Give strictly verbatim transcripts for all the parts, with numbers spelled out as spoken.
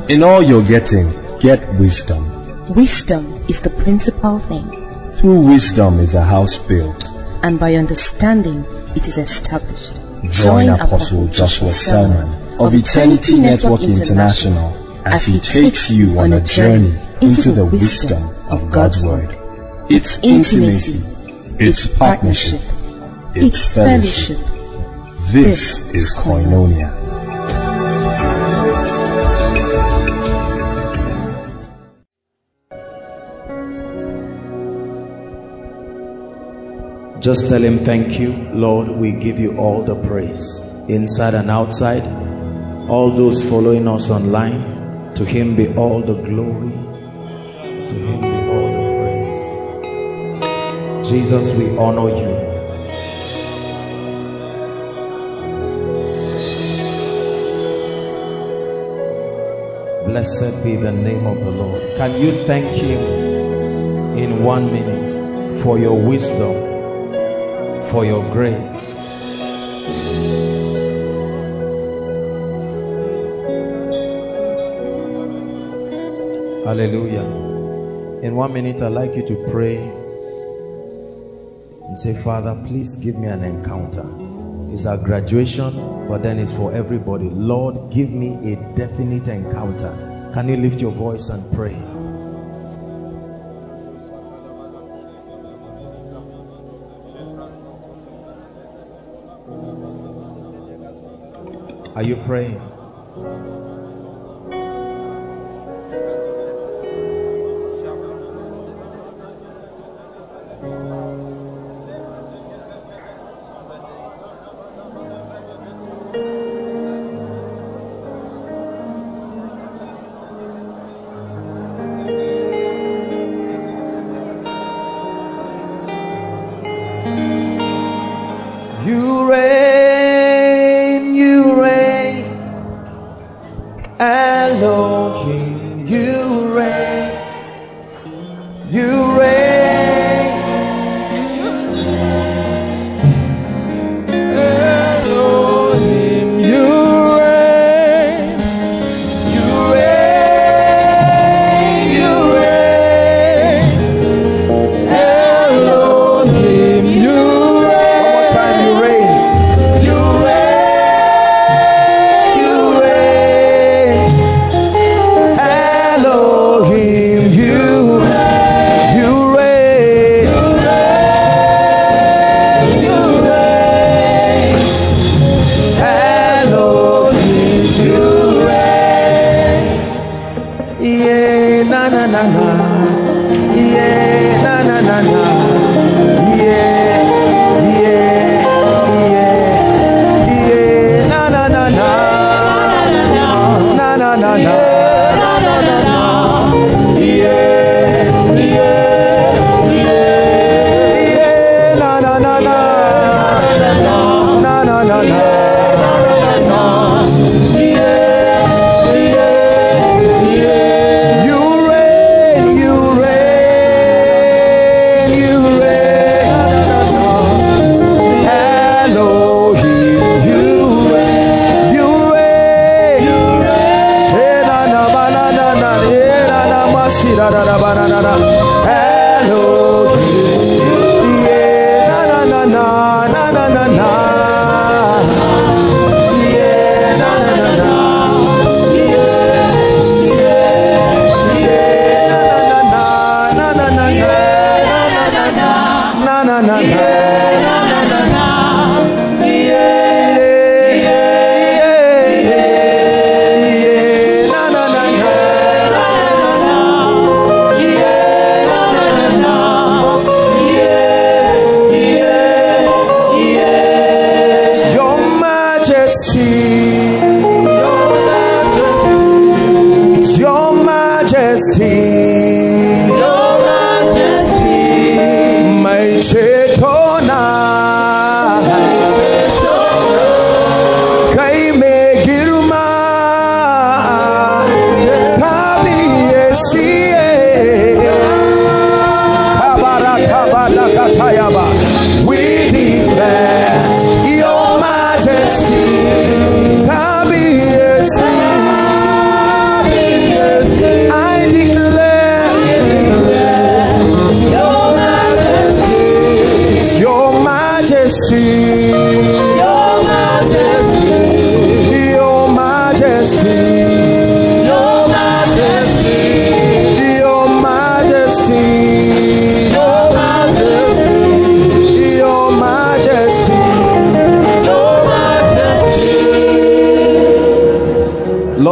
In all you're getting, get wisdom. Wisdom is the principal thing. Through wisdom is a house built, and by understanding it is established. Join Apostle Joshua Selman of Eternity Network International as he takes you on a journey into the wisdom of God's Word. It's intimacy, it's partnership, it's fellowship. This is Koinonia. Just tell him, thank you, Lord. We give you all the praise, inside and outside. All those following us online, to him be all the glory, to him be all the praise. Jesus, we honor you. Blessed be the name of the Lord. Can you thank him in one minute for your wisdom, for your grace? Hallelujah. In one minute, I'd like you to pray and say, Father, please give me an encounter. It's our graduation, but then it's for everybody. Lord, give me a definite encounter. Can you lift your voice and pray? Are you praying? You reign, you reign, Elohim, you reign, you reign, Elohim, you reign, you reign, you reign, Elohim, you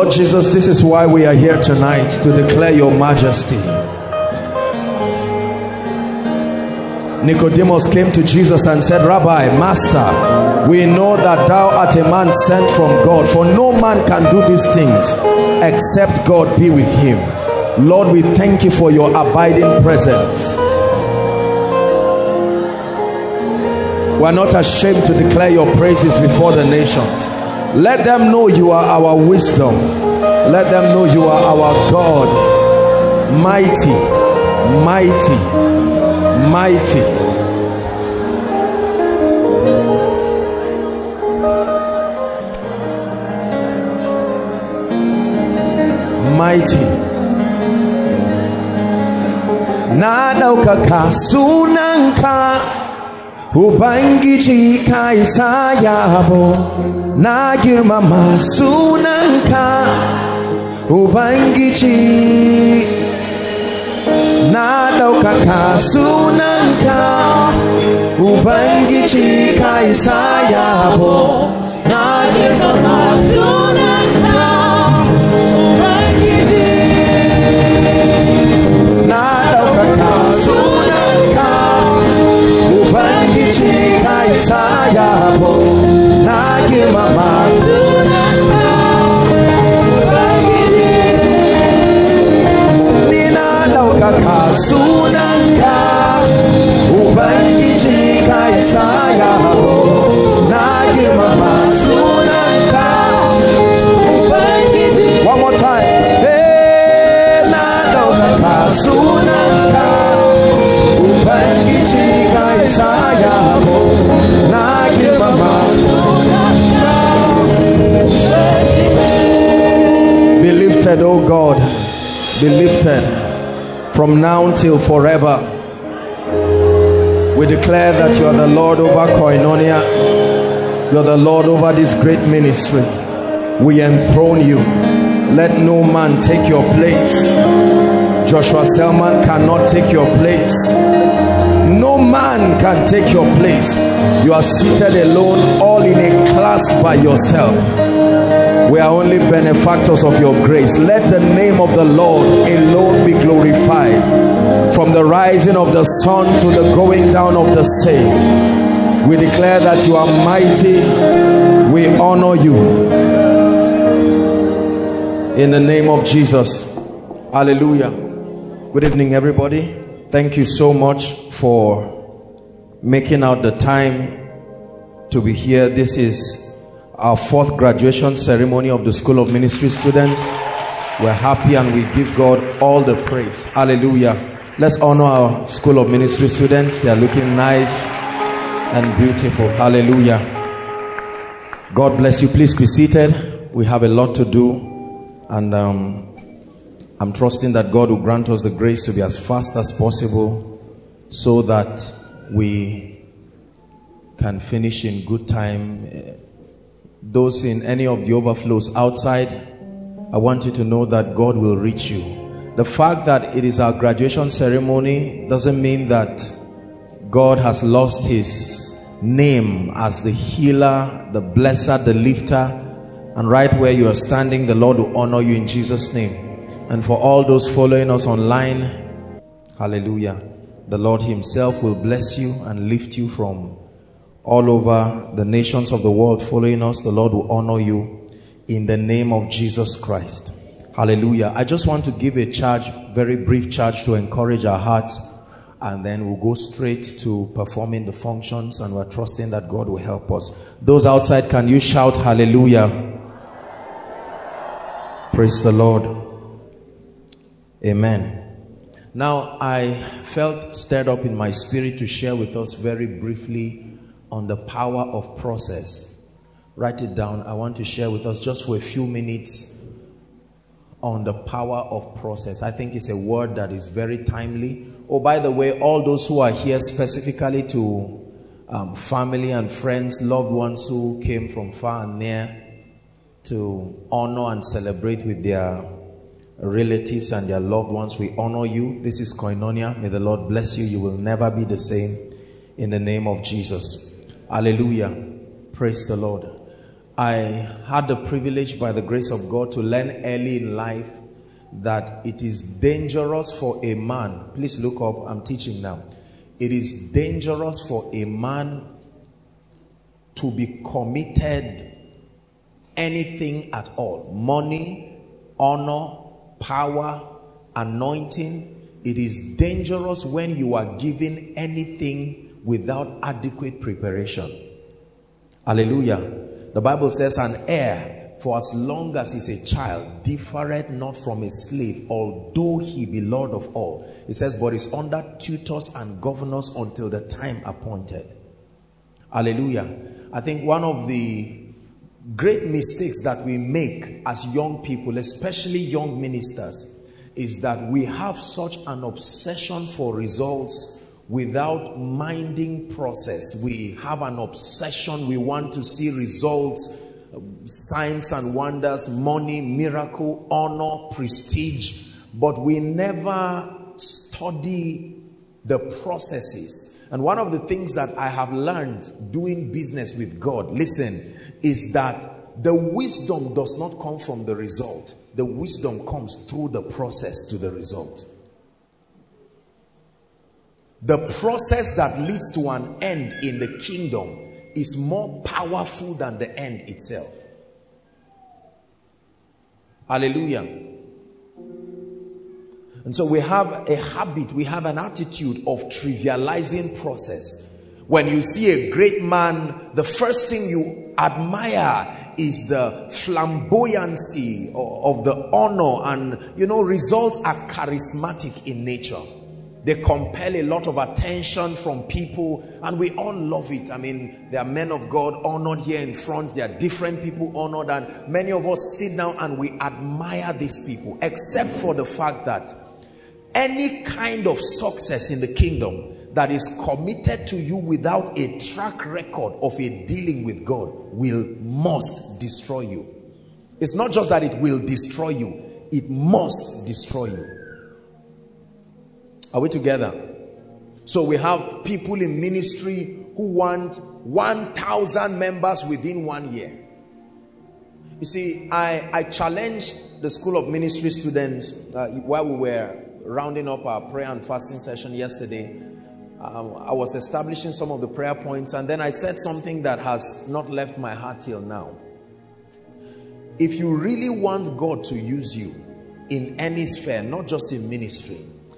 Lord Jesus, this is why we are here tonight, to declare your majesty. Nicodemus came to Jesus and said, Rabbi, Master, we know that thou art a man sent from God, for no man can do these things except God be with him. Lord, we thank you for your abiding presence. We are not ashamed to declare your praises before the nations. Let them know you are our wisdom. Let them know you are our God. Mighty, mighty, mighty. Mighty. Nadauka kasunanka Ubangiji kaisayabo na girmama sunanka Ubangiji na daukaka sunanka Ubangiji kaisayabo na girmama sunanka Ubangiji na daukaka sunanka Ubangiji kaisayabo na girmama sunanka Ubangiji nina daukaka sunanka Ubangiji kaisayabo na girmama sunanka Ubangiji. One more time. Hey, na daukaka sunanka Ubangiji kaisayabo na girmama sunanka. Be lifted, O God, be lifted from now till forever. We declare that you are the Lord over Koinonia. You are the Lord over this great ministry. We enthrone you. Let no man take your place. Joshua Selman cannot take your place. No man can take your place. You are seated alone, all in a class by yourself. We are only benefactors of your grace. Let the name of the Lord alone be glorified. From the rising of the sun to the going down of the same, we declare that you are mighty. We honor you in the name of Jesus. Hallelujah. Good evening, everybody. Thank you so much for making out the time to be here. This is our fourth graduation ceremony of the School of Ministry students. We're happy and we give God all the praise. Hallelujah. Let's honor our School of Ministry students. They are looking nice and beautiful. Hallelujah. God bless you. Please be seated. We have a lot to do, and um, I'm trusting that God will grant us the grace to be as fast as possible so that we can finish in good time. Those in any of the overflows outside, I want you to know that God will reach you. The fact that it is our graduation ceremony doesn't mean that God has lost his name as the healer, the blesser, the lifter. And right where you are standing, the Lord will honor you in Jesus' name. And for all those following us online, hallelujah, the Lord himself will bless you and lift you from all over the nations of the world following us. The Lord will honor you in the name of Jesus Christ. Hallelujah. I just want to give a charge, very brief charge, to encourage our hearts, and then we'll go straight to performing the functions, and we're trusting that God will help us. Those outside, can you shout hallelujah? Praise the Lord. Amen. Now, I felt stirred up in my spirit to share with us very briefly on the power of process. Write it down. I want to share with us just for a few minutes on the power of process. I think it's a word that is very timely. Oh, by the way, all those who are here specifically to um, family and friends, loved ones who came from far and near to honor and celebrate with their relatives and their loved ones, we honor you. This is Koinonia. May the Lord bless you. You will never be the same in the name of Jesus. Hallelujah. Praise the Lord. I had the privilege by the grace of God to learn early in life that it is dangerous for a man. Please look up, I'm teaching now. It is dangerous for a man to be committed anything at all. Money, honor, power, anointing. It is dangerous when you are given anything without adequate preparation. Hallelujah. The Bible says an heir, for as long as he's a child, differeth not from a slave, although he be Lord of all. It says, but is under tutors and governors until the time appointed. Hallelujah. I think one of the great mistakes that we make as young people, especially young ministers, is that we have such an obsession for results without minding process. We have an obsession. We want to see results, signs and wonders, money, miracle, honor, prestige, but we never study the processes. And one of the things that I have learned doing business with God, listen, is that the wisdom does not come from the result. The wisdom comes through the process to the result. The process that leads to an end in the kingdom is more powerful than the end itself. Hallelujah. And so we have a habit, we have an attitude of trivializing process. When you see a great man, the first thing you admire is the flamboyancy of the honor, and you know, results are charismatic in nature. They compel a lot of attention from people, and we all love it. I mean, there are men of God honored here in front. There are different people honored, and many of us sit down and we admire these people, except for the fact that any kind of success in the kingdom that is committed to you without a track record of a dealing with God will must destroy you. It's not just that it will destroy you, it must destroy you. Are we together? So we have people in ministry who want one thousand members within one year. You see, I, I challenged the School of Ministry students uh, while we were rounding up our prayer and fasting session yesterday. Um, I was establishing some of the prayer points, and then I said something that has not left my heart till now. If you really want God to use you in any sphere, not just in ministry,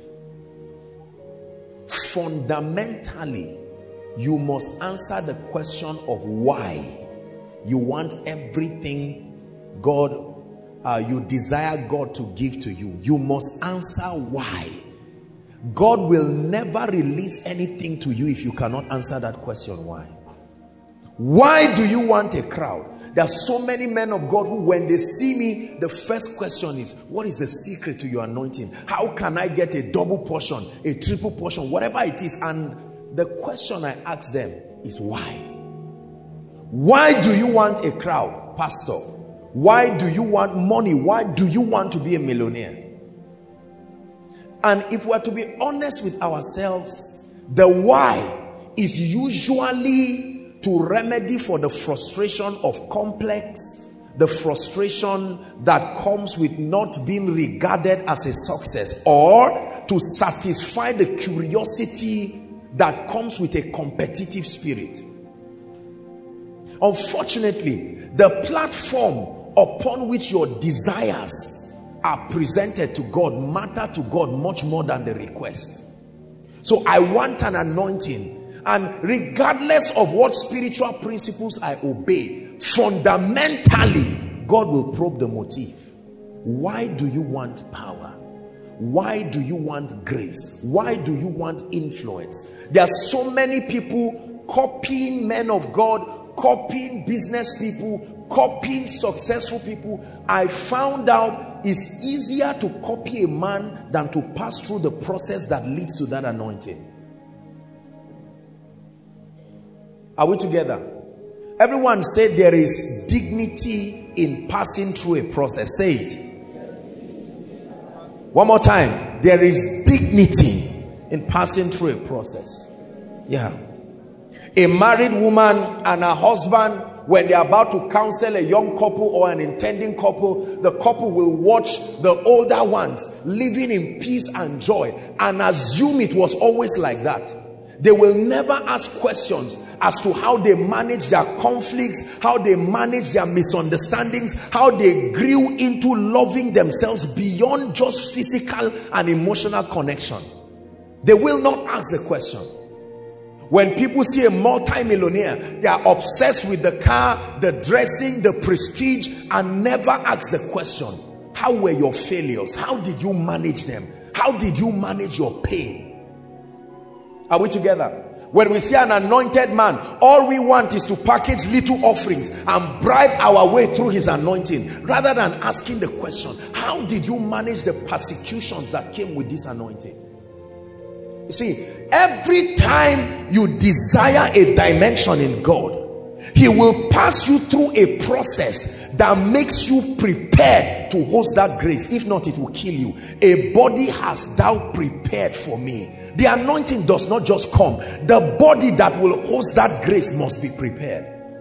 fundamentally, you must answer the question of why you want everything God, uh, you desire God to give to you. You must answer why. God will never release anything to you if you cannot answer that question why. Why do you want a crowd? There are so many men of God who, when they see me, the first question is, what is the secret to your anointing? How can I get a double portion, a triple portion, whatever it is? And the question I ask them is why? Why do you want a crowd, Pastor? Why do you want money? Why do you want to be a millionaire? And if we're to be honest with ourselves, the why is usually to remedy for the frustration of complex, the frustration that comes with not being regarded as a success, or to satisfy the curiosity that comes with a competitive spirit. Unfortunately, the platform upon which your desires are presented to God matter to God much more than the request. So I want an anointing, and regardless of what spiritual principles I obey, fundamentally God will probe the motive. Why do you want power? Why do you want grace? Why do you want influence? There are so many people copying men of God, copying business people, copying successful people. I found out it's easier to copy a man than to pass through the process that leads to that anointing. Are we together? Everyone say there is dignity in passing through a process. Say it. One more time. There is dignity in passing through a process. Yeah. A married woman and her husband when they're about to counsel a young couple or an intending couple, the couple will watch the older ones living in peace and joy and assume it was always like that. They will never ask questions as to how they manage their conflicts, how they manage their misunderstandings, how they grew into loving themselves beyond just physical and emotional connection. They will not ask the question. When people see a multi-millionaire, they are obsessed with the car, the dressing, the prestige, and never ask the question, how were your failures? How did you manage them? How did you manage your pain? Are we together? When we see an anointed man, all we want is to package little offerings and bribe our way through his anointing, rather than asking the question, how did you manage the persecutions that came with this anointing? You see, every time you desire a dimension in God, he will pass you through a process that makes you prepared to host that grace. If not, it will kill you. A body hast thou prepared for me. The anointing does not just come. The body that will host that grace must be prepared.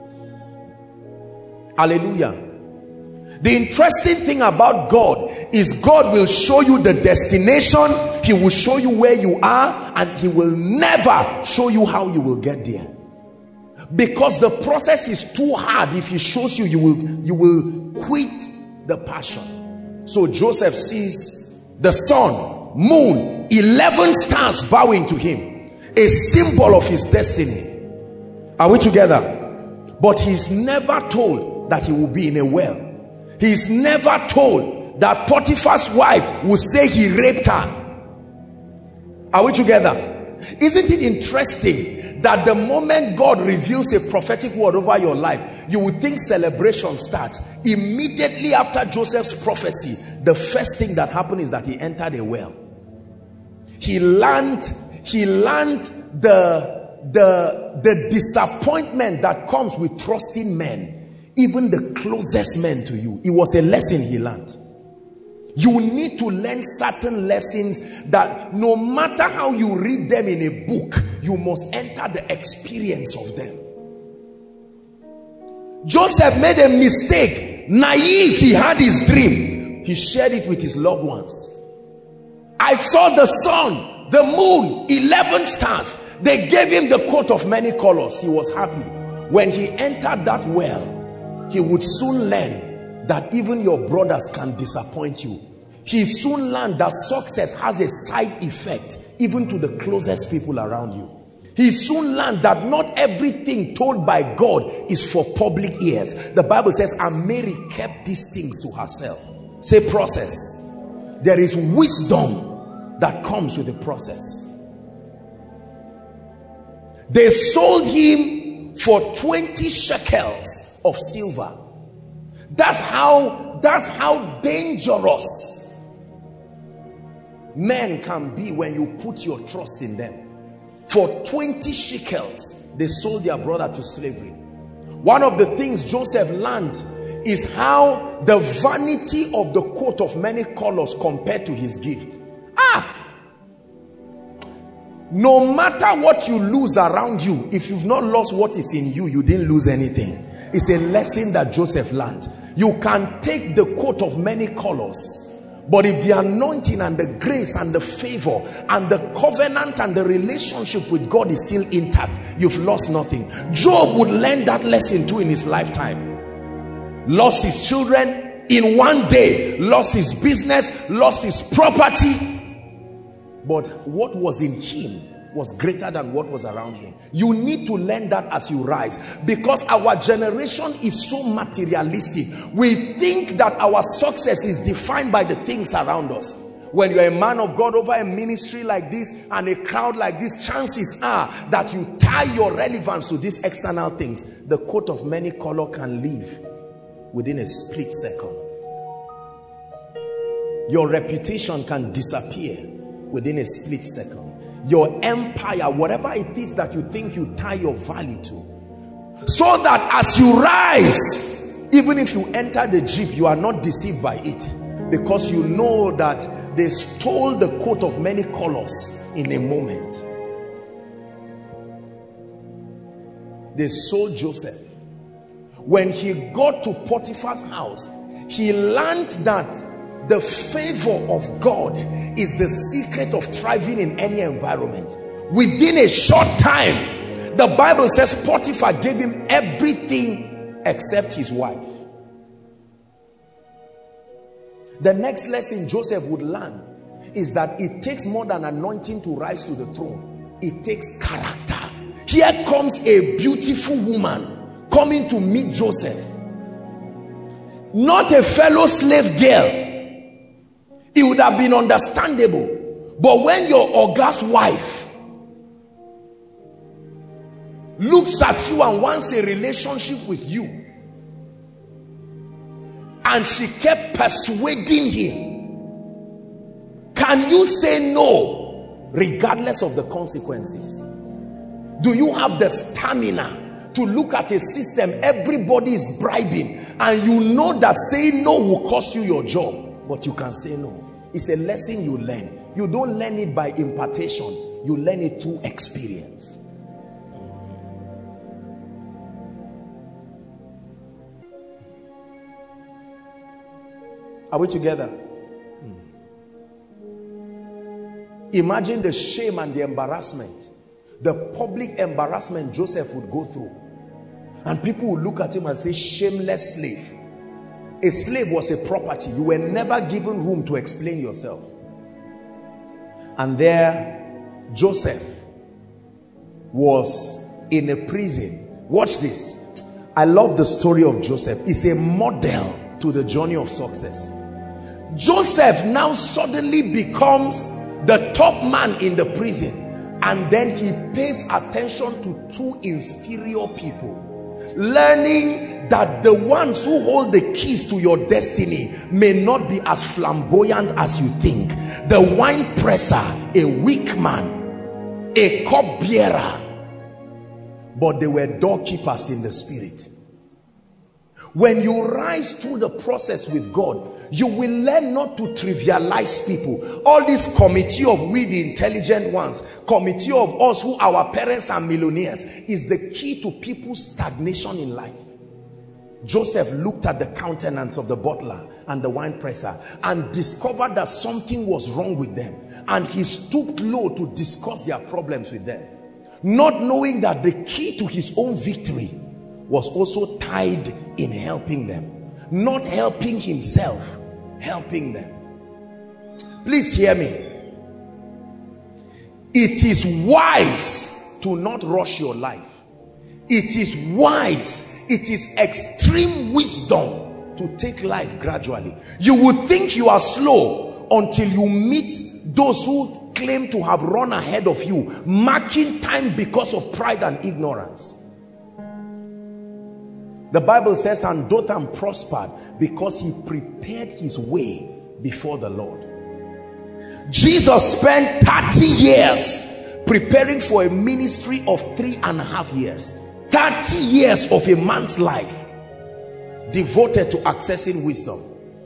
Hallelujah. The interesting thing about God is God will show you the destination. He will show you where you are, and he will never show you how you will get there. Because the process is too hard. If he shows you, you will, you will quit the passion. So Joseph sees the sun, moon, eleven stars bowing to him, a symbol of his destiny. Are we together? But he's never told that he will be in a well. He's never told that Potiphar's wife will say he raped her. Are we together? Isn't it interesting that the moment God reveals a prophetic word over your life, you would think celebration starts? Immediately after Joseph's prophecy, the first thing that happened is that he entered a well. He learned, he learned the, the, the disappointment that comes with trusting men, even the closest men to you. It was a lesson he learned. You need to learn certain lessons that no matter how you read them in a book, you must enter the experience of them. Joseph made a mistake. Naive, he had his dream. He shared it with his loved ones. I saw the sun, the moon, eleven stars. They gave him the coat of many colors. He was happy. When he entered that well, he would soon learn that even your brothers can disappoint you. He soon learned that success has a side effect even to the closest people around you. He soon learned that not everything told by God is for public ears. The Bible says, and Mary kept these things to herself. Say process. There is wisdom that comes with the process. They sold him for twenty shekels of silver. That's how, that's how dangerous men can be when you put your trust in them. For twenty shekels, they sold their brother to slavery. One of the things Joseph learned is how the vanity of the coat of many colors compared to his gift. Ah! No matter what you lose around you, if you've not lost what is in you, you didn't lose anything. It's a lesson that Joseph learned. You can take the coat of many colors, but if the anointing and the grace and the favor and the covenant and the relationship with God is still intact, you've lost nothing. Job would learn that lesson too in his lifetime. Lost his children in one day, lost his business, lost his property. But what was in him was greater than what was around him. You need to learn that as you rise, because our generation is so materialistic. We think that our success is defined by the things around us. When you're a man of God over a ministry like this and a crowd like this, chances are that you tie your relevance to these external things. The coat of many color can leave within a split second. Your reputation can disappear within a split second. Your empire, whatever it is that you think you tie your value to, so that as you rise, even if you enter the jeep, you are not deceived by it, because you know that they stole the coat of many colors in a moment. They sold Joseph. when he got to Potiphar's house, he learned that the favor of God is the secret of thriving in any environment. Within a short time, the Bible says Potiphar gave him everything except his wife. The next lesson Joseph would learn is that it takes more than anointing to rise to the throne. It takes character. Here comes a beautiful woman coming to meet Joseph. Not a fellow slave girl. It would have been understandable. But when your August wife looks at you and wants a relationship with you, and she kept persuading him, can you say no regardless of the consequences? Do you have the stamina to look at a system everybody is bribing, and you know that saying no will cost you your job, but you can say no? It's a lesson you learn. You don't learn it by impartation, you learn it through experience. Are we together? Hmm. Imagine the shame and the embarrassment, the public embarrassment Joseph would go through. And people would look at him and say, shameless slave. A slave was a property. You were never given room to explain yourself. And there, Joseph was in a prison. Watch this. I love the story of Joseph. It's a model to the journey of success. Joseph now suddenly becomes the top man in the prison, and then he pays attention to two inferior people, learning that the ones who hold the keys to your destiny may not be as flamboyant as you think. The wine presser, a weak man, a cup bearer, but they were doorkeepers in the spirit. When you rise through the process with God, you will learn not to trivialize people. All this committee of we the intelligent ones, committee of us who our parents are millionaires, is the key to people's stagnation in life. Joseph looked at the countenance of the butler and the wine presser and discovered that something was wrong with them, and he stooped low to discuss their problems with them, not knowing that the key to his own victory was also tied in helping them. Not helping himself, helping them. Please hear me. It is wise to not rush your life. It is wise, it is extreme wisdom to take life gradually. You would think you are slow until you meet those who claim to have run ahead of you, marking time because of pride and ignorance. The Bible says, and Dothan prospered because he prepared his way before the Lord. Jesus spent thirty years preparing for a ministry of three and a half years. thirty years of a man's life devoted to accessing wisdom.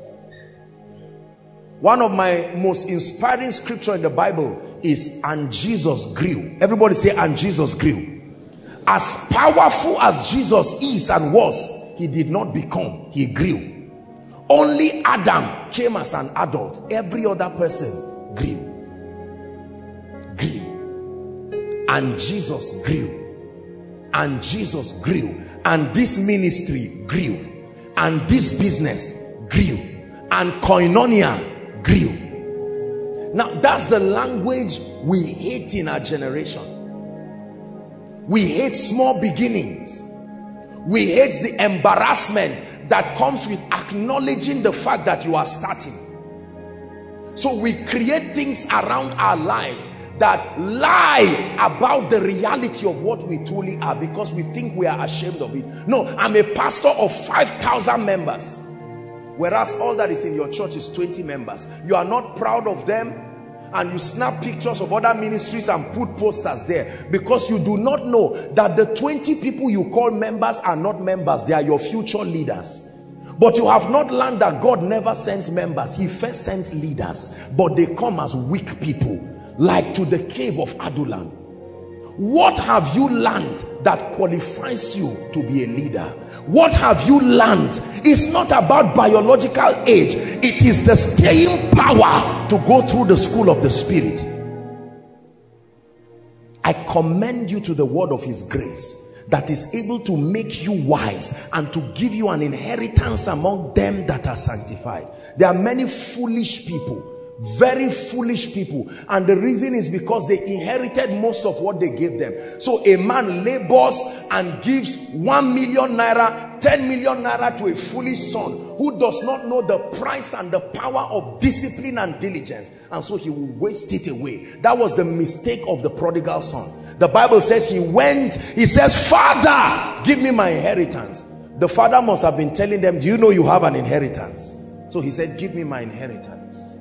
One of my most inspiring scripture in the Bible is, and Jesus grew. Everybody say, and Jesus grew. As powerful as Jesus is and was, he did not become, he grew. Only Adam came as an adult. Every other person grew. Grew. And Jesus grew. And Jesus grew. And this ministry grew. And this business grew. And koinonia grew. Now that's the language we hate in our generation. We hate small beginnings. We hate the embarrassment that comes with acknowledging the fact that you are starting. So we create things around our lives that lie about the reality of what we truly are, because we think we are ashamed of it. No, I'm a pastor of five thousand members, whereas all that is in your church is twenty members. You are not proud of them, and you snap pictures of other ministries and put posters there, because you do not know that the twenty people you call members are not members. They are your future leaders. But you have not learned that God never sends members. He first sends leaders, but they come as weak people, like to the cave of Adullam. What have you learned that qualifies you to be a leader? What have you learned? It's not about biological age. It is the staying power to go through the school of the Spirit. I commend you to the word of his grace that is able to make you wise and to give you an inheritance among them that are sanctified. There are many foolish people, very foolish people, and the reason is because they inherited most of what they gave them. So a man labors and gives one million naira, ten million naira to a foolish son who does not know the price and the power of discipline and diligence, and so he will waste it away. That was the mistake of the prodigal son. The Bible says he went, he says, Father, give me my inheritance. The father must have been telling them, do you know you have an inheritance? So he said, give me my inheritance.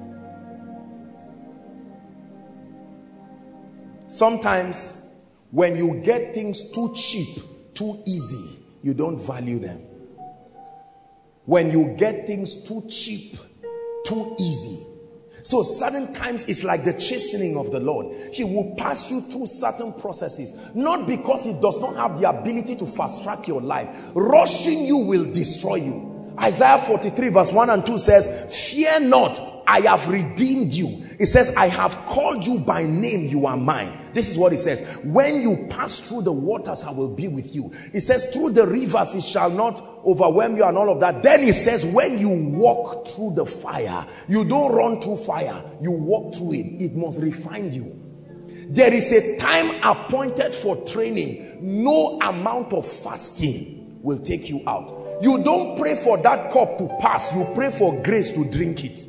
Sometimes when you get things too cheap, too easy, you don't value them. When you get things too cheap, too easy. So certain times it's like the chastening of the Lord. He will pass you through certain processes, not because he does not have the ability to fast track your life. Rushing you will destroy you. Isaiah forty-three verse one and two says, fear not, I have redeemed you. It says, I have called you by name, you are mine. This is what it says. When you pass through the waters, I will be with you. It says, through the rivers, it shall not overwhelm you and all of that. Then it says, when you walk through the fire, you don't run through fire, you walk through it. It must refine you. There is a time appointed for training. No amount of fasting will take you out. You don't pray for that cup to pass. You pray for grace to drink it.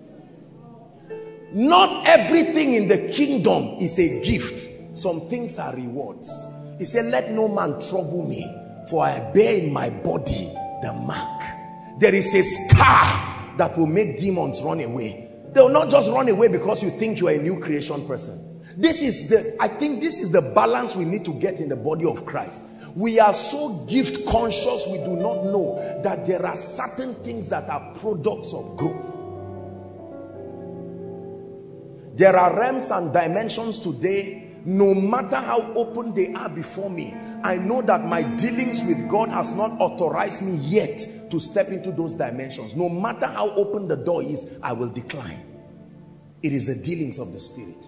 Not everything in the kingdom is a gift. Some things are rewards. He said, let no man trouble me, for I bear in my body the mark. There is a scar that will make demons run away. They will not just run away because you think you are a new creation person. This is the, I think this is the balance we need to get in the body of Christ. We are so gift conscious, we do not know that there are certain things that are products of growth. There are realms and dimensions today, no matter how open they are before me, I know that my dealings with God has not authorized me yet to step into those dimensions. No matter how open the door is, I will decline. It is the dealings of the Spirit.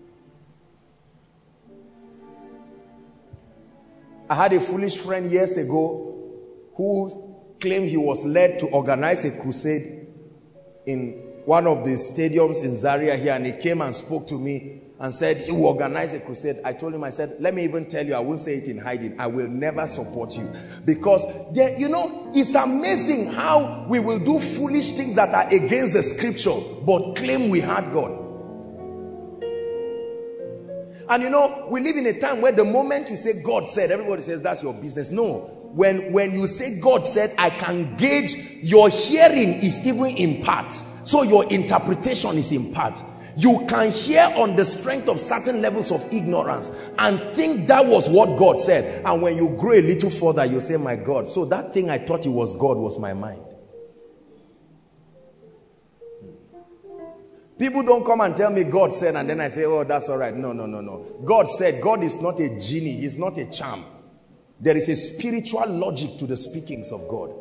I had a foolish friend years ago who claimed he was led to organize a crusade in one of the stadiums in Zaria here, and he came and spoke to me and said he will organize a crusade. I told him, I said, let me even tell you, I won't say it in hiding, I will never support you. Because, there, you know, it's amazing how we will do foolish things that are against the scripture, but claim we had God. And you know, we live in a time where the moment you say God said, everybody says that's your business. No. When, when you say God said, I can gauge, your hearing is even in part. So your interpretation is in part. You can hear on the strength of certain levels of ignorance and think that was what God said. And when you grow a little further, you say, my God, so that thing I thought it was God was my mind. People don't come and tell me God said, and then I say, oh, that's all right. No, no, no, no. God said. God is not a genie. He's not a charm. There is a spiritual logic to the speakings of God.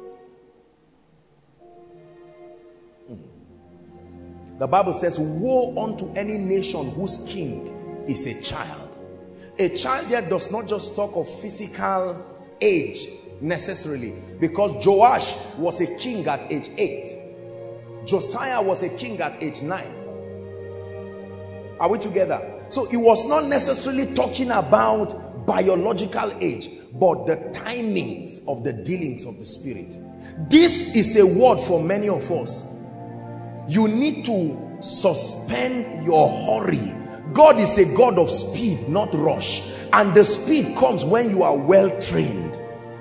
The Bible says, woe unto any nation whose king is a child. A child there does not just talk of physical age necessarily, because Joash was a king at age eight. Josiah was a king at age nine. Are we together? So it was not necessarily talking about biological age, but the timings of the dealings of the Spirit. This is a word for many of us. You need to suspend your hurry. God is a God of speed, not rush. And the speed comes when you are well trained.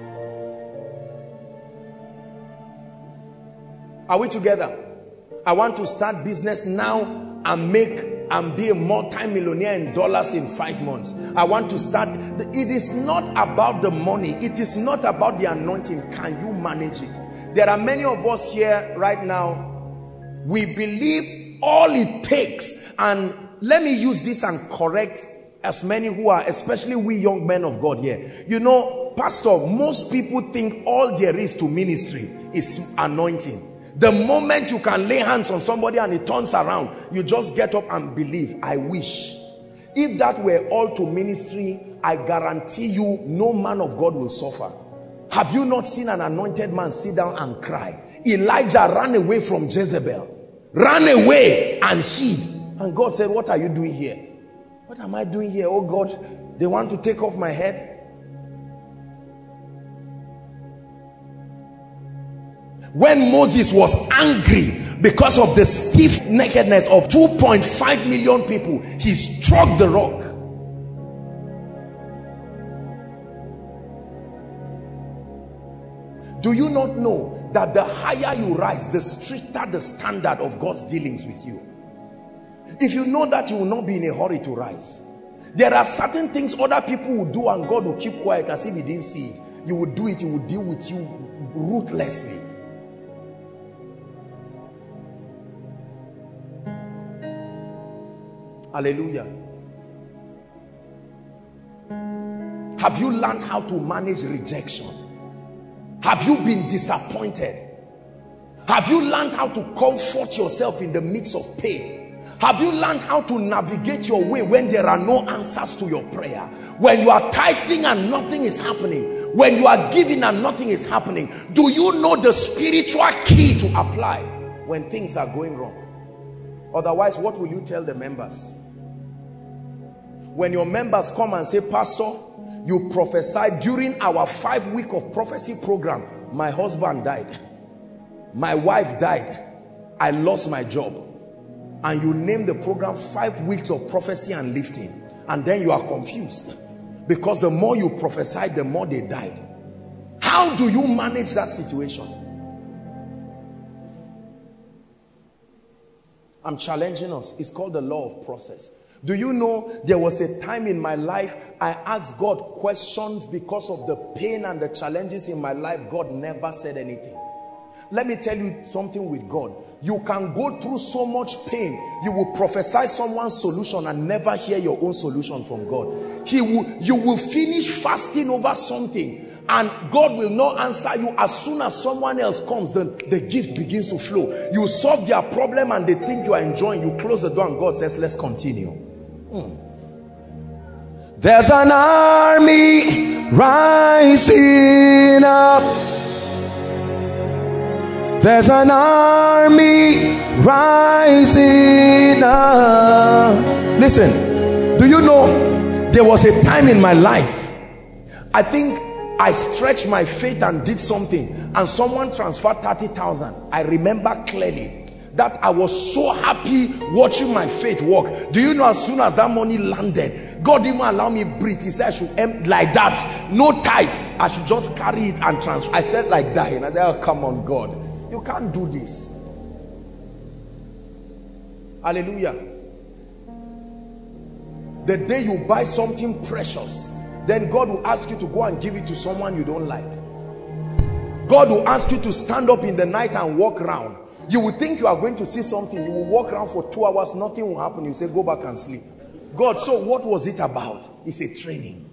Are we together? I want to start business now and make and be a multi-millionaire in dollars in five months. I want to start. It is not about the money. It is not about the anointing. Can you manage it? There are many of us here right now. We believe all it takes, and let me use this and correct as many who are, especially we young men of God here. You know, pastor, most people think all there is to ministry is anointing. The moment you can lay hands on somebody and it turns around, you just get up and believe. I wish. If that were all to ministry, I guarantee you no man of God will suffer. Have you not seen an anointed man sit down and cry? Elijah ran away from Jezebel. Ran away and hid. And God said, what are you doing here? What am I doing here? Oh God, they want to take off my head. When Moses was angry because of the stiff nakedness of two point five million people, he struck the rock. Do you not know that the higher you rise, the stricter the standard of God's dealings with you? If you know that, you will not be in a hurry to rise. There are certain things other people will do and God will keep quiet as if he didn't see it. You will do it, he will deal with you ruthlessly. Hallelujah. Have you learned how to manage rejection? Have you been disappointed? Have you learned how to comfort yourself in the midst of pain? Have you learned how to navigate your way when there are no answers to your prayer? When you are tithing and nothing is happening? When you are giving and nothing is happening? Do you know the spiritual key to apply when things are going wrong? Otherwise, what will you tell the members? When your members come and say, Pastor, you prophesied during our five week of prophecy program, my husband died, my wife died, I lost my job. And you name the program five weeks of prophecy and lifting, and then you are confused because the more you prophesied, the more they died. How do you manage that situation? I'm challenging us. It's called the law of process. Do you know there was a time in my life I asked God questions because of the pain and the challenges in my life? God never said anything. Let me tell you something with God. You can go through so much pain. You will prophesy someone's solution and never hear your own solution from God. He will, you will finish fasting over something and God will not answer you. As soon as someone else comes, then the gift begins to flow. You solve their problem and they think you are enjoying. You close the door and God says, let's continue. Hmm. There's an army rising up. There's an army rising up. Listen, do you know there was a time in my life, I think I stretched my faith and did something and someone transferred thirty thousand. I remember clearly that I was so happy watching my faith work. Do you know, as soon as that money landed, God didn't allow me breathe. He said I should end like that, no tithe. I should just carry it and transfer. I felt like dying. I said, oh, come on, God. You can't do this. Hallelujah. The day you buy something precious, then God will ask you to go and give it to someone you don't like. God will ask you to stand up in the night and walk around. You will think you are going to see something. You will walk around for two hours. Nothing will happen. You say, go back and sleep. God, so what was it about? It's a training.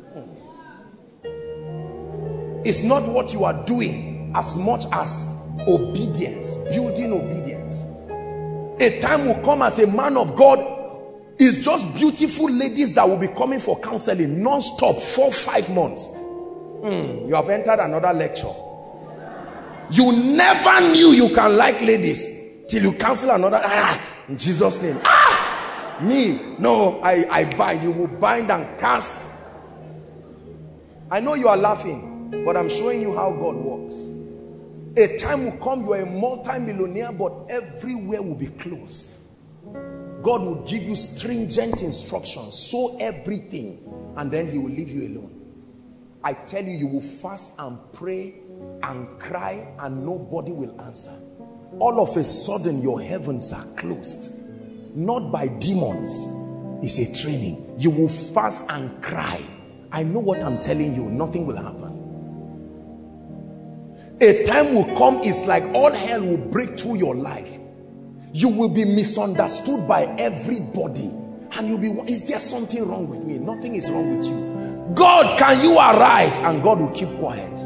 It's not what you are doing as much as obedience, building obedience. A time will come as a man of God, it's just beautiful ladies that will be coming for counseling non-stop, four, five months. Mm, you have entered another lecture. You never knew you can like ladies till you counsel another. Ah, in Jesus' name. Ah, me, no, I, I bind. You will bind and cast. I know you are laughing, but I'm showing you how God works. A time will come, you are a multi-millionaire, but everywhere will be closed. God will give you stringent instructions, sow everything, and then he will leave you alone. I tell you, you will fast and pray and cry and nobody will answer. All of a sudden, your heavens are closed. Not by demons. It's a training. You will fast and cry. I know what I'm telling you. Nothing will happen. A time will come, it's like all hell will break through your life. You will be misunderstood by everybody. And you'll be, is there something wrong with me? Nothing is wrong with you. God, can you arise? And God will keep quiet.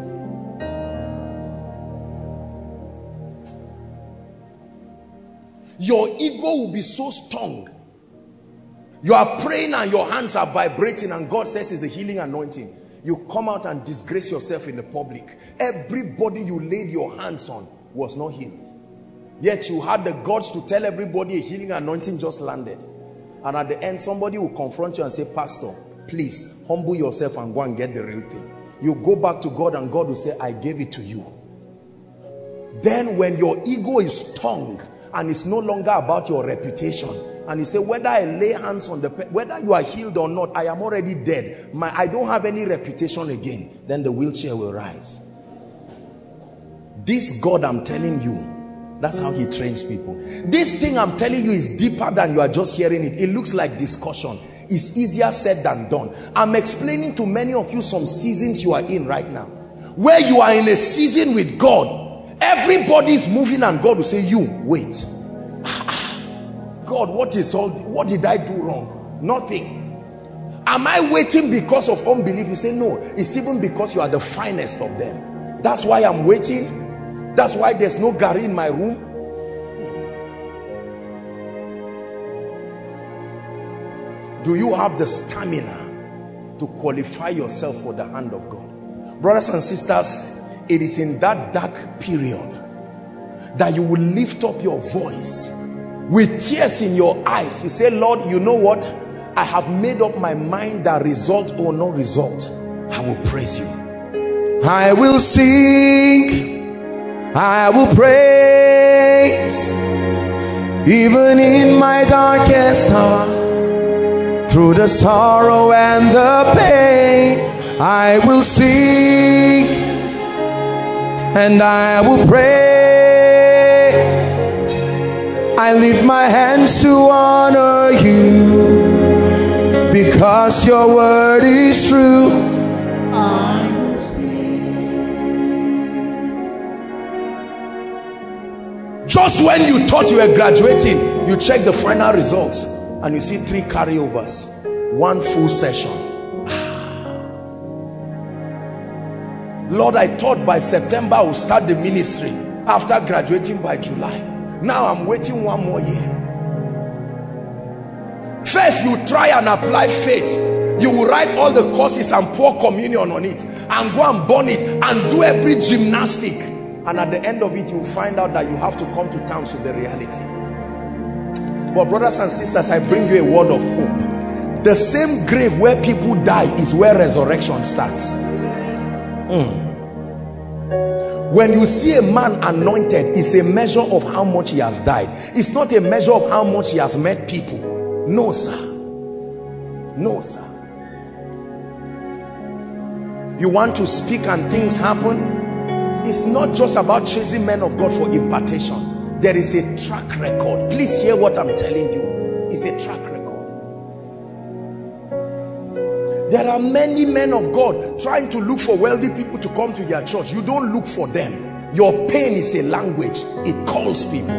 Your ego will be so strong. You are praying and your hands are vibrating and God says it's the healing anointing. You come out and disgrace yourself in the public. Everybody you laid your hands on was not healed. Yet you had the guts to tell everybody a healing anointing just landed. And at the end, somebody will confront you and say, Pastor, please humble yourself and go and get the real thing. You go back to God and God will say, I gave it to you. Then when your ego is strong and it's no longer about your reputation, and you say, whether I lay hands on the, whether you are healed or not, I am already dead. My, I don't have any reputation again. Then the wheelchair will rise. This God I'm telling you, that's how he trains people. This thing I'm telling you is deeper than you are just hearing it. It looks like discussion. It's easier said than done. I'm explaining to many of you some seasons you are in right now, where you are in a season with God. Everybody is moving and God will say, you, wait. God, what is all, what did I do wrong? Nothing. Am I waiting because of unbelief? You say, no, it's even because you are the finest of them. That's why I'm waiting. That's why there's no Gary in my room. Do you have the stamina to qualify yourself for the hand of God? Brothers and sisters, it is in that dark period that you will lift up your voice with tears in your eyes. You say, Lord, you know what? I have made up my mind that result or no result, I will praise you. I will sing, I will praise, even in my darkest hour. Through the sorrow and the pain, I will sing and I will praise. I lift my hands to honor you, because your word is true. I will sing. Just when you thought you were graduating, you check the final results and you see three carryovers, one full session. Lord, I thought by September I will start the ministry after graduating by July. Now I'm waiting one more year. First you try and apply faith. You will write all the courses and pour communion on it and go and burn it and do every gymnastic. And at the end of it, you will find out that you have to come to terms with the reality. But brothers and sisters, I bring you a word of hope. The same grave where people die is where resurrection starts. Mm. When you see a man anointed, it's a measure of how much he has died. It's not a measure of how much he has met people. No, sir. No, sir. You want to speak and things happen? It's not just about chasing men of God for impartation. There is a track record. Please hear what I'm telling you. It's a track record. There are many men of God trying to look for wealthy people to come to their church. You don't look for them. Your pain is a language. It calls people.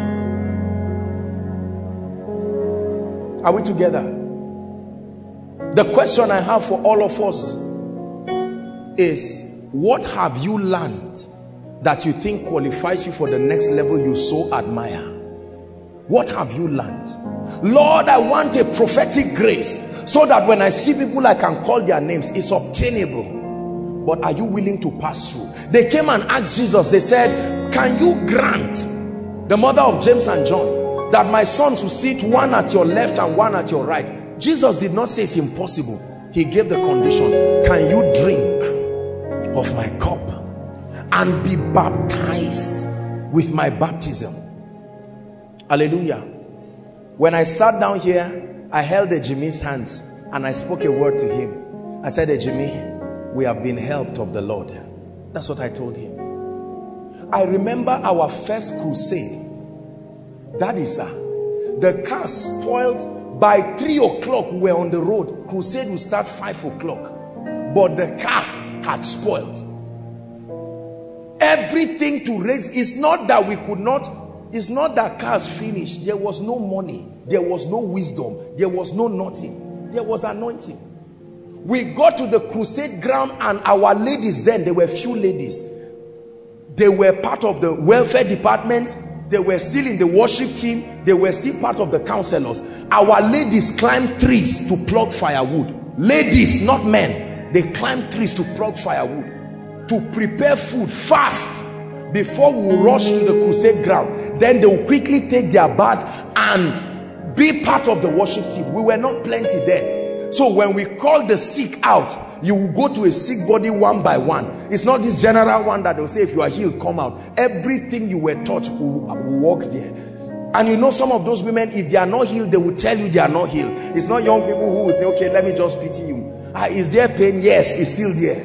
Are we together? The question I have for all of us is, what have you learned that you think qualifies you for the next level you so admire? What have you learned? Lord, I want a prophetic grace so that when I see people I can call their names. It's obtainable. But are you willing to pass through? They came and asked Jesus, they said, can you grant, the mother of James and John, that my sons will sit one at your left and one at your right? Jesus did not say it's impossible. He gave the condition. Can you drink of my cup and be baptized with my baptism? Hallelujah. When I sat down here, I held Ejimi's hands and I spoke a word to him. I said, Ejimi, we have been helped of the Lord. That's what I told him. I remember our first crusade. That is, sir, the car spoiled. By three o'clock we were on the road. Crusade will start five o'clock. But the car had spoiled. Everything to raise. It's not that we could not. It's not that cars finished. There was no money. There was no wisdom. There was no nothing. There was anointing. We got to the crusade ground and our ladies then, there were few ladies. They were part of the welfare department. They were still in the worship team. They were still part of the counselors. Our ladies climbed trees to plug firewood. Ladies, not men. They climbed trees to plug firewood, to prepare food fast before we rush to the crusade ground. Then they will quickly take their bath and be part of the worship team. We were not plenty then. So when we call the sick out, you will go to a sick body one by one. It's not this general one that they'll say, if you are healed, come out. Everything you were taught will, will walk there. And you know, some of those women, if they are not healed, they will tell you they are not healed. It's not young people who will say, okay, let me just pity you. Ah, is there pain? Yes, it's still there.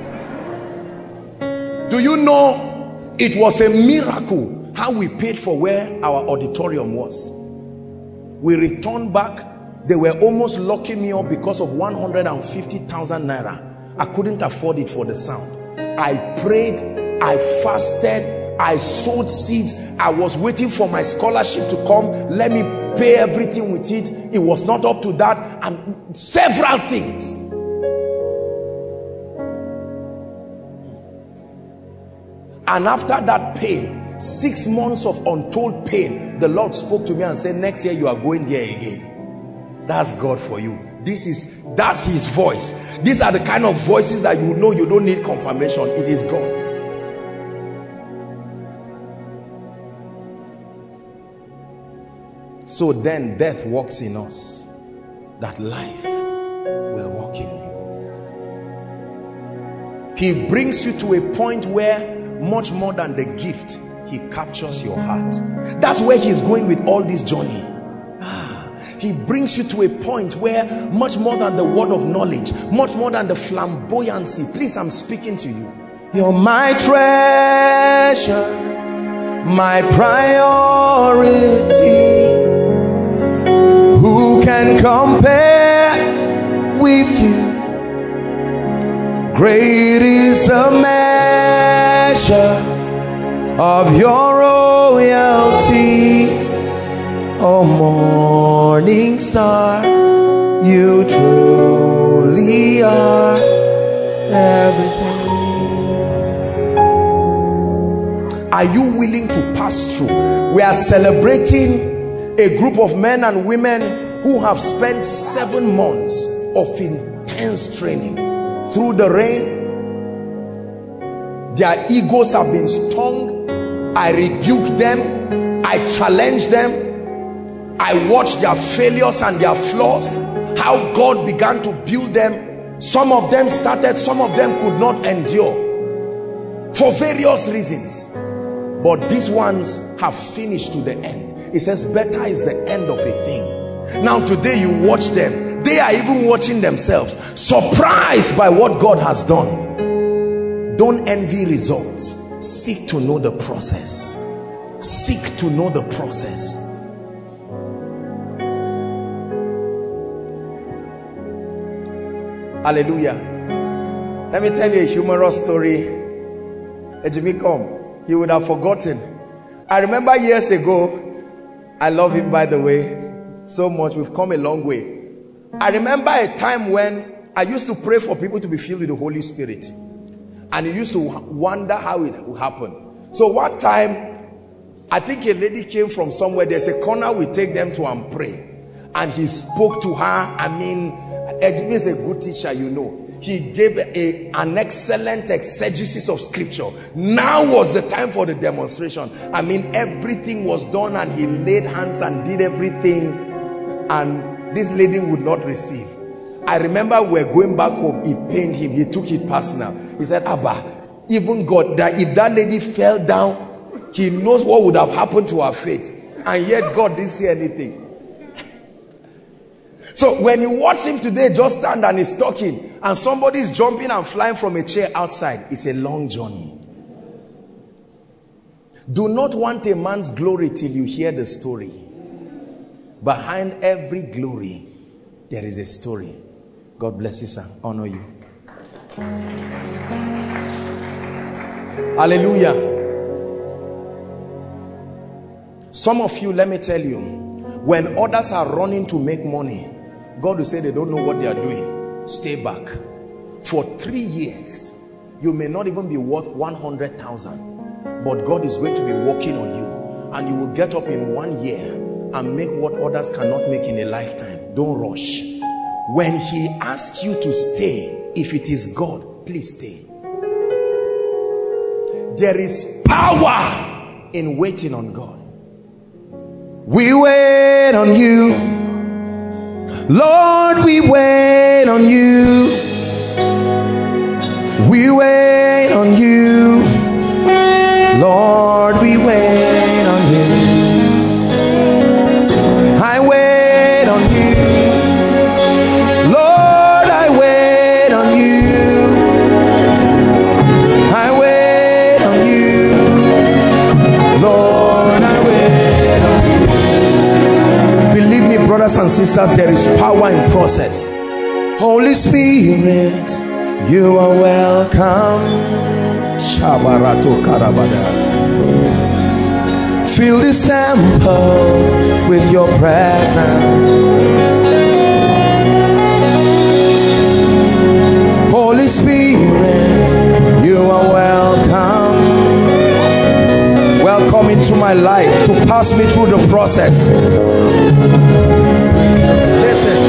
Do you know, it was a miracle how we paid for where our auditorium was. We returned back. They were almost locking me up because of one hundred fifty thousand naira. I couldn't afford it for the sound. I prayed, I fasted, I sowed seeds. I was waiting for my scholarship to come. Let me pay everything with it. It was not up to that, and several things. And after that pain, six months of untold pain, the Lord spoke to me and said, next year you are going there again. That's God for you. This is, that's his voice. These are the kind of voices that you know you don't need confirmation. It is God. So then death walks in us, that life will walk in you. He brings you to a point where much more than the gift, he captures your heart. That's where he's going with all this journey. He brings you to a point where much more than the word of knowledge, much more than the flamboyancy. Please, I'm speaking to you. You're my treasure, my priority. Who can compare with you? Great is the measure of your royalty. Oh, morning star, you truly are everything. Are you willing to pass through? We are celebrating a group of men and women who have spent seven months of intense training. Through the rain, their egos have been stung. I rebuke them. I challenge them. I watched their failures and their flaws, how God began to build them. Some of them started, some of them could not endure for various reasons, but these ones have finished to the end. It says better is the end of a thing. Now today you watch them, they are even watching themselves, surprised by what God has done. Don't envy results. Seek to know the process. Seek to know the process. Hallelujah. Let me tell you a humorous story. Ejimi come, he would have forgotten. I remember years ago, I love him by the way so much. We've come a long way. I remember a time when I used to pray for people to be filled with the Holy Spirit, and you used to wonder how it would happen. So one time, I think a lady came from somewhere. There's a corner we take them to and pray, and he spoke to her. I mean, Ejimi is a good teacher, you know. He gave a, an excellent exegesis of scripture. Now was the time for the demonstration. I mean, everything was done, and he laid hands and did everything, and this lady would not receive. I remember we were going back home. It pained him. He took it personal. He said, Abba, even God, that if that lady fell down, he knows what would have happened to her faith, and yet God didn't say anything. So when you watch him today just stand and he's talking, and somebody is jumping and flying from a chair outside, it's a long journey. Do not want a man's glory till you hear the story. Behind every glory, there is a story. God bless you, sir. Honor you. Hallelujah. Some of you, let me tell you, when others are running to make money, God will say they don't know what they are doing. Stay back. For three years, you may not even be worth one hundred thousand, but God is going to be working on you, and you will get up in one year and make what others cannot make in a lifetime. Don't rush. When he asks you to stay, if it is God, please stay. There is power in waiting on God. We wait on you, Lord, we wait on you. We wait on you, Lord, we wait on you. I wait on you, Lord, I wait on you. I wait on you, Lord, I wait on you. Believe me, brothers and sisters, there is power in process. Holy Spirit, you are welcome. Shabarato Karabada. Fill this temple with your presence. Holy Spirit, you are welcome. Welcome into my life to pass me through the process. Listen.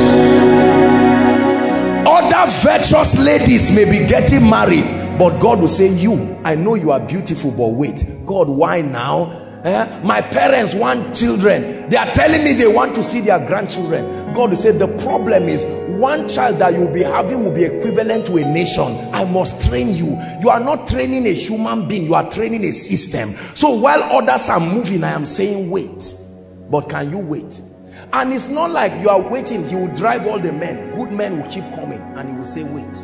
Other virtuous ladies may be getting married, but God will say, you, I know you are beautiful, but wait. God, why now? Eh? My parents want children. They are telling me they want to see their grandchildren. God will say, the problem is one child that you'll be having will be equivalent to a nation. I must train you. You are not training a human being, you are training a system. So while others are moving, I am saying wait. But can you wait? And it's not like you are waiting, he will drive all the men. Good men will keep coming and he will say wait.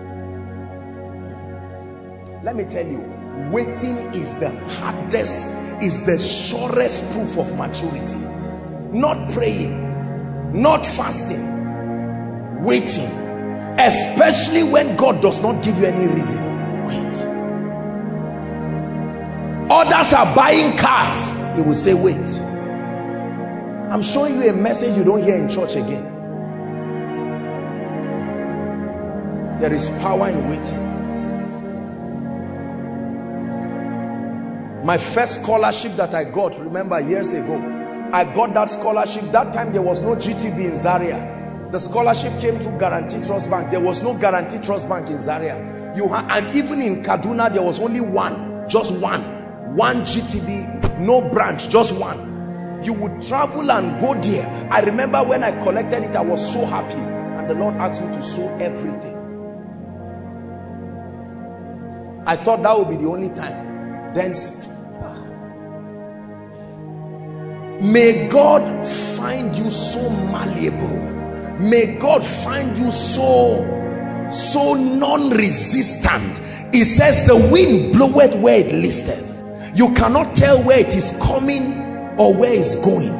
Let me tell you, waiting is the hardest, is the surest proof of maturity. Not praying, not fasting, waiting. Especially when God does not give you any reason. Wait. Others are buying cars, he will say wait. I'm showing you a message you don't hear in church again. There is power in waiting. My first scholarship that I got, remember years ago, I got that scholarship. That time there was no G T B in Zaria. The scholarship came through Guarantee Trust Bank. There was no Guarantee Trust Bank in Zaria. You and even in Kaduna there was only one, just one, one G T B, no branch, just one. You would travel and go there. I remember when I collected it, I was so happy, and the Lord asked me to sow everything. I thought that would be the only time. Then may God find you so malleable. May God find you so so non-resistant. It says the wind bloweth where it listeth. You cannot tell where it is coming or where it's going.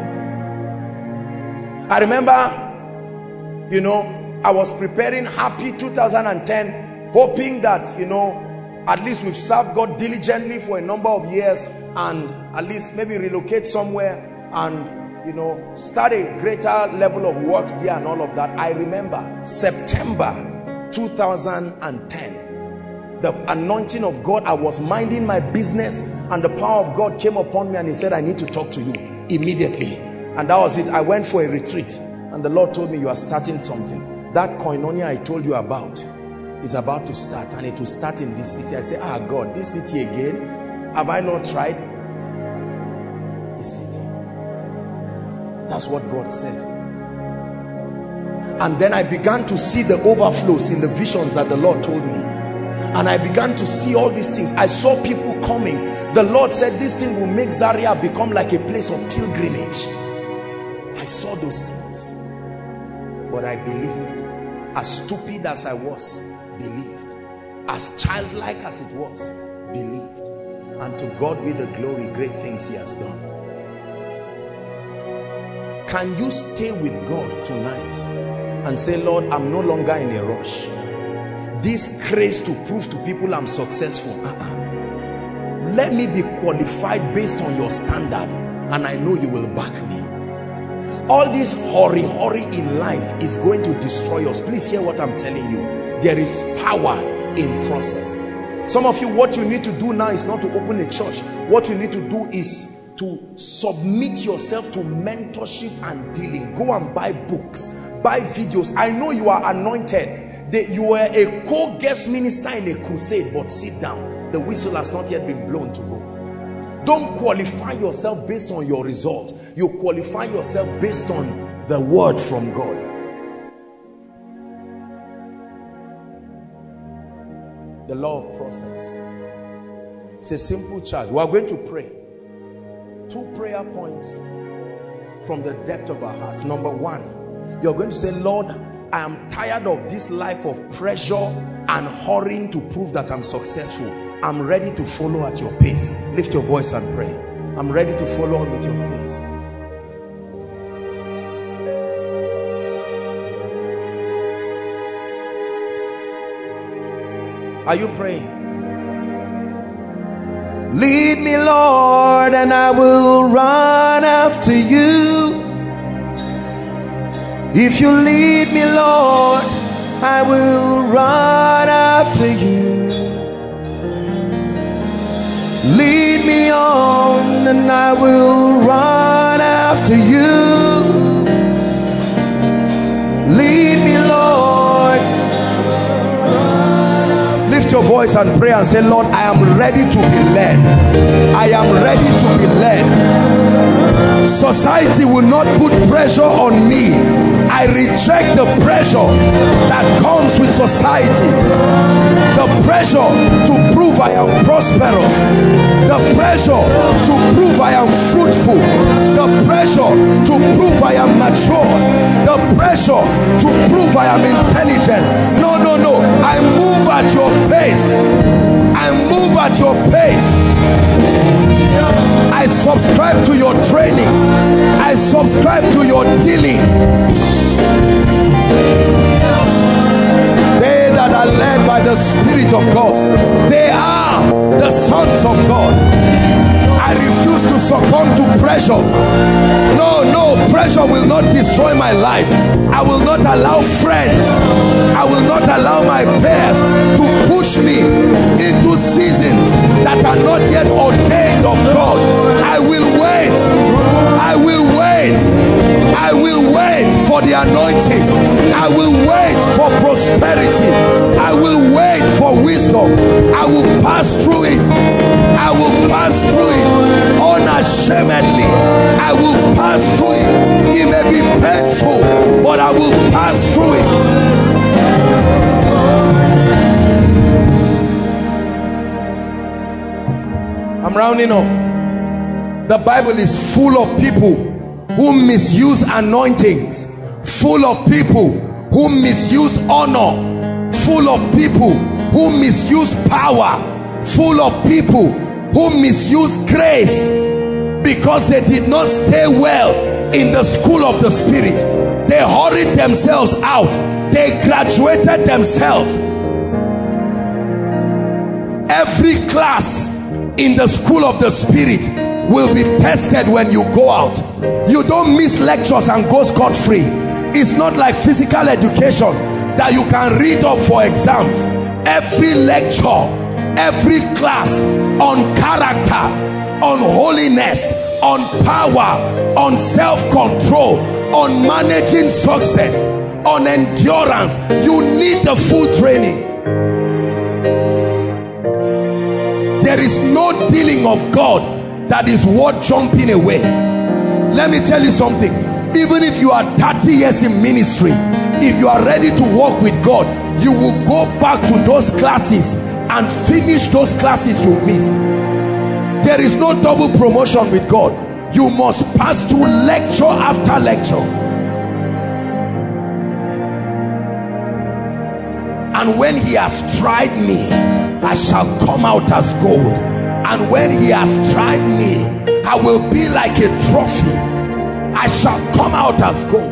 I remember, you know, I was preparing happy two thousand ten, hoping that, you know, at least we've served God diligently for a number of years, and at least maybe relocate somewhere and, you know, start a greater level of work there and all of that. I remember September two thousand ten, the anointing of God, I was minding my business and the power of God came upon me, and he said, I need to talk to you immediately. And that was it. I went for a retreat and the Lord told me, you are starting something. That koinonia I told you about is about to start, and it will start in this city. I say, ah God, this city again? Have I not tried? This city. That's what God said. And then I began to see the overflows in the visions that the Lord told me. And I began to see all these things. I saw people coming. The Lord said this thing will make Zaria become like a place of pilgrimage. I saw those things. But I believed. As stupid as I was, believed. As childlike as it was, believed. And to God be the glory, great things he has done. Can you stay with God tonight and say, Lord, I'm no longer in a rush. This grace to prove to people I'm successful, uh-uh. Let me be qualified based on your standard. and I know you will back me. All this hurry, hurry in life is going to destroy us. Please hear what I'm telling you. There is power in process. Some of you, what you need to do now is not to open a church. What you need to do is to submit yourself to mentorship and dealing. Go and buy books, buy videos. I know you are anointed. They, you were a co-guest minister in a crusade, but sit down. The whistle has not yet been blown to go. Don't qualify yourself based on your results. You qualify yourself based on the word from God. The law of process. It's a simple charge. We are going to pray. Two prayer points from the depth of our hearts. Number one, you're going to say, Lord, I am tired of this life of pressure and hurrying to prove that I'm successful. I'm ready to follow at your pace. Lift your voice and pray. I'm ready to follow on with your pace. Are you praying? Lead me, Lord, and I will run after you. If you lead me, Lord, I will run after you. Lead me on and I will run after you. Lead me, Lord. Lift your voice and pray and say, Lord, I am ready to be led. I am ready to be led. Society will not put pressure on me. I reject the pressure that comes with society. The pressure to prove I am prosperous. The pressure to prove I am fruitful. The pressure to prove I am mature. The pressure to prove I am intelligent. No, no, no. I move at your pace. I move at your pace. I subscribe to your training. I subscribe to your dealing. They that are led by the Spirit of God, they are the sons of God. I refuse to succumb to pressure. No, no, pressure will not destroy my life. I will not allow friends, I will not allow my peers to push me into seasons that are not yet ordained of God. I will wait. I will wait. I will wait for the anointing. I will wait for prosperity. I will wait for wisdom. I will pass through it. I will pass through it unashamedly. I will pass through it. It may be painful, but I will pass through it. I'm rounding up. The Bible is full of people who misuse anointings, full of people who misuse honor, full of people who misuse power, full of people who misuse grace because they did not stay well in the school of the Spirit. They hurried themselves out. They graduated themselves. Every class in the school of the Spirit will be tested when you go out. You don't miss lectures and go scot-free. It's not like physical education that you can read up for exams. Every lecture, every class on character, on holiness, on power, on self-control, on managing success, on endurance, you need the full training. There is no dealing of God that is worth jumping away. Let me tell you something. Even if you are thirty years in ministry, if you are ready to walk with God, you will go back to those classes and finish those classes you missed. There is no double promotion with God. You must pass through lecture after lecture. And when he has tried me, I shall come out as gold. And when he has tried me, I will be like a trophy. I shall come out as gold.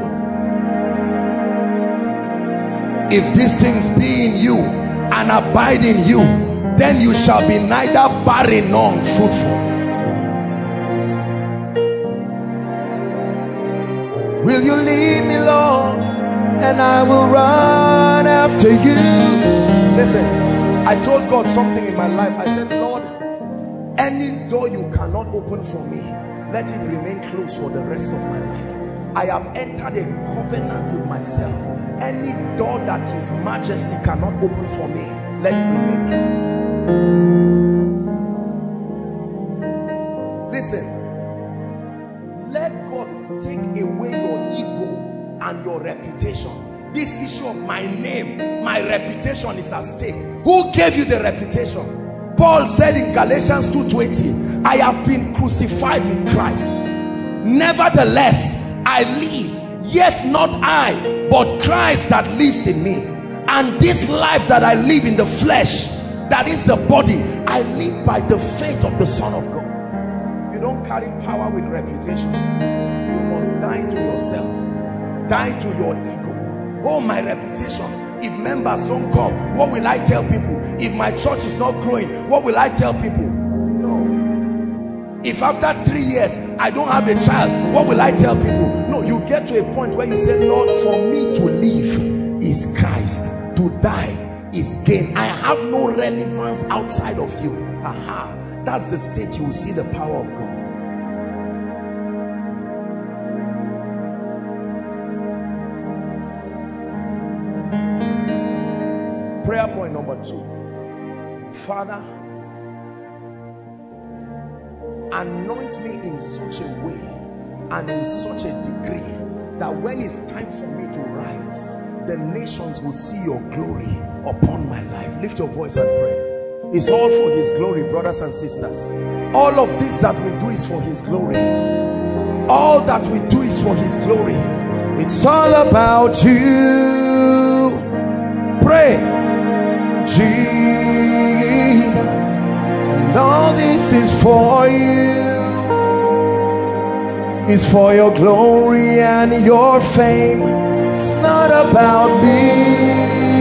If these things be in you and abide in you, then you shall be neither barren nor unfruitful. Will you lead me, Lord? And I will run after you. Listen, I told God something in my life. I said, Lord, any door you cannot open for me, let it remain closed for the rest of my life. I have entered a covenant with myself. Any door that His Majesty cannot open for me, let it remain closed. Listen, let God take away your ego and your reputation. This issue of my name, my reputation is at stake. Who gave you the reputation? Paul said in Galatians two twenty, I have been crucified with Christ. Nevertheless, I live, yet not I, but Christ that lives in me. And this life that I live in the flesh, that is the body, I live by the faith of the Son of God. You don't carry power with reputation. You must die to yourself. Die to your ego. Oh, my reputation. If members don't come, what will I tell people? If my church is not growing, what will I tell people? No. If after three years I don't have a child, what will I tell people? No, you get to a point where you say, Lord, for me to live is Christ, to die is gain. I have no relevance outside of you. Aha. That's the state you will see the power of God. Prayer point number two. Father, anoint me in such a way and in such a degree that when it's time for me to rise, the nations will see your glory upon my life. Lift your voice and pray. It's all for His glory, brothers and sisters. All of this that we do is for His glory. All that we do is for His glory. It's all about you. Pray. Jesus, and all this is for you. It's for your glory and your fame. It's not about me,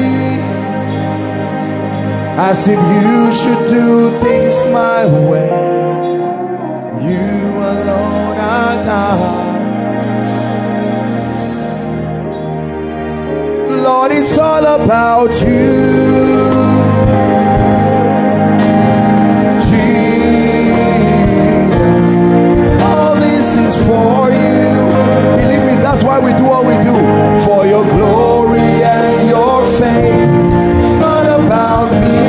as if you should do things my way. You alone are God. Lord, it's all about you. For you, believe me, that's why we do what we do, for your glory and your fame. It's not about me,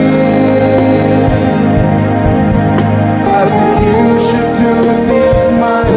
as if you should do things my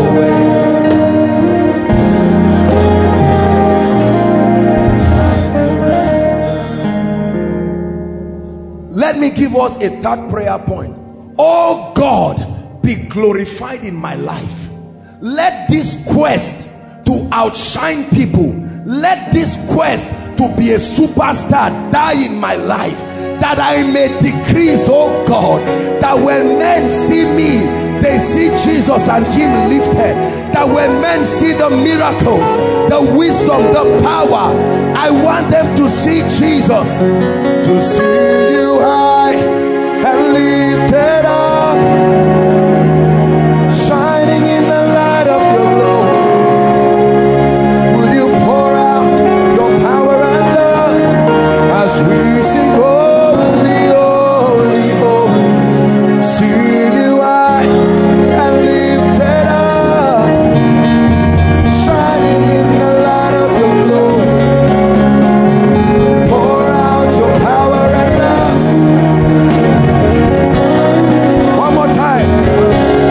way. Let me give us a third prayer point. Oh God, be glorified in my life. Let this quest to outshine people, let this quest to be a superstar die in my life, that I may decrease, oh God, that when men see me, they see Jesus and Him lifted. That when men see the miracles, the wisdom, the power, I want them to see Jesus. To see you high and lifted up, shining in the light of your glory. Will you pour out your power and love as we sing holy, holy, holy. See you high and lifted up, shining in the light of your glory. Pour out your power and love. One more time.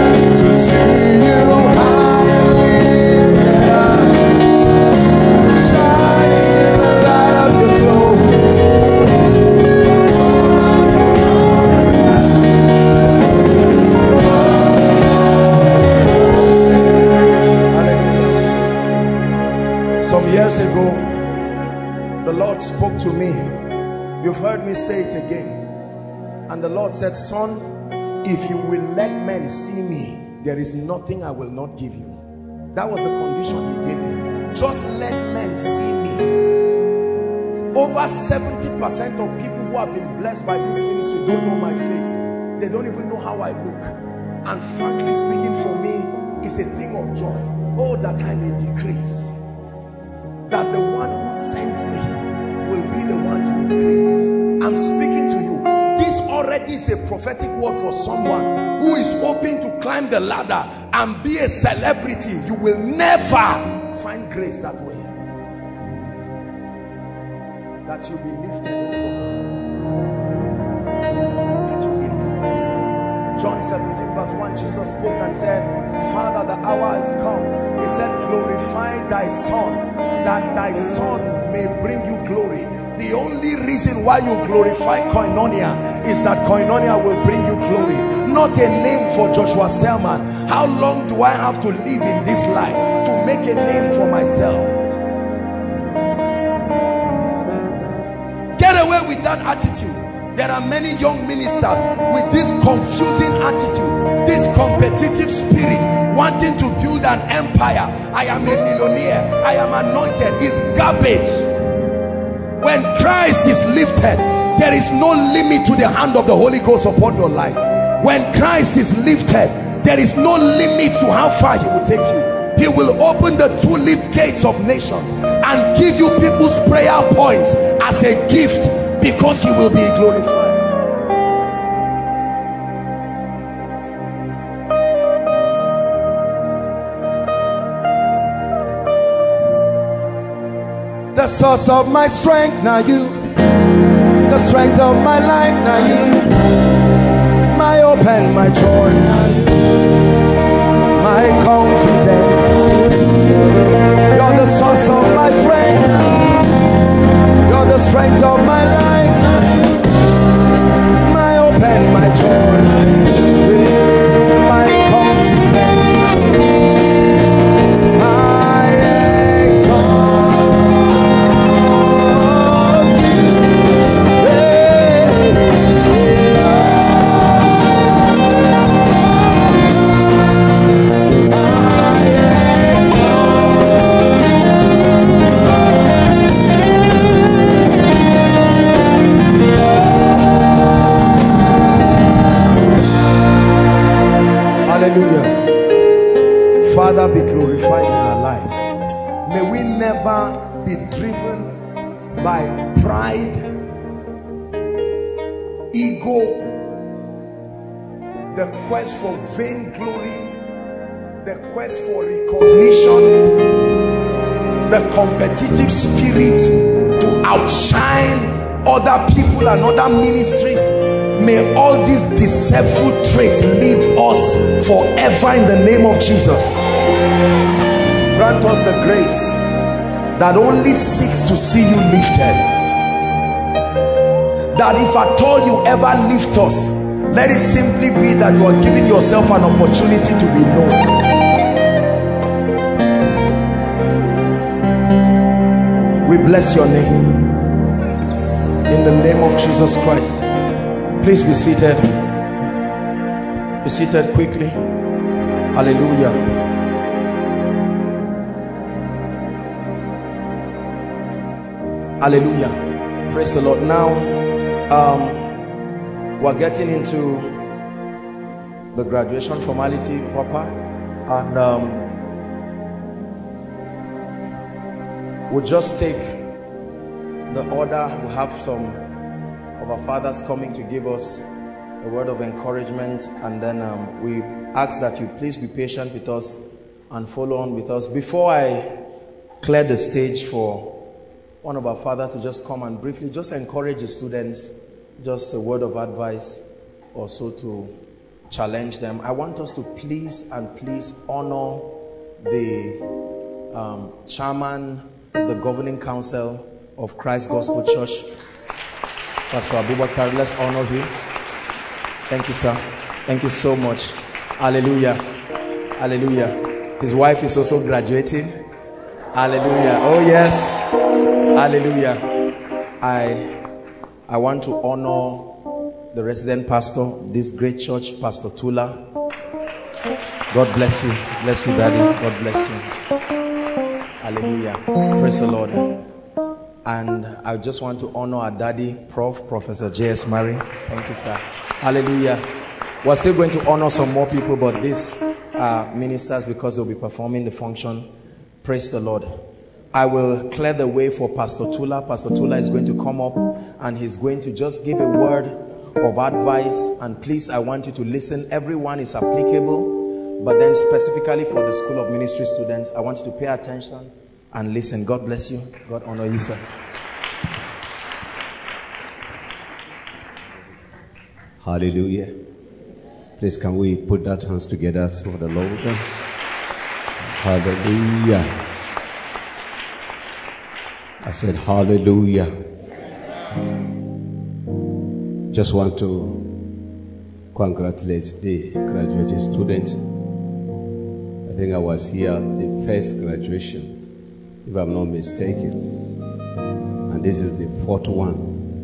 Years ago, the Lord spoke to me. You've heard me say it again. And the Lord said, son, if you will let men see me, there is nothing I will not give you. That was the condition He gave me. Just let men see me. Over seventy percent of people who have been blessed by this ministry don't know my face. They don't even know how I look. And frankly speaking, for me, it's a thing of joy. Oh, that I may decrease I'm speaking to you. This already is a prophetic word for someone who is hoping to climb the ladder and be a celebrity. You will never find grace that way. That you'll be lifted, oh God. That you'll be lifted. John seventeen verse one, Jesus spoke and said, Father, the hour has come. He said, glorify thy Son, that thy Son may bring you glory. The only reason why you glorify Koinonia is that Koinonia will bring you glory. Not a name for Joshua Selman. How long do I have to live in this life to make a name for myself? Get away with that attitude. There are many young ministers with this confusing attitude, this competitive spirit, wanting to build an empire. I am a millionaire, I am anointed. It's garbage. When Christ is lifted, there is no limit to the hand of the Holy Ghost upon your life. When Christ is lifted, there is no limit to how far he will take you. He will open the two lift gates of nations and give you people's prayer points as a gift, because he will be glorified. The source of my strength, now you. The strength of my life, now you. My hope and my joy, my confidence. You're the source of my strength. You're the strength of my life, my hope and my joy, my confidence. I exalt you. Hallelujah. Father, be glorified in our lives. May we never be driven by pride, ego, the quest for vainglory, the quest for recognition, the competitive spirit to outshine other people and other ministries. May all these deceitful traits leave us forever in the name of Jesus. Grant us the grace that only seeks to see you lifted. That if at all you ever lift us, let it simply be that you are giving yourself an opportunity to be known. We bless your name in the name of Jesus Christ. Please be seated. Be seated quickly. Hallelujah. Hallelujah. Praise the Lord. Now, um, we're getting into the graduation formality proper, and um, we'll just take the order. We'll have some of our fathers coming to give us a word of encouragement, and then um, we ask that you please be patient with us and follow on with us. Before I clear the stage for one of our fathers to just come and briefly just encourage the students, just a word of advice or so to challenge them, I want us to please and please honor the um, chairman of the governing council of Christ Gospel Church, Pastor Abubakar. Let's honor him. Thank you, sir. Thank you so much. Hallelujah. Hallelujah. His wife is also graduating. Hallelujah. Oh yes. Hallelujah. I I want to honor the resident pastor of this great church, Pastor Tula. God bless you. Bless you, Daddy. God bless you. Hallelujah. Praise the Lord. And I just want to honor our daddy, Prof Professor J S Murray. Thank you, sir. Hallelujah. We're still going to honor some more people, but these are ministers because they'll be performing the function. Praise the Lord. I will clear the way for Pastor Tula. Pastor Tula is going to come up and he's going to just give a word of advice. And please, I want you to listen. Everyone is applicable, but then specifically for the School of Ministry students, I want you to pay attention and listen. God bless you. God honor you, sir. Hallelujah. Please, can we put that hands together for the Lord? Hallelujah. I said hallelujah. Just want to congratulate the graduating student. I think I was here the first graduation, if I'm not mistaken. And this is the fourth one.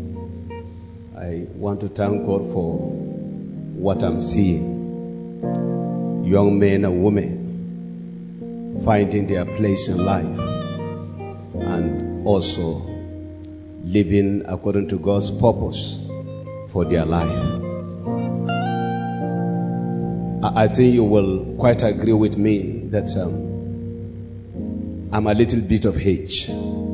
I want to thank God for what I'm seeing. Young men and women finding their place in life and also living according to God's purpose for their life. I think you will quite agree with me that um, I'm a little bit of age.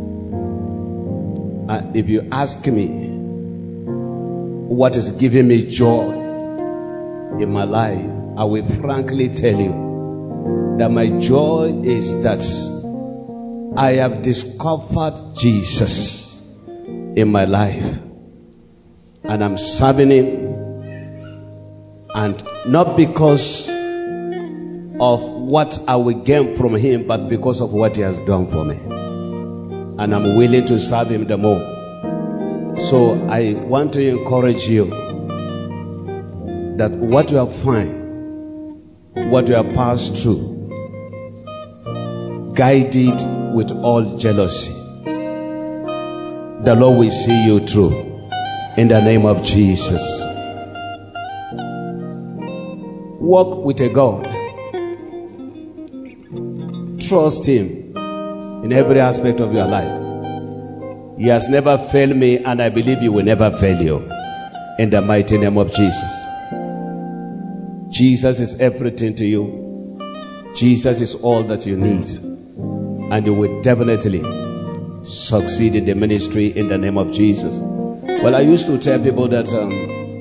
And if you ask me what is giving me joy in my life, I will frankly tell you that my joy is that I have discovered Jesus in my life and I'm serving him, and not because of what I will gain from him, but because of what he has done for me, and I'm willing to serve him the more. So I want to encourage you that what you have found, what you have passed through, guide it with all jealousy. The Lord will see you through in the name of Jesus. Walk with a God. Trust him in every aspect of your life. He has never failed me, and I believe he will never fail you in the mighty name of Jesus. Jesus is everything to you. Jesus is all that you need, and you will definitely succeed in the ministry in the name of Jesus. Well, I used to tell people that um,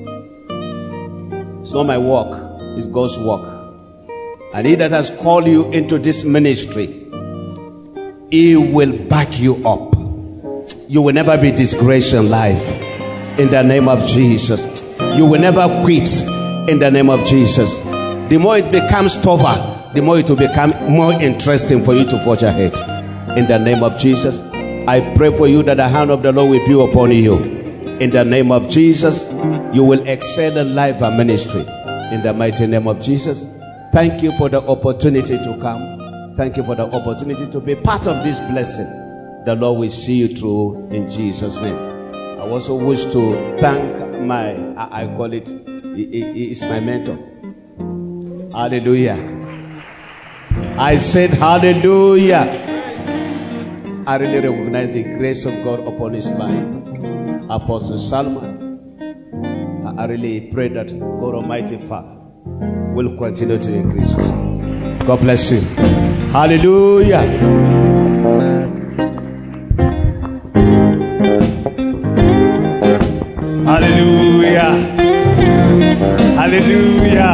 it's not my work, it's God's work. And he that has called you into this ministry, he will back you up. You will never be disgraced in life in the name of Jesus. You will never quit in the name of Jesus. The more it becomes tougher, the more it will become more interesting for you to forge ahead in the name of Jesus. I pray for you that the hand of the Lord will be upon you in the name of Jesus. You will excel in life and ministry in the mighty name of Jesus. Thank you for the opportunity to come. Thank you for the opportunity to be part of this blessing. The Lord will see you through in Jesus' name. I also wish to thank my, I, I call it, he, he is my mentor. Hallelujah. I said hallelujah. I really recognize the grace of God upon his life. Apostle Salman. I really pray that God Almighty Father will continue to increase us. God bless you. Hallelujah. Hallelujah. Hallelujah.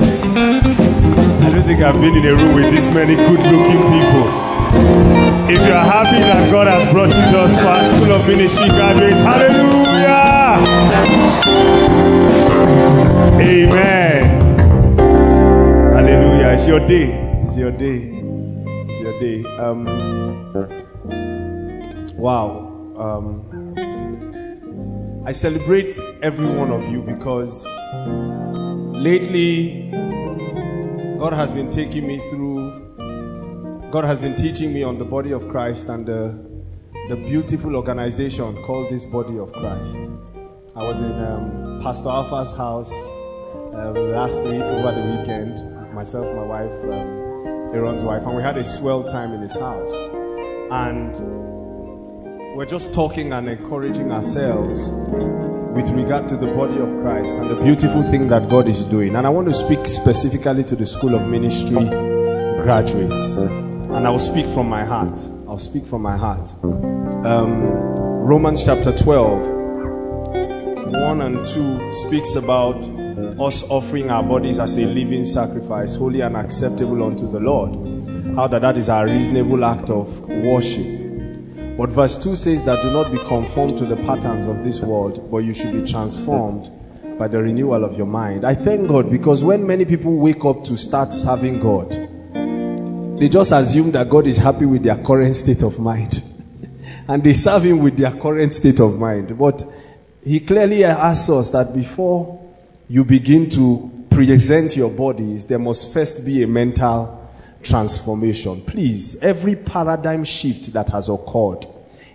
I don't think I've been in a room with this many good-looking people. If you are happy that God has brought you thus far, School of Ministry graduates, hallelujah. Amen. Hallelujah. It's your day. It's your day. It's your day. Um, wow. Um, I celebrate every one of you because lately God has been taking me through, God has been teaching me on the body of Christ and the, the beautiful organization called this Body of Christ. I was in um, Pastor Alpha's house um, last week over the weekend, myself, my wife, um, Aaron's wife, and we had a swell time in his house. And we're just talking and encouraging ourselves with regard to the body of Christ and the beautiful thing that God is doing. And I want to speak specifically to the School of Ministry graduates. And I will speak from my heart. I'll speak from my heart. Um, Romans chapter twelve, one and two speaks about us offering our bodies as a living sacrifice, holy and acceptable unto the Lord. How that that is our reasonable act of worship. But verse two says that do not be conformed to the patterns of this world, but you should be transformed by the renewal of your mind. I thank God because when many people wake up to start serving God, they just assume that God is happy with their current state of mind. And they serve him with their current state of mind. But he clearly asks us that before you begin to present your bodies, there must first be a mental transformation. Please, every paradigm shift that has occurred,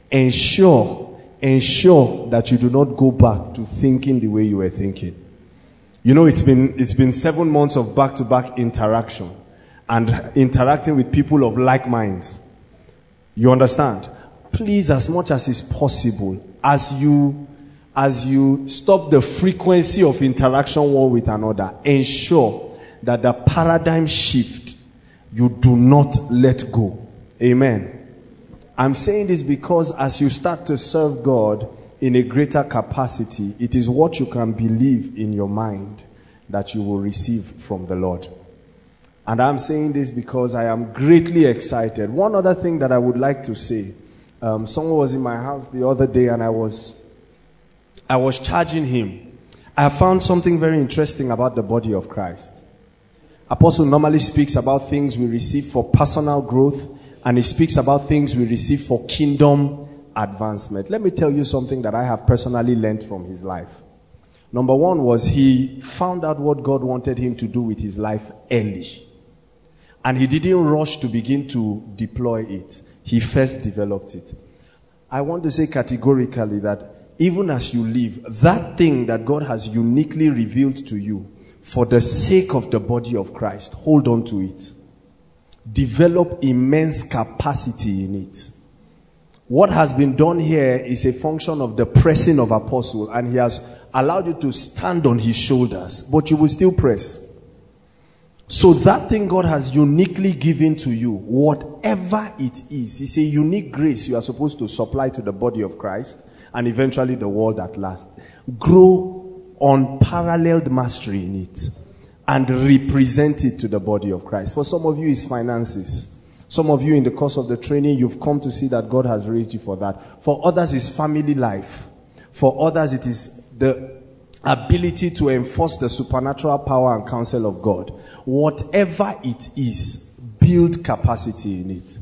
ensure ensure that you do not go back to thinking the way you were thinking. You know, it's been it's been seven months of back-to-back interaction and interacting with people of like minds. You understand? Please, as much as is possible, as you as you stop the frequency of interaction one with another, ensure that the paradigm shift you do not let go. Amen. I'm saying this because as you start to serve God in a greater capacity, it is what you can believe in your mind that you will receive from the Lord. And I'm saying this because I am greatly excited. One other thing that I would like to say, um, someone was in my house the other day and I was, I was charging him. I found something very interesting about the body of Christ. Apostle normally speaks about things we receive for personal growth, and he speaks about things we receive for kingdom advancement. Let me tell you something that I have personally learned from his life. Number one was he found out what God wanted him to do with his life early. And he didn't rush to begin to deploy it. He first developed it. I want to say categorically that even as you live, that thing that God has uniquely revealed to you, for the sake of the body of Christ, hold on to it. Develop immense capacity in it. What has been done here is a function of the pressing of apostle, and he has allowed you to stand on his shoulders, but you will still press. So that thing God has uniquely given to you, whatever it is, it's a unique grace you are supposed to supply to the body of Christ and eventually the world at last. Grow unparalleled mastery in it and represent it to the body of Christ. For some of you, it's finances. Some of you, in the course of the training, you've come to see that God has raised you for that. For others, it's family life. For others, it is the ability to enforce the supernatural power and counsel of God. Whatever it is, build capacity in it.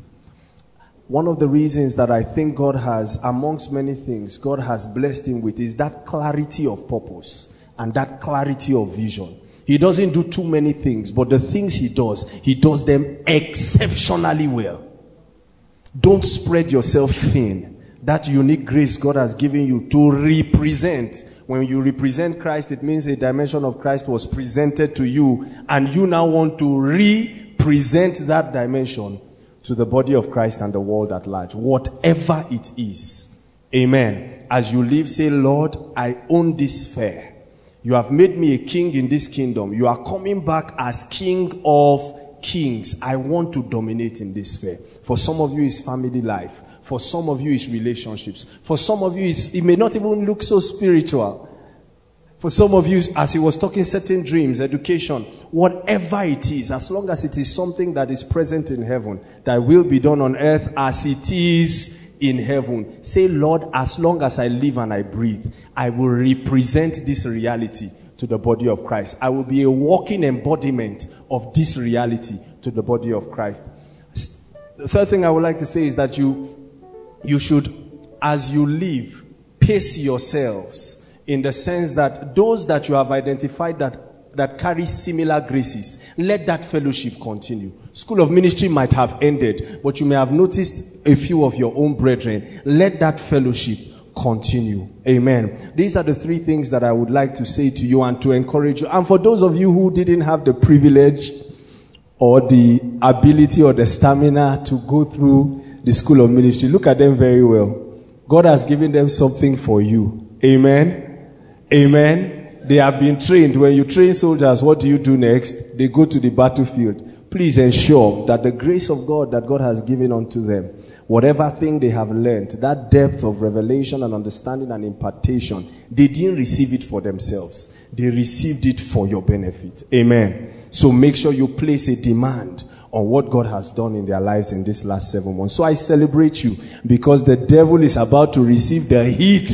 One of the reasons that I think God has, amongst many things, God has blessed him with is that clarity of purpose and that clarity of vision. He doesn't do too many things, but the things he does, he does them exceptionally well. Don't spread yourself thin. That unique grace God has given you to represent. When you represent Christ, it means a dimension of Christ was presented to you, and you now want to represent that dimension to the body of Christ and the world at large. Whatever it is. Amen. As you live, say, Lord, I own this sphere. You have made me a king in this kingdom. You are coming back as King of Kings. I want to dominate in this sphere. For some of you, it's family life. For some of you, it's relationships. For some of you, it's, it may not even look so spiritual. For some of you, as he was talking, certain dreams, education, whatever it is, as long as it is something that is present in heaven, that will be done on earth as it is in heaven. Say, Lord, as long as I live and I breathe, I will represent this reality to the body of Christ. I will be a walking embodiment of this reality to the body of Christ. The third thing I would like to say is that you, you should, as you live, pace yourselves in the sense that those that you have identified that that carry similar graces, let that fellowship continue. School of ministry might have ended, but you may have noticed a few of your own brethren. Let that fellowship continue. Amen. These are the three things that I would like to say to you and to encourage you. And for those of you who didn't have the privilege or the ability or the stamina to go through the school of ministry, look at them very well. God has given them something for you. Amen. Amen. They have been trained. When you train soldiers, what do you do next? They go to the battlefield. please ensure that the grace of God that God has given unto them, whatever thing they have learned, that depth of revelation and understanding and impartation, they didn't receive it for themselves. They received it for your benefit. Amen. So make sure you place a demand on what God has done in their lives in this last seven months. So I celebrate you because the devil is about to receive the heat.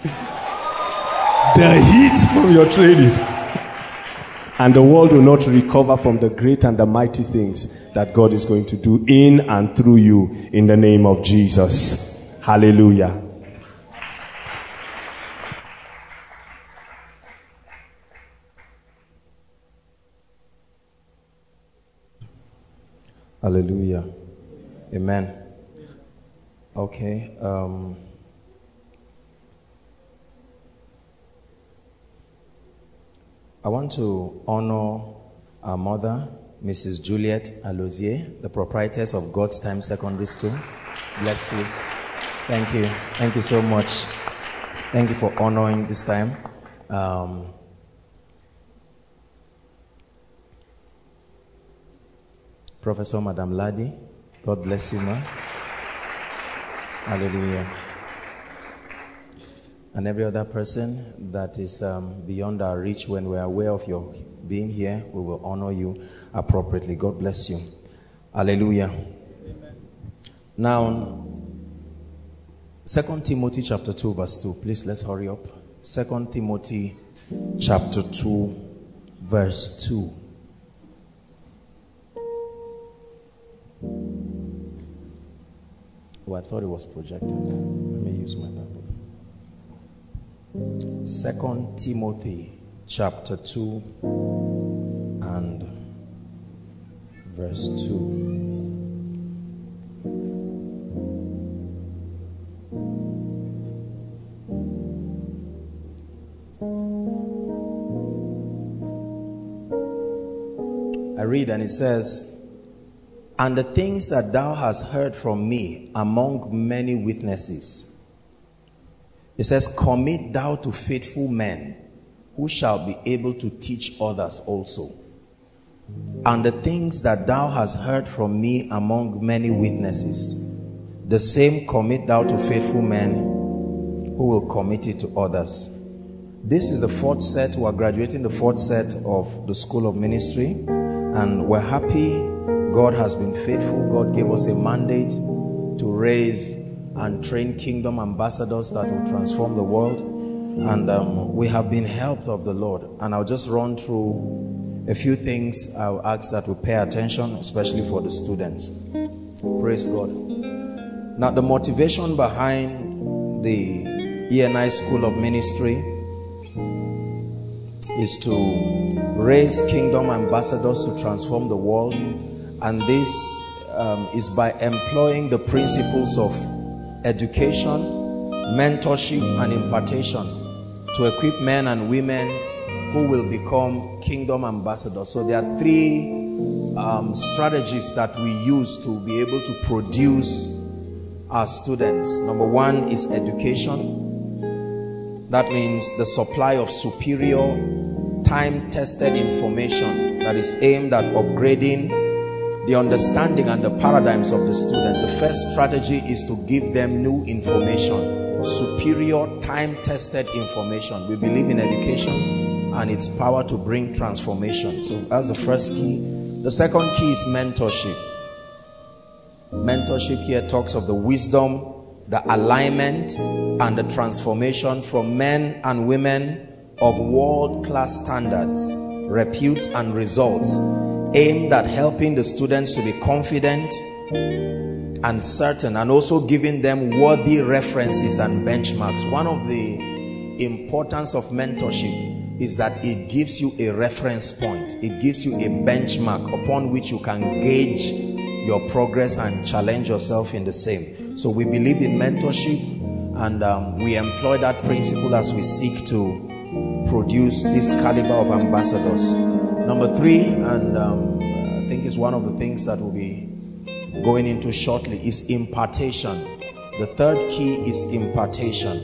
The heat from your training. And the world will not recover from the great and the mighty things that God is going to do in and through you in the name of Jesus. Hallelujah. Hallelujah. Amen. Okay. Um, I want to honor our mother, Missus Juliet Alozier, the proprietress of God's Time Secondary School. Bless you. Thank you. Thank you so much. Thank you for honoring this time. Um, Professor Madam Ladi, God bless you, ma. Hallelujah. And every other person that is um, beyond our reach, when we're aware of your being here, we will honor you appropriately. God bless you. Hallelujah. Amen. Now, Second Timothy chapter two, verse two. Please, let's hurry up. Second Timothy chapter two, verse two. Oh, I thought it was projected. Let me use my Bible. Second Timothy chapter two and verse two. I read and it says, "And the things that thou hast heard from me among many witnesses," it says, "commit thou to faithful men who shall be able to teach others also. And the things that thou hast heard from me among many witnesses, the same commit thou to faithful men who will commit it to others." This is the fourth set. We are graduating the fourth set of the School of Ministry, and we're happy. God has been faithful. God gave us a mandate to raise and train kingdom ambassadors that will transform the world. And um, we have been helped of the Lord. And I'll just run through a few things. I'll ask that we pay attention, especially for the students. Praise God. Now, the motivation behind the E N I School of Ministry is to raise kingdom ambassadors to transform the world. And this um, is by employing the principles of education, mentorship, and impartation to equip men and women who will become kingdom ambassadors. So there are three um, strategies that we use to be able to produce our students. Number one is education. That means the supply of superior, time-tested information that is aimed at upgrading the understanding and the paradigms of the student. The first strategy is to give them new information, superior, time-tested information. We believe in education and its power to bring transformation. So that's the first key. The second key is mentorship. Mentorship here talks of the wisdom, the alignment, and the transformation from men and women of world-class standards, repute, and results, aimed at helping the students to be confident and certain, and also giving them worthy references and benchmarks. One of the importance of mentorship is that it gives you a reference point. It gives you a benchmark upon which you can gauge your progress and challenge yourself in the same. So we believe in mentorship, and um, we employ that principle as we seek to produce this caliber of ambassadors. Number three, and um, I think it's one of the things that we'll be going into shortly, is impartation. The third key is impartation.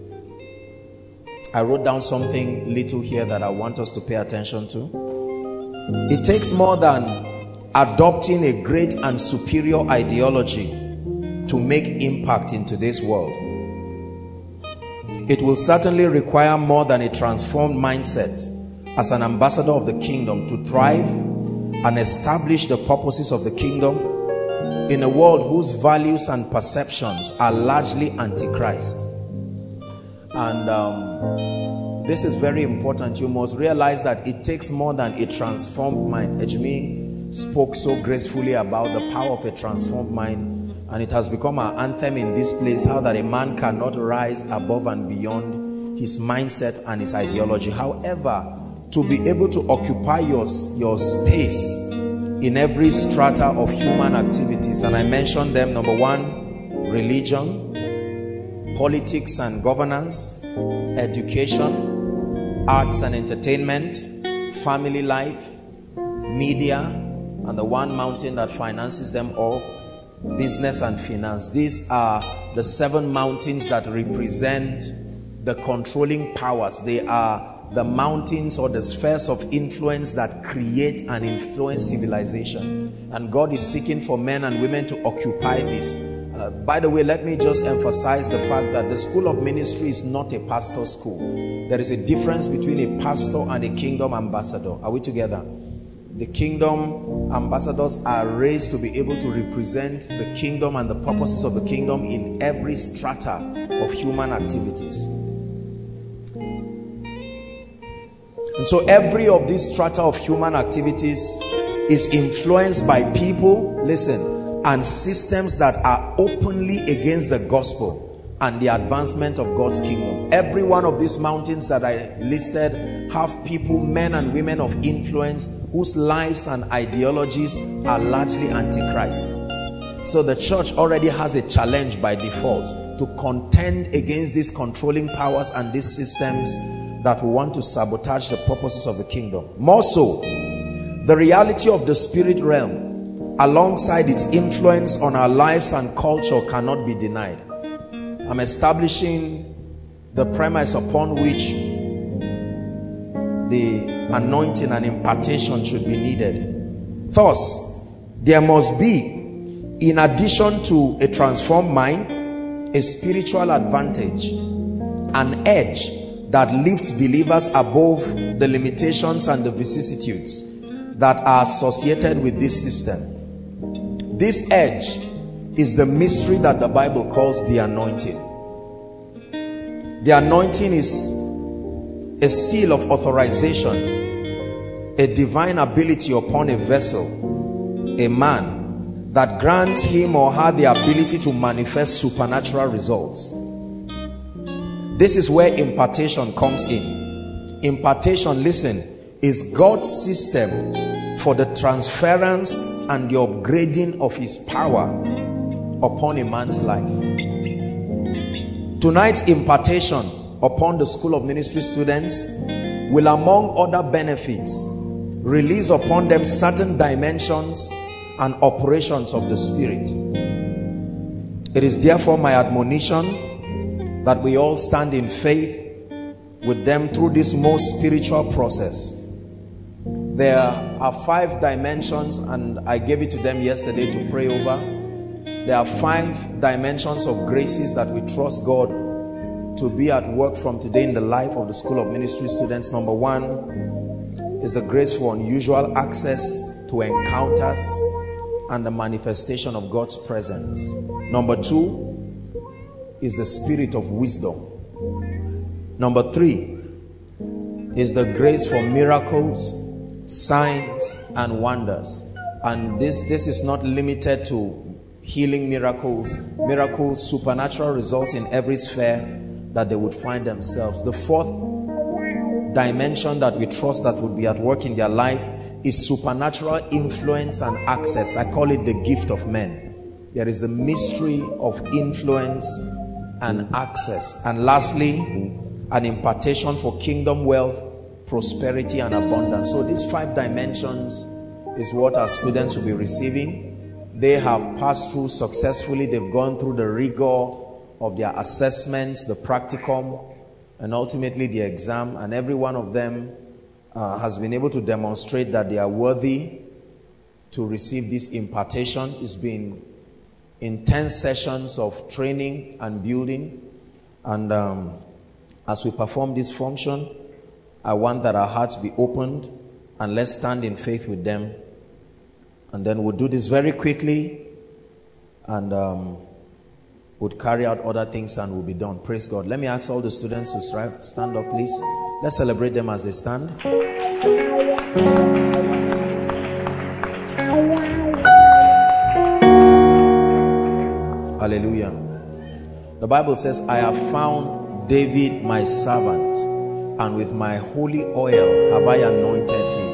I wrote down something little here that I want us to pay attention to. It takes more than adopting a great and superior ideology to make impact in today's world. It will certainly require more than a transformed mindset as an ambassador of the kingdom to thrive and establish the purposes of the kingdom in a world whose values and perceptions are largely antichrist. And um, this is very important. You must realize that it takes more than a transformed mind. Ejimi spoke so gracefully about the power of a transformed mind, and it has become our anthem in this place, how that a man cannot rise above and beyond his mindset and his ideology. However, to be able to occupy your, your space in every strata of human activities, and I mentioned them: number one, religion, politics and governance, education, arts and entertainment, family life, media, and the one mountain that finances them all, business and finance. These are the seven mountains that represent the controlling powers. They are the mountains or the spheres of influence that create and influence civilization. And God is seeking for men and women to occupy this. Uh, by the way, let me just emphasize the fact that the school of ministry is not a pastor school. There is a difference between a pastor and a kingdom ambassador. Are we together? The kingdom ambassadors are raised to be able to represent the kingdom and the purposes of the kingdom in every strata of human activities. And so every of these strata of human activities is influenced by people, listen, and systems that are openly against the gospel and the advancement of God's kingdom. Every one of these mountains that I listed have people, men and women of influence, whose lives and ideologies are largely antichrist. So the church already has a challenge by default to contend against these controlling powers and these systems that will want to sabotage the purposes of the kingdom. More so, the reality of the spirit realm alongside its influence on our lives and culture cannot be denied. I'm establishing the premise upon which the anointing and impartation should be needed. Thus, there must be, in addition to a transformed mind, a spiritual advantage, an edge that lifts believers above the limitations and the vicissitudes that are associated with this system. This edge is the mystery that the Bible calls the anointing. The anointing is a seal of authorization, a divine ability upon a vessel, a man, that grants him or her the ability to manifest supernatural results. This is where impartation comes in. Impartation, listen, is God's system for the transference and the upgrading of his power upon a man's life. Tonight's impartation upon the School of Ministry students will, among other benefits, release upon them certain dimensions and operations of the Spirit. It is therefore my admonition that we all stand in faith with them through this most spiritual process. There are five dimensions, and I gave it to them yesterday to pray over. There are five dimensions of graces that we trust God to be at work from today in the life of the School of Ministry students. Number one is the grace for unusual access to encounters and the manifestation of God's presence. Number two is the spirit of wisdom. Number three is the grace for miracles, signs and wonders. And this this is not limited to healing miracles, miracles, supernatural results in every sphere that they would find themselves. The fourth dimension that we trust that would be at work in their life is supernatural influence and access. I call it the gift of men. There is a mystery of influence and access. And lastly, an impartation for kingdom wealth, prosperity and abundance. So these five dimensions is what our students will be receiving. They have passed through successfully. They've gone through the rigor of their assessments, the practicum, and ultimately the exam. And every one of them uh, has been able to demonstrate that they are worthy to receive this impartation. It's been intense sessions of training and building. And um, as we perform this function, I want that our hearts be opened, and let's stand in faith with them. And then we'll do this very quickly, and um, we'll carry out other things and we'll be done. Praise God. Let me ask all the students to strive, stand up, please. Let's celebrate them as they stand. Hallelujah. The Bible says, I have found David my servant, and with my holy oil have I anointed him.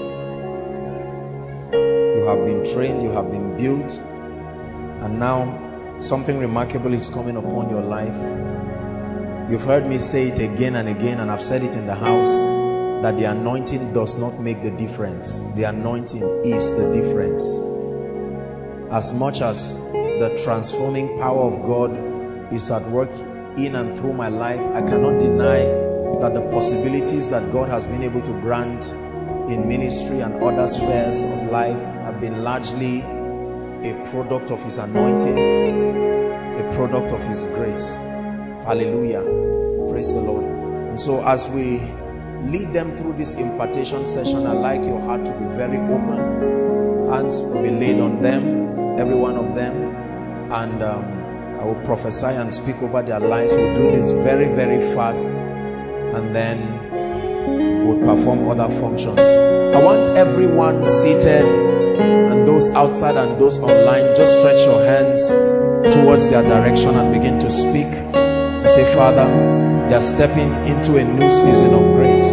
You have been trained, you have been built, and now something remarkable is coming upon your life. You've heard me say it again and again, and I've said it in the house, that the anointing does not make the difference. The anointing is the difference. As much as the transforming power of God is at work in and through my life, I cannot deny that the possibilities that God has been able to grant in ministry and other spheres of life have been largely a product of his anointing, a product of his grace. Hallelujah. Praise the Lord. And so as we lead them through this impartation session, I'd like your heart to be very open. Hands will be laid on them, every one of them, and um, I will prophesy and speak over their lives. We'll do this very, very fast, and then we'll perform other functions. I want everyone seated, and those outside and those online, just stretch your hands towards their direction and begin to speak. Say, Father, they are stepping into a new season of grace.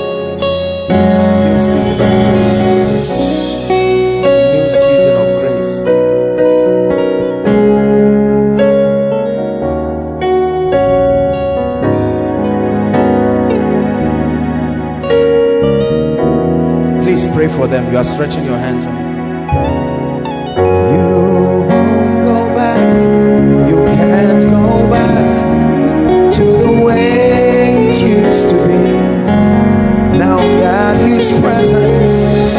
New season of grace. New season of grace. Please pray for them. You are stretching your hands. You won't go back. You can't go back to the way it used to be. Now that his presence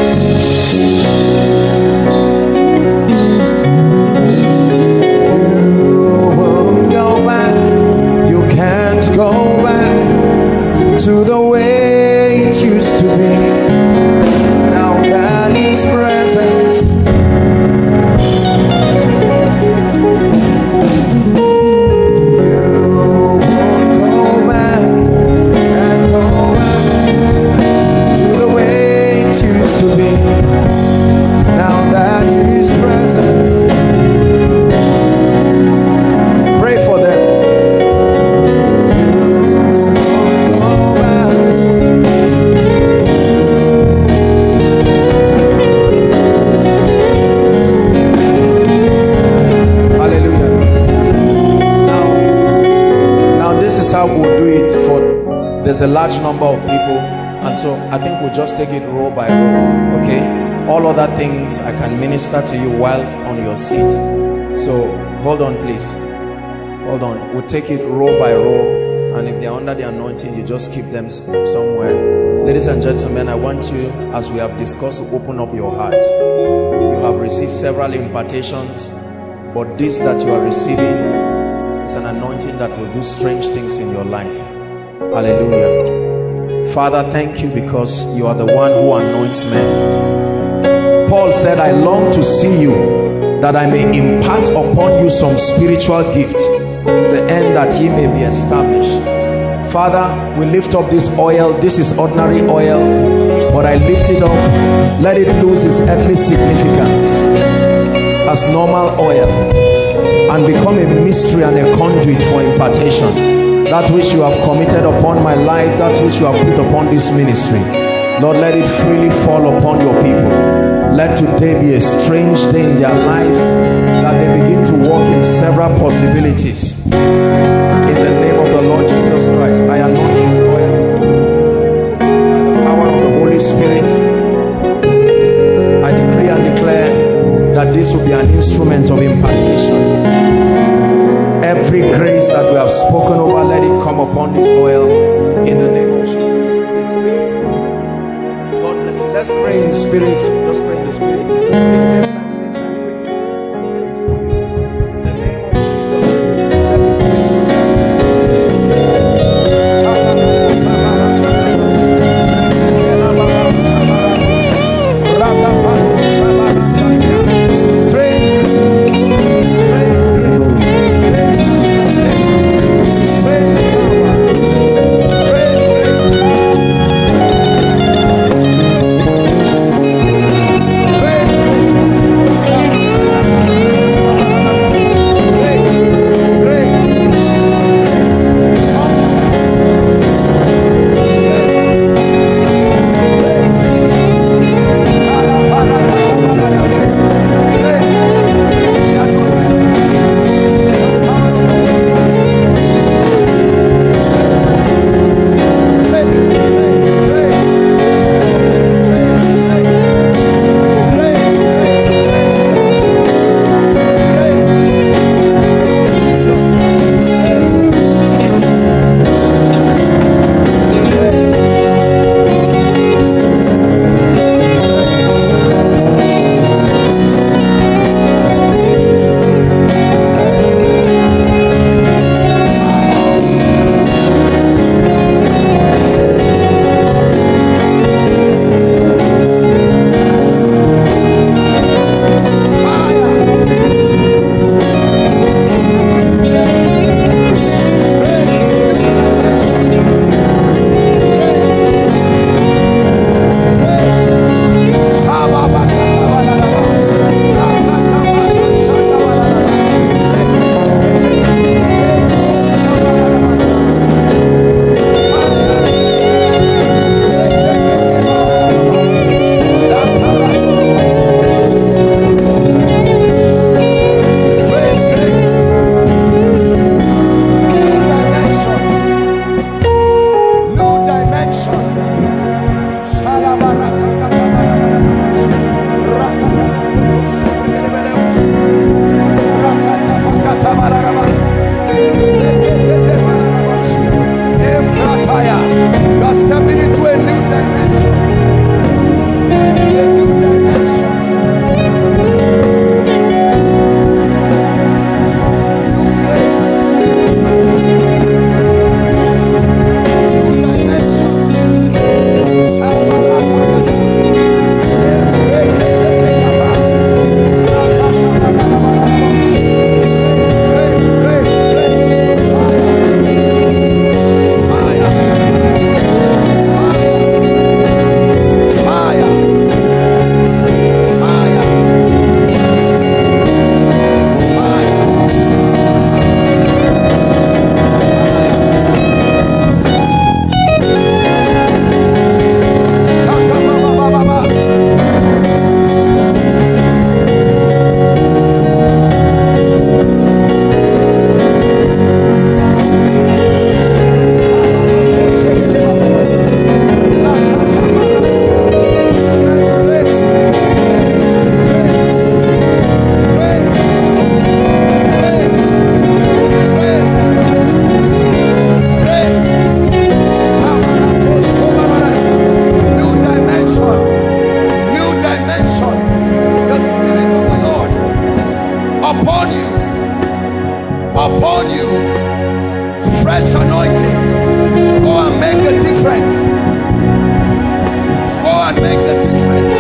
you won't go back. You can't go back to the way it used to be. Now that his presence there's a large number of people, and so I think we'll just take it row by row. Okay, all other things I can minister to you while on your seat. So hold on, please, hold on. We'll take it row by row, and if they're under the anointing, you just keep them somewhere. Ladies and gentlemen, I want you, as we have discussed, to open up your hearts. You have received several impartations, but this that you are receiving is an anointing that will do strange things in your life. Hallelujah. Father, thank you because you are the one who anoints men. Paul said, I long to see you, that I may impart upon you some spiritual gift, to the end that ye may be established. Father, we lift up this oil. This is ordinary oil, but I lift it up. Let it lose its earthly significance as normal oil and become a mystery and a conduit for impartation. That which you have committed upon my life, that which you have put upon this ministry, Lord, let it freely fall upon your people. Let today be a strange day in their lives, that they begin to walk in several possibilities. In the name of the Lord Jesus Christ, I anoint this oil by the power of the Holy Spirit. I decree and declare that this will be an instrument of impartation. Every grace that we have spoken over, let it come upon this oil in the name of Jesus. Let's pray. God bless you. Let's pray in the spirit. Let's pray in the spirit. upon you. Fresh anointing. Go and make the difference. Go and make the difference.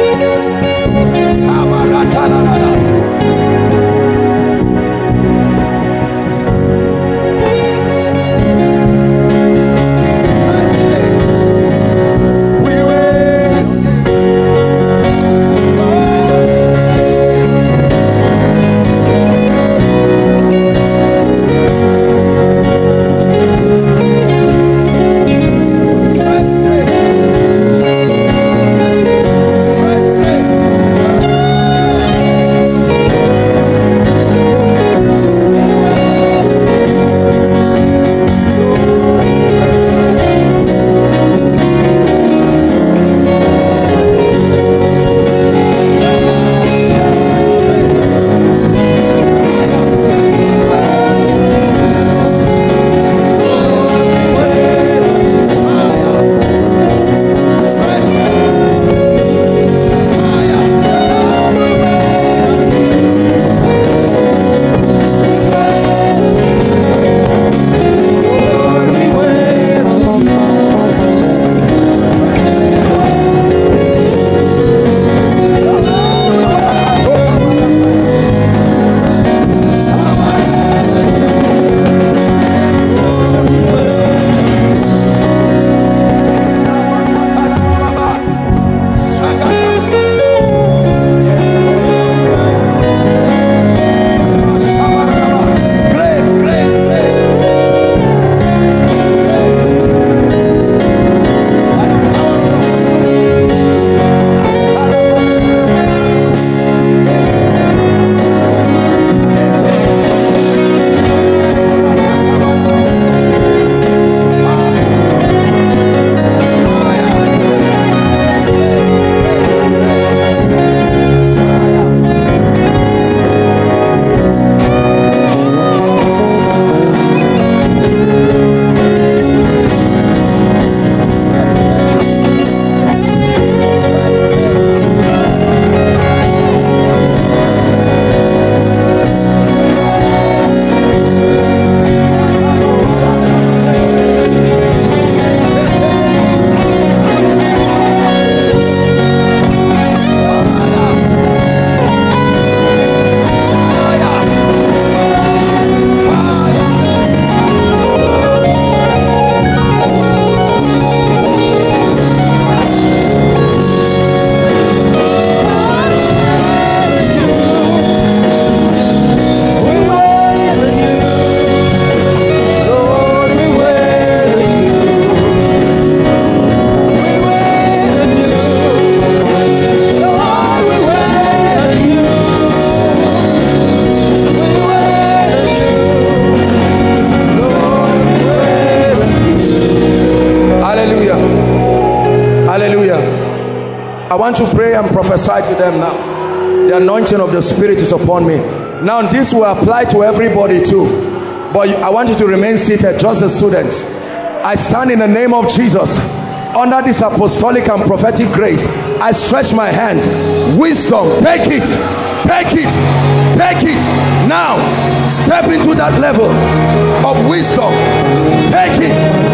I want to pray and prophesy to them now. The anointing of the Spirit is upon me. Now this will apply to everybody too. But I want you to remain seated, just the students. I stand in the name of Jesus. Under this apostolic and prophetic grace, I stretch my hands. Wisdom, take it. Take it. Take it. Now, step into that level of wisdom. Take it.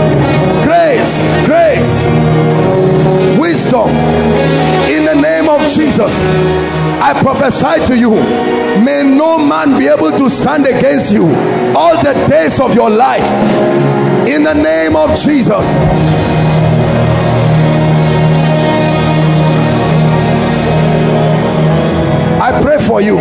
Grace. Grace. Wisdom. In the name of Jesus, I prophesy to you, may no man be able to stand against you all the days of your life. In the name of Jesus. I pray for you.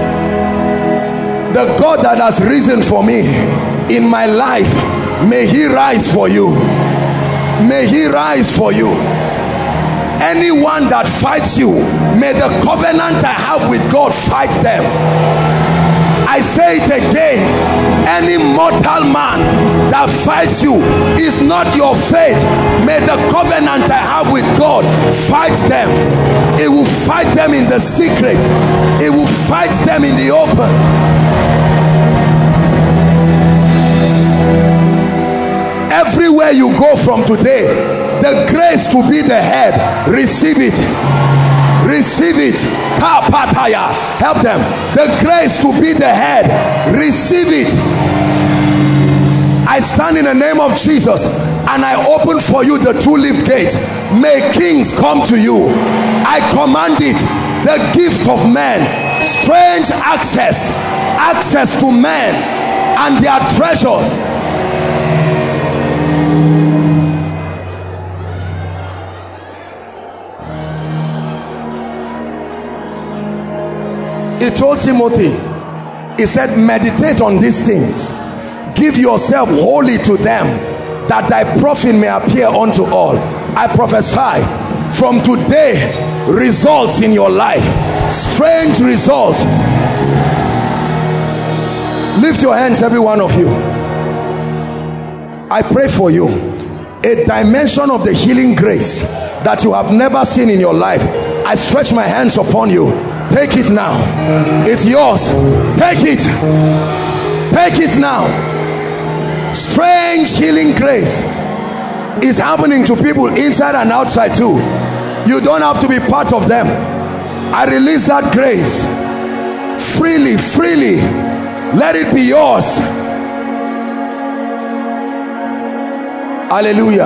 The God that has risen for me in my life, may he rise for you. May he rise for you. Anyone that fights you, may the covenant I have with God fight them. I say it again, any mortal man that fights you is not your fate. May the covenant I have with God fight them. It will fight them in the secret. It will fight them in the open. Everywhere you go from today, the grace to be the head, receive it. Receive it. Help them. The grace to be the head, receive it. I stand in the name of Jesus and I open for you the two-leaf gates. May kings come to you. I command it, the gift of men, strange access, access to men and their treasures. He told Timothy, he said, meditate on these things, give yourself wholly to them, that thy profit may appear unto all. I prophesy from today, results in your life, strange results. Lift your hands, every one of you. I pray for you a dimension of the healing grace that you have never seen in your life. I stretch my hands upon you. Take it now. It's yours. Take it. Take it now. Strange healing grace is happening to people inside and outside too. You don't have to be part of them. I release that grace freely, freely. Let it be yours. Hallelujah.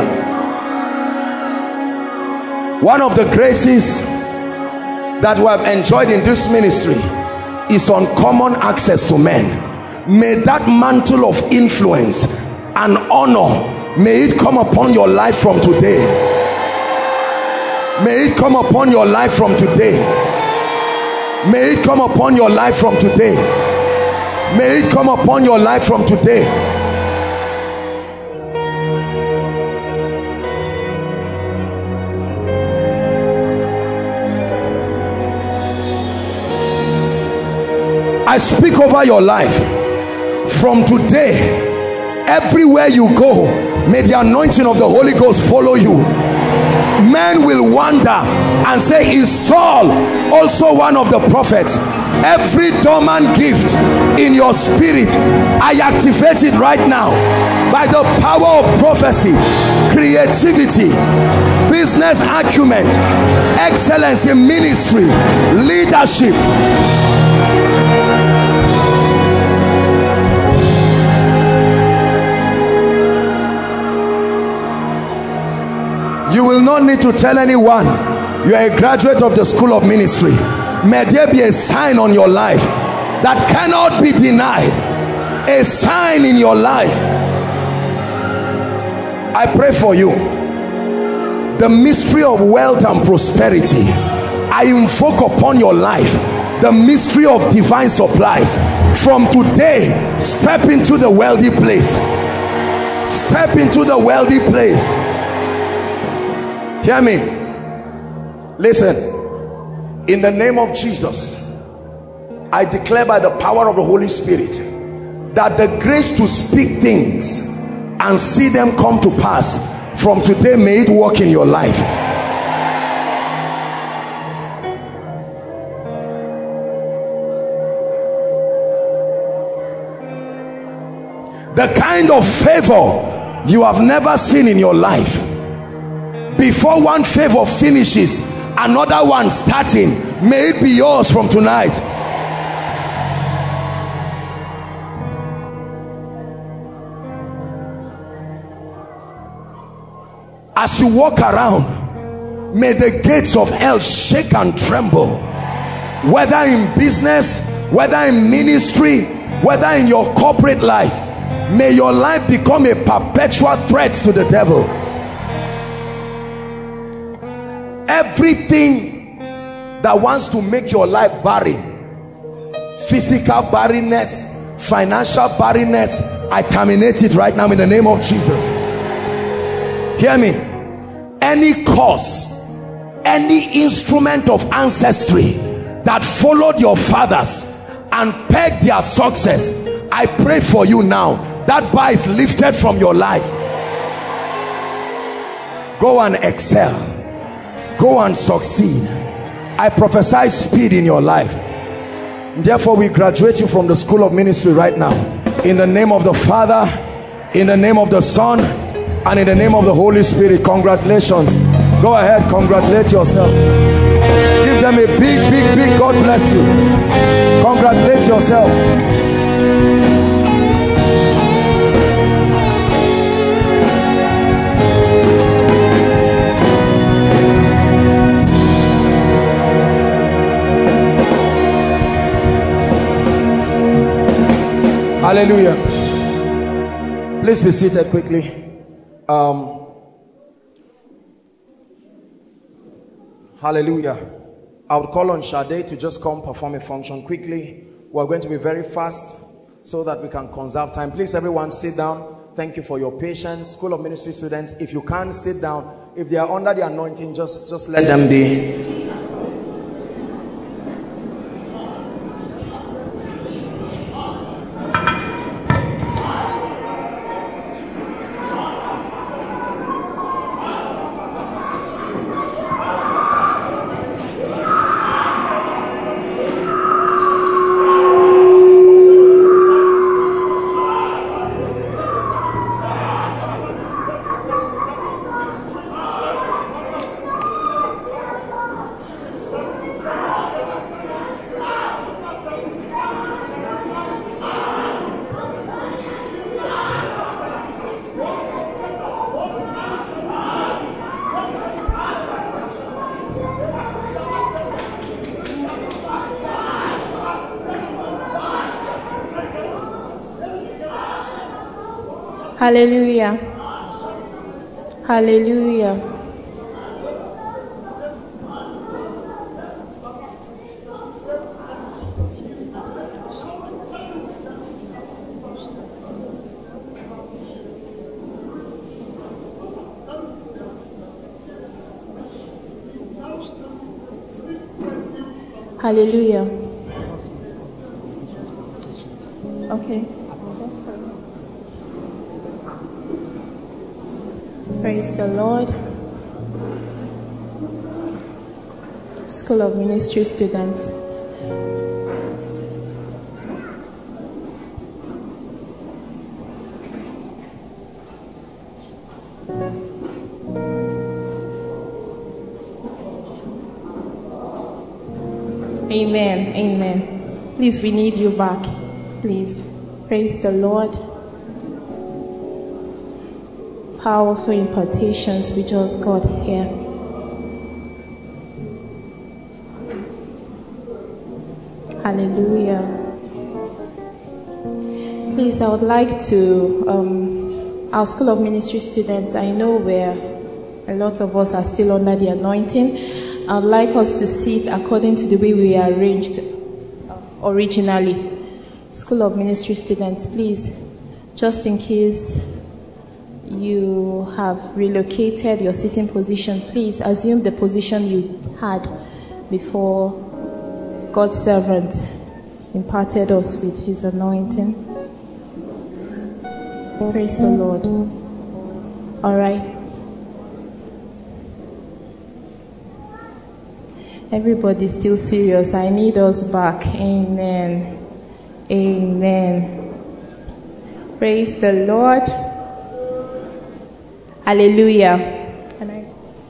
One of the graces that we have enjoyed in this ministry is uncommon access to men. May that mantle of influence and honor, may it come upon your life from today. May it come upon your life from today. May it come upon your life from today. May it come upon your life from today. I speak over your life from today. Everywhere you go, may the anointing of the Holy Ghost follow you. Men will wonder and say, is Saul also one of the prophets? Every dormant gift in your spirit, I activate it right now by the power of prophecy, creativity, business acumen, excellence in ministry, leadership. You will not need to tell anyone you are a graduate of the school of ministry. May there be a sign on your life that cannot be denied. A sign in your life. I pray for you. The mystery of wealth and prosperity, I invoke upon your life the mystery of divine supplies. From today, step into the wealthy place. Step into the wealthy place. Hear me. Listen. In the name of Jesus, I declare by the power of the Holy Spirit that the grace to speak things and see them come to pass, from today may it work in your life. The kind of favor you have never seen in your life. Before one favor finishes, another one starting. May it be yours from tonight. As you walk around, may the gates of hell shake and tremble. Whether in business, whether in ministry, whether in your corporate life, may your life become a perpetual threat to the devil. Everything that wants to make your life barren, physical barrenness, financial barrenness, I terminate it right now in the name of Jesus. Hear me. Any cause, any instrument of ancestry that followed your fathers and pegged their success, I pray for you now. That bar is lifted from your life. Go and excel. Go and succeed. I prophesy speed in your life. Therefore, we graduate you from the school of ministry right now. In the name of the Father, in the name of the Son, and in the name of the Holy Spirit. Congratulations. Go ahead, congratulate yourselves. Give them a big, big, big God bless you. Congratulate yourselves. Hallelujah. Please be seated quickly. Um, hallelujah. I would call on Shade to just come perform a function quickly. We're going to be very fast so that we can conserve time. Please, everyone, sit down. Thank you for your patience. School of Ministry students, if you can't sit down, if they are under the anointing, just, just let them be. Hallelujah. Hallelujah. Hallelujah. Okay. Praise the Lord. School of Ministry students. Amen. Amen. Please, we need you back. Please. Praise the Lord. Powerful impartations we just got here. Hallelujah. Please, I would like to, um, our School of Ministry students, I know where a lot of us are still under the anointing. I would like us to sit according to the way we are arranged originally. School of Ministry students, please, just in case you have relocated your sitting position, please assume the position you had before God's servant imparted us with his anointing. Praise the Lord. All right. Everybody's still serious. I need us back. Amen. Amen. Praise the Lord. Hallelujah. Can I?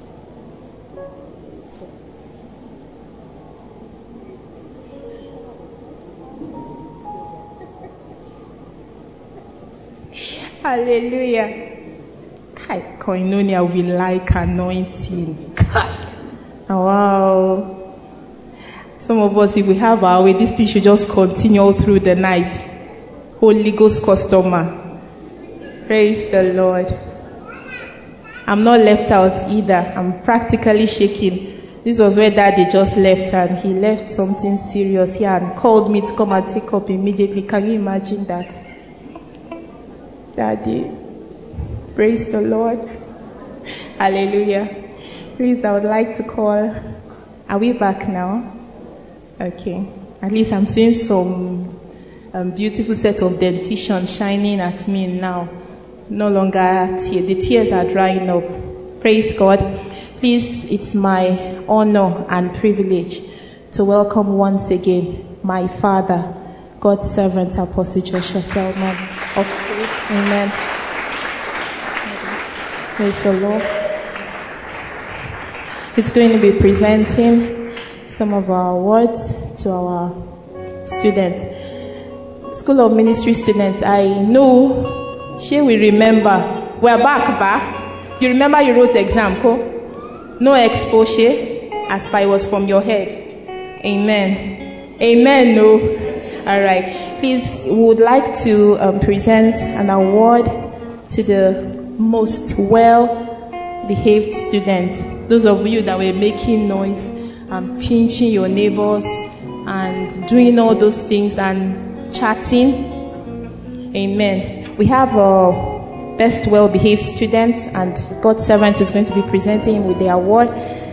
Hallelujah. Kai, Koinonia, we like anointing. Kai. Wow. Some of us, if we have our way, this thing should just continue all through the night. Holy Ghost customer. Praise the Lord. I'm not left out either. I'm practically shaking. This was where Daddy just left, and he left something serious here and called me to come and take up immediately. Can you imagine that? Daddy, praise the Lord. Hallelujah. Please, I would like to call. Are we back now? Okay. At least I'm seeing some um, beautiful set of dentition shining at me now. No longer tears. The tears are drying up. Praise God. Please, it's my honor and privilege to welcome once again my father, God's servant, Apostle Joshua Selman of faith. Amen. Praise the Lord. He's going to be presenting some of our words to our students. School of Ministry students, I know Shey we remember. We're back, ba. You remember you wrote exam, ko? No exposure, as by was from your head. Amen. Amen, no. All right. Please, we would like to um, present an award to the most well-behaved student. Those of you that were making noise and pinching your neighbors and doing all those things and chatting. Amen. We have a best well-behaved student, and God's servant is going to be presenting him with the award.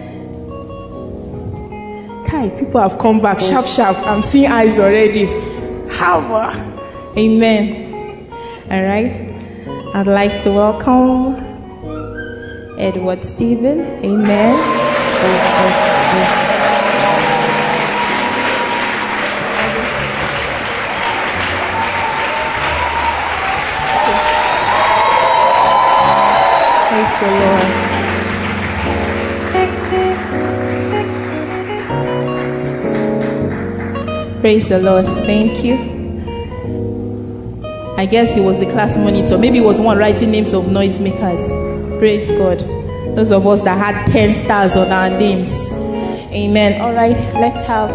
Kai, people have come back sharp, sharp. I'm seeing eyes already. How? Amen. All right. I'd like to welcome Edward Stephen. Amen. Praise the Lord. Praise the Lord. Thank you. I guess he was the class monitor. Maybe he was one writing names of noisemakers. Praise God. Those of us that had ten stars on our names. Amen. All right, let's have.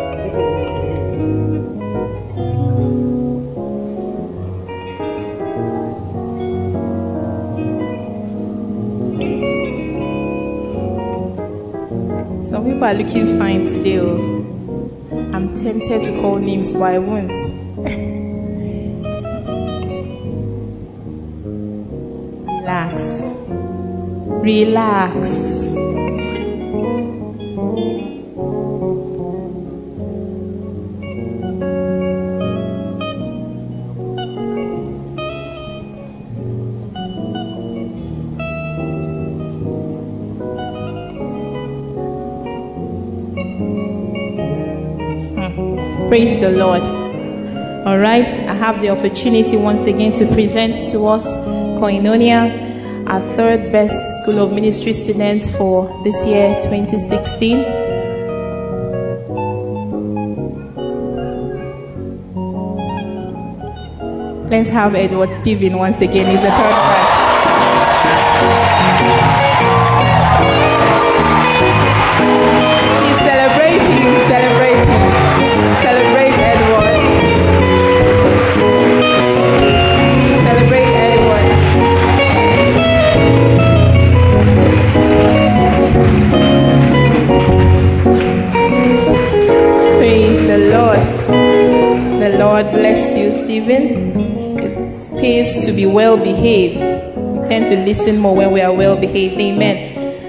Some people are looking fine today. Oh. I'm tempted to call names, but I won't. Relax. Relax. Praise the Lord. All right, I have the opportunity once again to present to us Koinonia, our third best School of Ministry student for this year, twenty sixteen. Let's have Edward Stephen once again. He's the third best. He's celebrating, celebrating. Celebrate Edward. Celebrate Edward. Praise the Lord. The Lord bless you, Stephen. It pays to be well behaved. We tend to listen more when we are well behaved. Amen.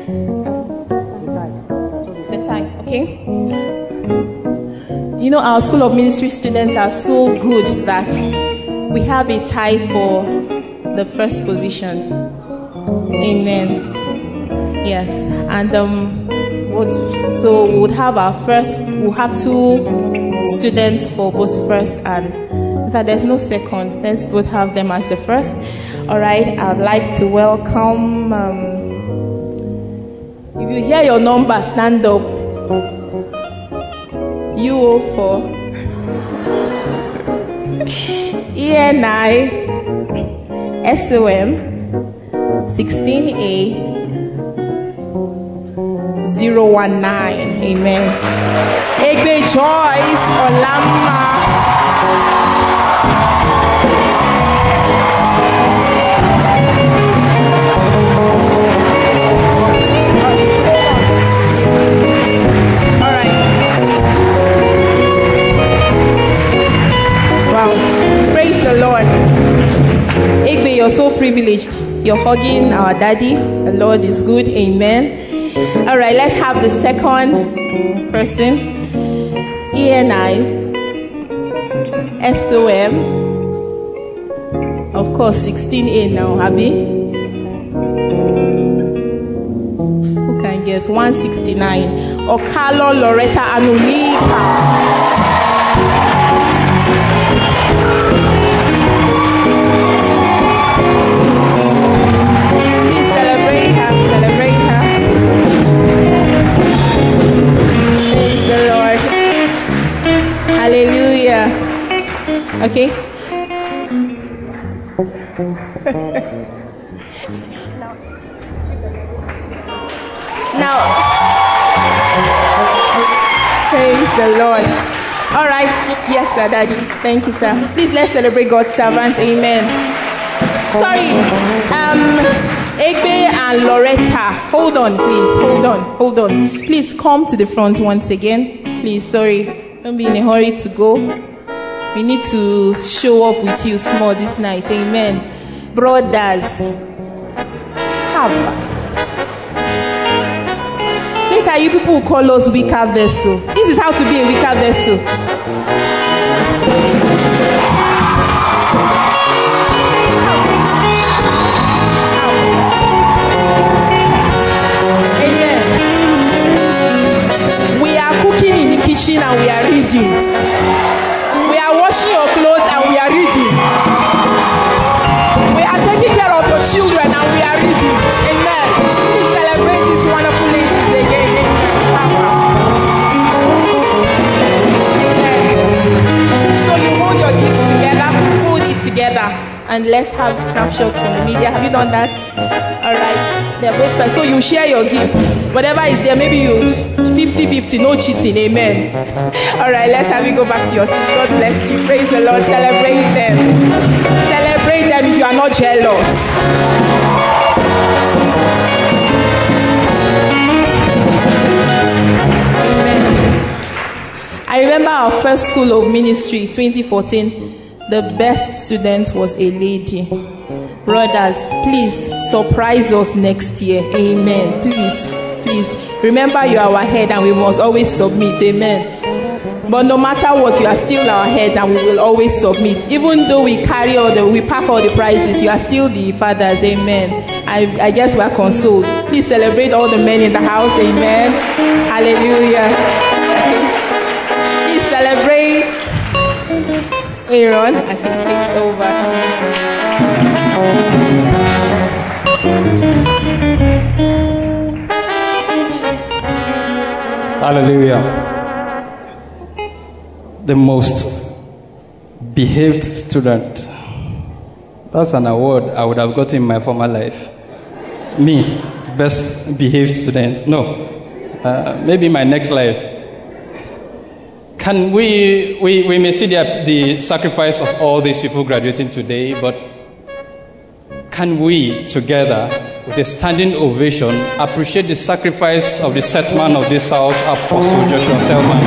Is it time? Okay. You know, our School of Ministry students are so good that we have a tie for the first position. Amen. Yes. And um, what, so we would have our first, we'll have two students for both first and, in fact, there's no second. Let's both have them as the first. All right. I'd like to welcome, um, if you hear your number, stand up. U O four E N I S O M sixteen A zero one nine. Amen. Egbe Joyce Olama. Wow. Praise the Lord. Igbe, you're so privileged. You're hugging our daddy. The Lord is good. Amen. All right, let's have the second person. E N I S O M. Of course, sixteen A now, Abi. Who can guess? one sixty-nine. Okalo Loretta Anulika. The Lord. Hallelujah. Okay. now, praise the Lord. All right. Yes, sir, Daddy. Thank you, sir. Please, let's celebrate God's servant. Amen. Sorry. Um, Egbe and Loretta. Hold on, please. Hold on. Hold on. Please come to the front once again. Please, sorry. Don't be in a hurry to go. We need to show off with you small this night. Amen. Brothers. Have. Later, you people will call us weaker vessel. This is how to be a weaker vessel. Amen. We are cooking in the kitchen and we are reading. We are washing your clothes and we are reading. We are taking care of your children and we are reading. Amen. Please celebrate these wonderful ladies again. So you hold your gifts together, hold it together, and let's have snapshots from the media. Have you done that? All right. They're both first. So you share your gift. Whatever is there, maybe you fifty fifty, no cheating. Amen. All right, let's have you go back to your seats. God bless you. Praise the Lord. Celebrate them. Celebrate them if you are not jealous. I remember our first school of ministry, twenty fourteen. The best student was a lady. Brothers, please surprise us next year. Amen. Please, please. Remember you are our head and we must always submit. Amen. But no matter what, you are still our head and we will always submit. Even though we carry all the, we pack all the prizes, you are still the fathers. Amen. I, I guess we are consoled. Please celebrate all the men in the house. Amen. Hallelujah. Okay. Celebrate Aaron as he takes over. Hallelujah. The most behaved student. That's an award I would have gotten in my former life. Me, best behaved student. No, uh, maybe my next life. Can we, we, we may see the, the sacrifice of all these people graduating today, but can we together, with a standing ovation, appreciate the sacrifice of the set man of this house, Apostle Joshua Selman?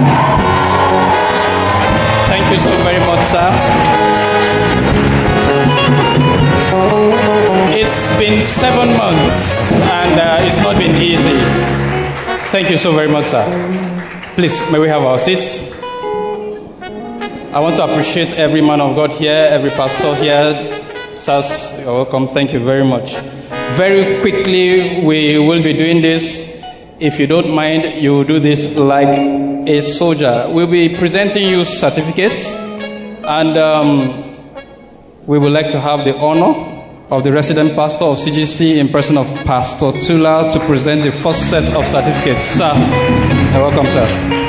Thank you so very much, sir. It's been seven months and uh, it's not been easy. Thank you so very much, sir. Please, may we have our seats? I want to appreciate every man of God here, every pastor here. Sirs, you're welcome. Thank you very much. Very quickly, we will be doing this. If you don't mind, you will do this like a soldier. We'll be presenting you certificates, and um, we would like to have the honor of the resident pastor of C G C in person of Pastor Tula to present the first set of certificates. Sir, you're welcome, sir.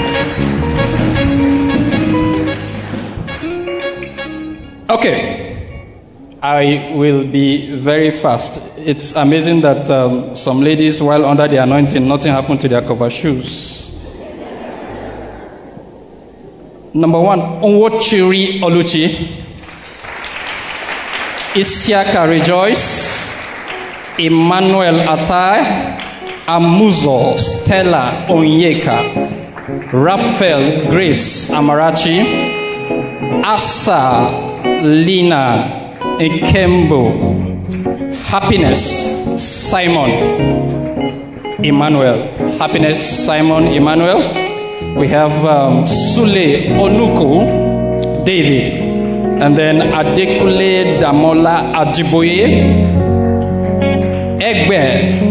Okay. I will be very fast. It's amazing that um, some ladies, while under the anointing, nothing happened to their cover shoes. Number one, Onwochiri Oluchi. Isiaka Rejoice. Emmanuel Atai. Amuzo Stella Onyeka. Raphael Grace Amarachi. Asa Lina Ekembo. Happiness Simon Emmanuel. Happiness Simon Emmanuel. We have um, Sule Onuko David. And then Adekule Damola Ajiboye. Egbe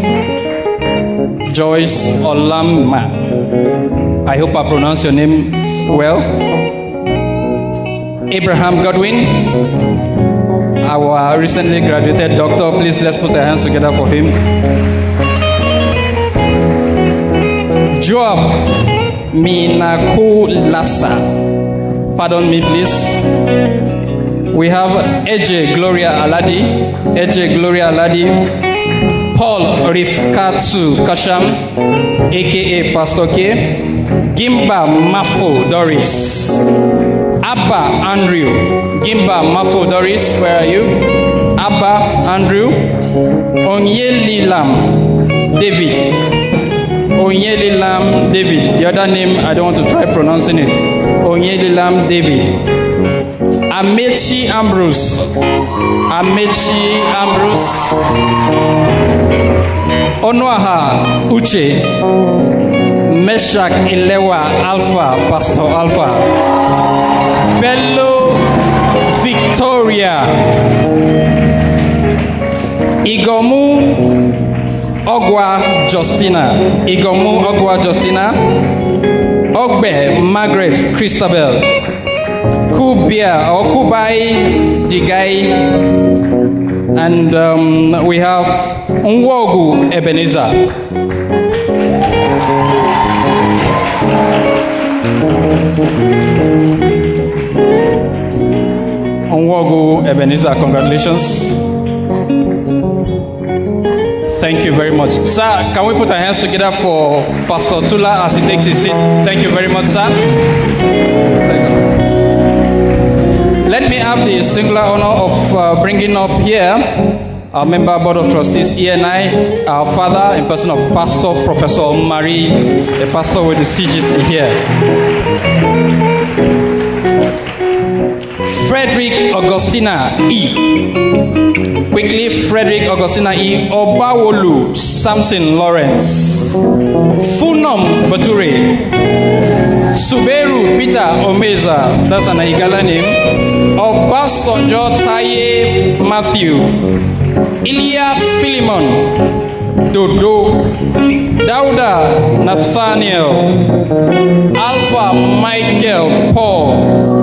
Joyce Olama. I hope I pronounce your name well. Abraham Godwin, our recently graduated doctor. Please, let's put our hands together for him. Joab Minaku Lassa. Pardon me, please. We have A J Gloria Aladi. A J Gloria Aladi. Paul Rifkatsu Kasham, aka Pastor K. Gimba Mafo Doris. Abba Andrew. Gimba Mafo Doris, where are you? Abba Andrew. Onyelilam David. Onyelilam David. The other name, I don't want to try pronouncing it. Onyelilam David. Amechi Ambrose. Amechi Ambrose. Onoaha Uche. Meshach Ilewa Alpha. Pastor Alpha. Bello Victoria. Igomu Ogwa Justina. Igomu Ogwa Justina. Ogbe Margaret Christabel. Kubia or Kubai Digai. And um, we have Nwogu Ebenezer. Nwogu Ebenezer, congratulations. Thank you very much. Sir, can we put our hands together for Pastor Tula as he takes his seat? Thank you very much, sir. Let me have the singular honor of uh, bringing up here our member board of trustees, E N I, our father in person of Pastor Professor Marie, the pastor with the C G C here. Frederick Augustina E. Quickly, Frederick Augustina E. Obawolu Samson Lawrence. Funom Bature. Suberu Peter Omeza, that's an Igala name. Obasanjo Taye Matthew. Ilya Philemon Dodo. Dauda Nathaniel. Alpha Michael Paul.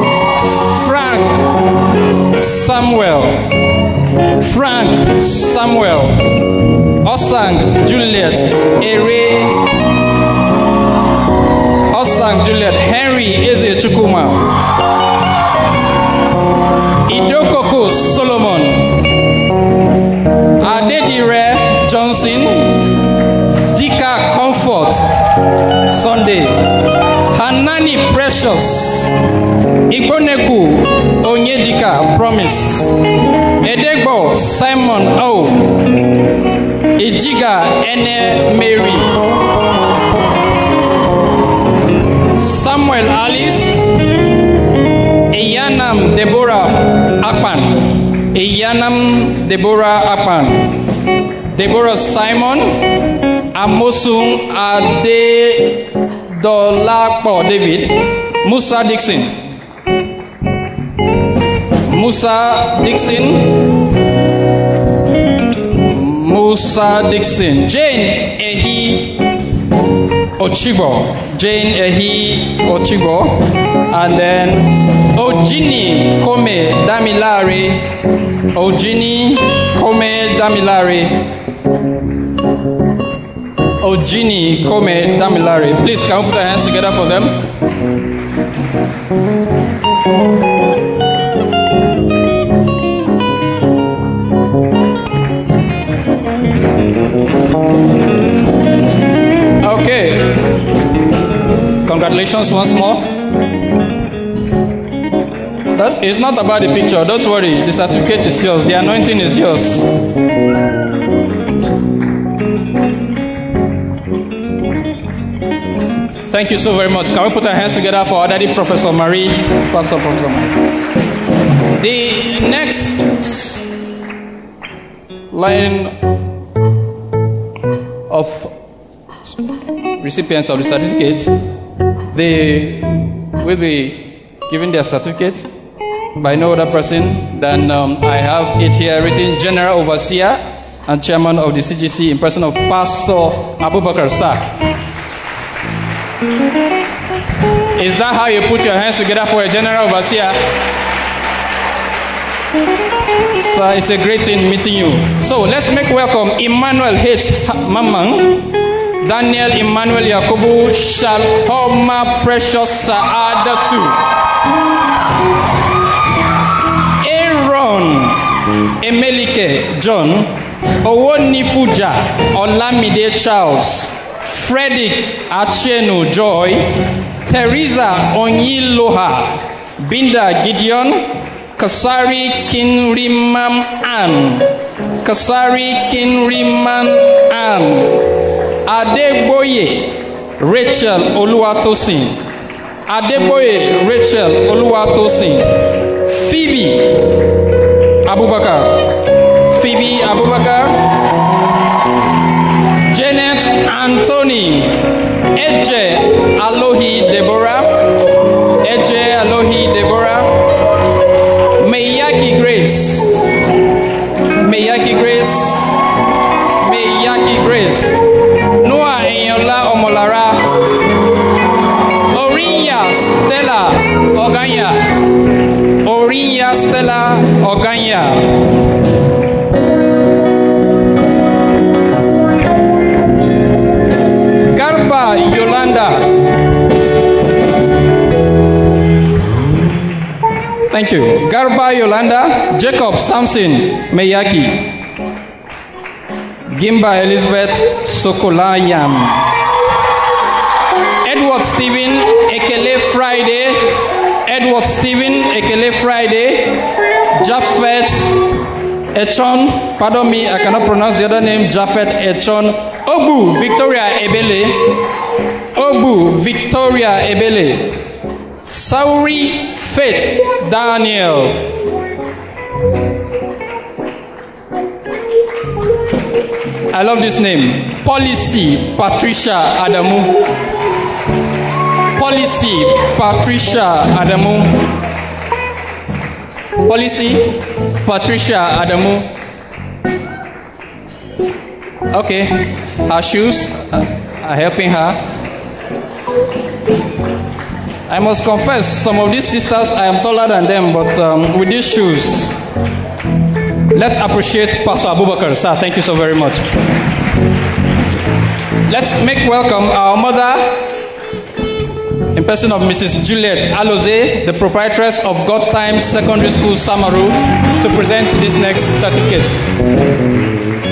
Frank Samuel. Frank Samuel. Osang Juliet Ere. Osang Juliet Henry Eze Chukuma. Idokoko Solomon. Adedire Johnson. Dika Comfort Sunday. Hanani Precious. Igboneku Onyedika Promise. Edegbo Simon O. Ejiga Ene Mary. Samuel Alice. Iyanam Deborah Akpan. Iyanam Deborah Akpan. Deborah Simon. Amosun Ade Dolapo David. Musa Dixon. Musa Dixon. Musa Dixon. Jane Ehi Ochibo. Jane Ehi Ochibo. And then Ojini Kome Damilare. Ojini Kome Damilare. Ojini Kome Damilare. Please, can we put our hands together for them? Okay. Congratulations once more. That is not about the picture. Don't worry. The certificate is yours. The anointing is yours. Thank you so very much. Can we put our hands together for our daddy, Professor Marie, Pastor Professor Marie. The next line of recipients of the certificates, they will be given their certificate by no other person than um, I have it here written, General Overseer and Chairman of the C G C in person of Pastor Abubakar Sir. Is that how you put your hands together for a General Overseer? Sir, it's a great thing meeting you. So let's make welcome Emmanuel H. Mamang, Daniel Emmanuel Yakubu Shalhoma Precious Saadatu, Aaron Emelike John, Owonifuja Olamide Charles, Frederick Achenu Joy, Teresa Onyiloha, Binda Gideon, Kasari Kinrimam Ann, Kasari Kinriman Ann, Adeboye Rachel Oluwatosin, Adeboye Rachel Oluwatosin, Phoebe Abubakar, Phoebe Abubakar, Janet Anthony, Eje Alohi Deborah, Eje Alohi Deborah, Meyaki Grace, Meyaki Grace, Meyaki Grace, Noah Enyola Omolara, Orinya Stella Oganya, Orinya Stella Oganya. Garba Yolanda. Thank you. Garba Yolanda, Jacob Samson Meyaki, Gimba Elizabeth Sokolayam, Edward Stephen Ekele Friday, Edward Stephen Ekele Friday, Japhet Echon, pardon me, I cannot pronounce the other name, Japhet Echon, Obu Victoria Ebele, Obu Victoria Ebele, Sauri Faith Daniel, I love this name, Policy Patricia Adamu, Policy Patricia Adamu, Policy Patricia Adamu. Okay, her shoes are helping her. I must confess, some of these sisters, I am taller than them, but um, with these shoes, let's appreciate Pastor Abubakar. Sir, thank you so very much. Let's make welcome our mother, in person of Missus Juliet Aloze, the proprietress of God Times Secondary School, Samaru, to present these next certificates.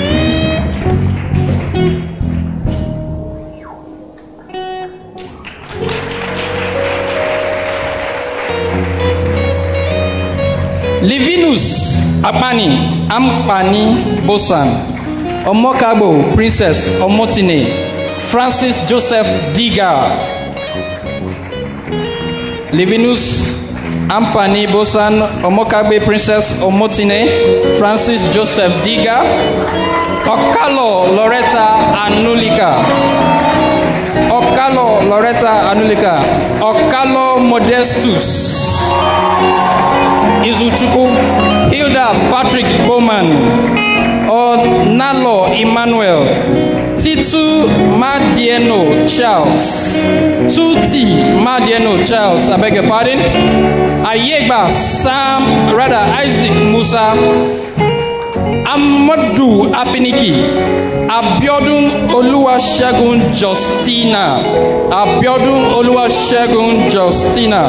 Livinus Apani Ampani Bosan, Omokabo Princess Omotine, Francis Joseph Diga. Livinus Ampani Bosan, Omokabe Princess Omotine, Francis Joseph Diga, Okalo Loretta Anulika, Okalo Loretta Anulika, Okalo Modestus Izuchuku, Hilda Patrick Bowman, Onalo Emmanuel, Titu Madieno Charles, Tuti Madieno Charles, I beg your pardon, Ayegba Sam, rather Isaac Musa, Amadou Afiniki, Abiodun Oluwasegun Justina, Abiodun Oluwasegun Justina.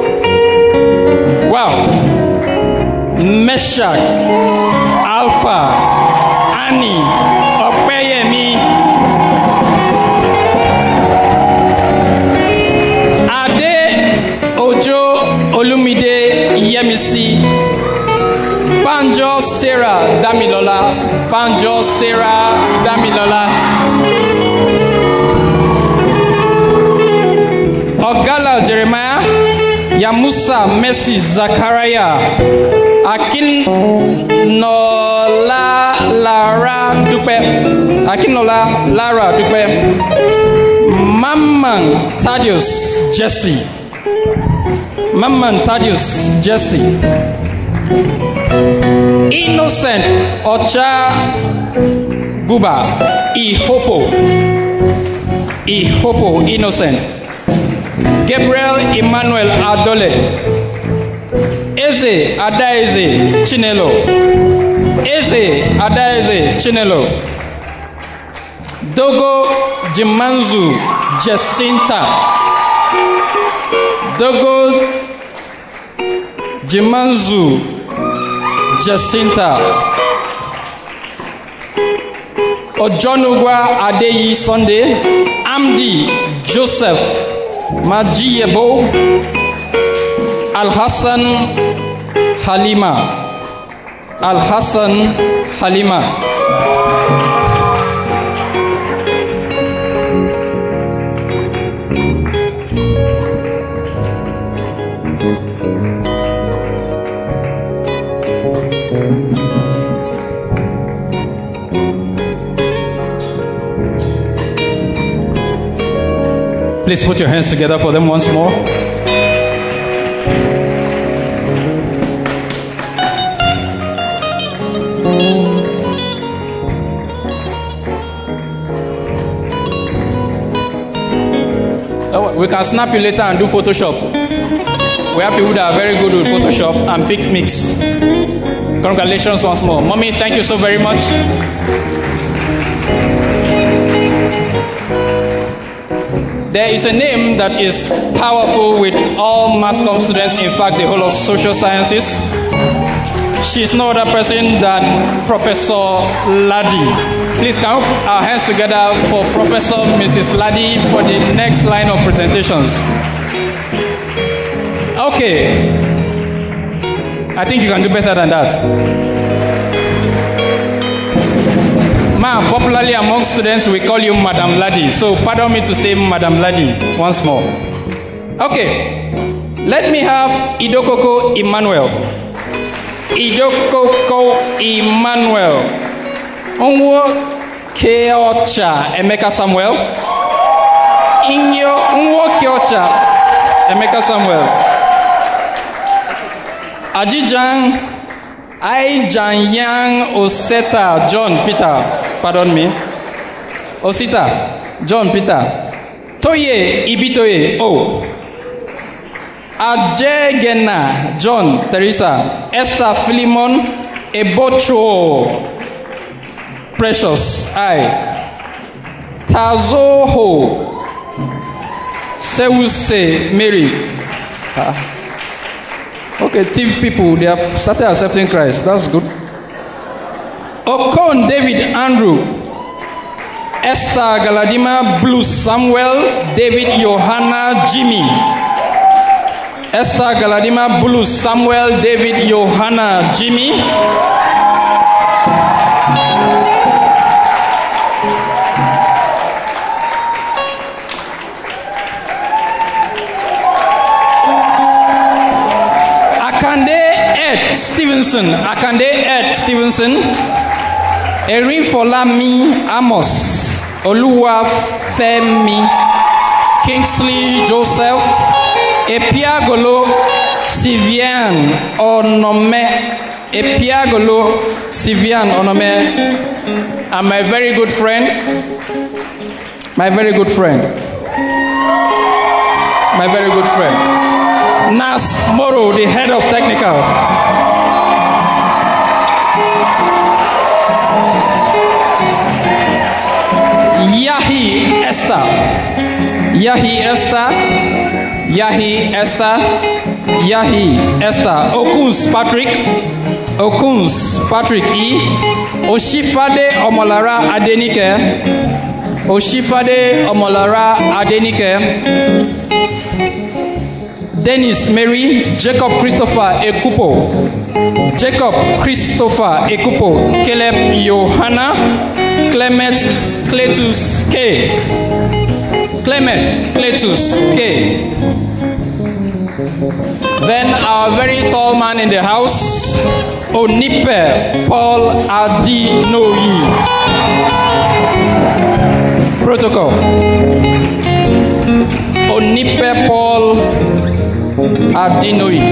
Wow. Meshach, Alpha, Annie, Opeyemi, Ade, Ojo, Olumide, Yemisi, Banjo, Sarah, Damilola, Banjo, Sarah, Damilola, Ogala, Jeremiah, Yamusa, Messi, Zachariah, Akin Nola Lara Dupe, Akin Nola Lara Dupe, Mamman Thaddeus Jesse, Mamman Thaddeus Jesse, Innocent Ocha Guba, Ihopo, Ihopo Innocent, Gabriel Emmanuel Adole, Eze Adaeze Chinelo, Eze Adaeze Chinelo, Dogo Jimanzu Jacinta, Dogo Jimanzu Jacinta, Ojonugwa Adeyi Sunday, Amdi Joseph Majiyebo, Al-Hassan Halima, Al-Hassan Halima. Please put your hands together for them once more. Oh, we can snap you later and do Photoshop. We have people that are very good with Photoshop and pick mix. Congratulations once more. Mommy, thank you so very much. There is a name that is powerful with all mass comm students, in fact, the whole of social sciences. She's no other person than Professor Ladi. Please can we put our hands together for Professor Missus Ladi for the next line of presentations. Okay. I think you can do better than that. Ma'am, popularly among students, we call you Madam Ladi. So pardon me to say Madam Ladi once more. Okay. Let me have Idokoko Emmanuel. Idokoko Emmanuel. Onwo Keocha Emeka Samuel. Inyo Onwo Keocha Emeka Samuel. Ajijan Aijanyang Oseta John Peter. Pardon me. Osita John Peter. Toye Ibitoye O. Ajegena John Teresa. Esther Philemon Ebocho Precious I. Tazoho Sewuse Mary. Ah. Okay, thief people, they have started accepting Christ. That's good. Okon David Andrew. Esther Galadima Blue Samuel David Johanna Jimmy. Esther Galadima Blue Samuel David Johanna Jimmy. Stevenson, Akande Ed Stevenson, Erin Folami Amos, Oluwa Femi, Kingsley Joseph, Epiagolo Sivian Onome, Epiagolo Sivian Onome, and my very good friend, my very good friend, my very good friend, Nas Moro, the head of technicals. Yahi Esther, Yahi Esther, Yahi Esther, Yahi Esther, Okuns Patrick, Okuns Patrick E, Oshifade Omolara Adenike, Oshifade Omolara Adenike, Dennis Mary, Jacob Christopher Ekupo, Jacob Christopher Ekupo, Caleb Johanna, Clement Cletus K. Clement Cletus K. Then our very tall man in the house, Onipe Paul Adinoyi. Protocol. Onipe Paul Adinoyi.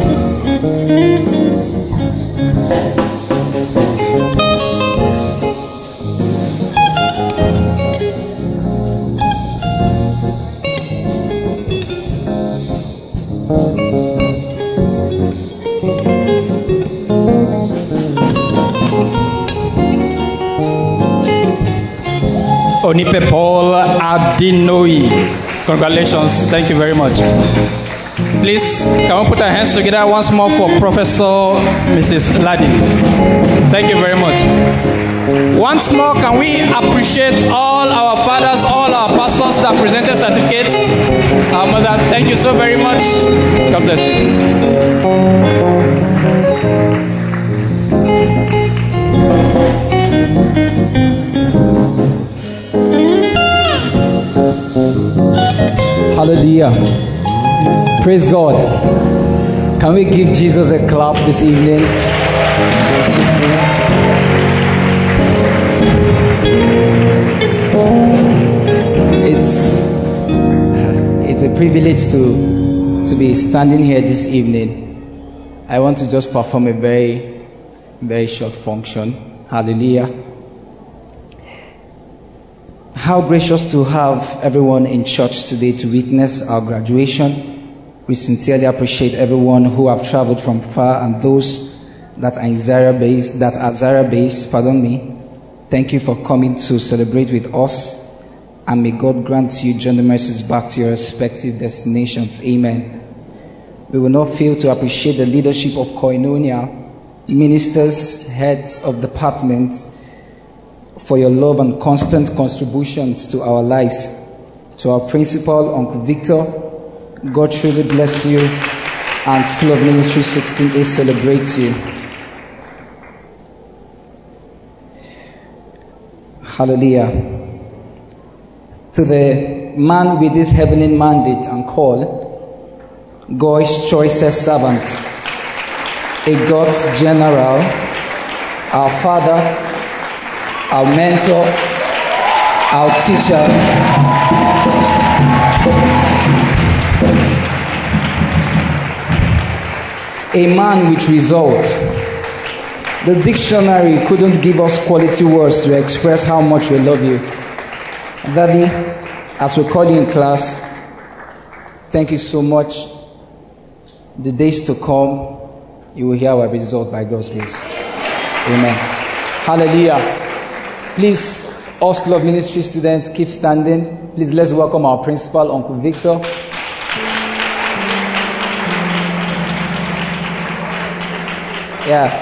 Onipe Paul Adinoyi. Congratulations. Thank you very much. Please, can we put our hands together once more for Professor Missus Ladi? Thank you very much. Once more, can we appreciate all our fathers, all our pastors that presented certificates? Our mother, thank you so very much. God bless you. Hallelujah. Praise God. Can we give Jesus a clap this evening? It's it's a privilege to to be standing here this evening. I want to just perform a very very short function. Hallelujah. How gracious to have everyone in church today to witness our graduation. We sincerely appreciate everyone who have traveled from far and those that are in Zaria based, that are Zaria based, pardon me. Thank you for coming to celebrate with us, and may God grant you journey mercies back to your respective destinations. Amen. We will not fail to appreciate the leadership of Koinonia, ministers, heads of departments, for your love and constant contributions to our lives. To our principal, Uncle Victor, God truly bless you, and School of Ministry sixteen A celebrates you. Hallelujah. To the man with this heavenly mandate and call, God's choicest servant, a God's general, our father, our mentor, our teacher, a man with results. The dictionary couldn't give us quality words to express how much we love you. Daddy, as we call you in class, thank you so much. The days to come, you will hear our result by God's grace. Amen. Hallelujah. Please, all School of Ministry students, keep standing. Please, let's welcome our principal, Uncle Victor. Yeah.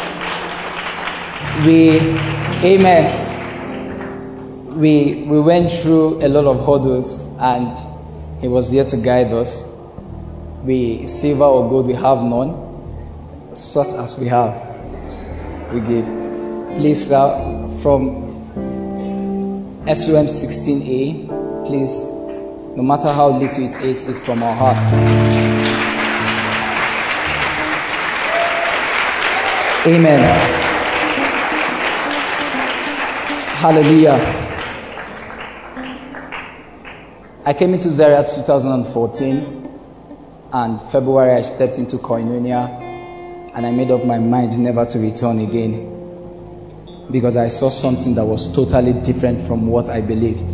We, amen. We, we went through a lot of hurdles, and he was there to guide us. We, silver or gold, we have none. Such as we have, we give. Please, sir, from S O M sixteen A, please, no matter how little it is, it's from our heart. Amen. Hallelujah. I came into Zaria two thousand fourteen, and February I stepped into Koinonia, and I made up my mind never to return again, because I saw something that was totally different from what I believed.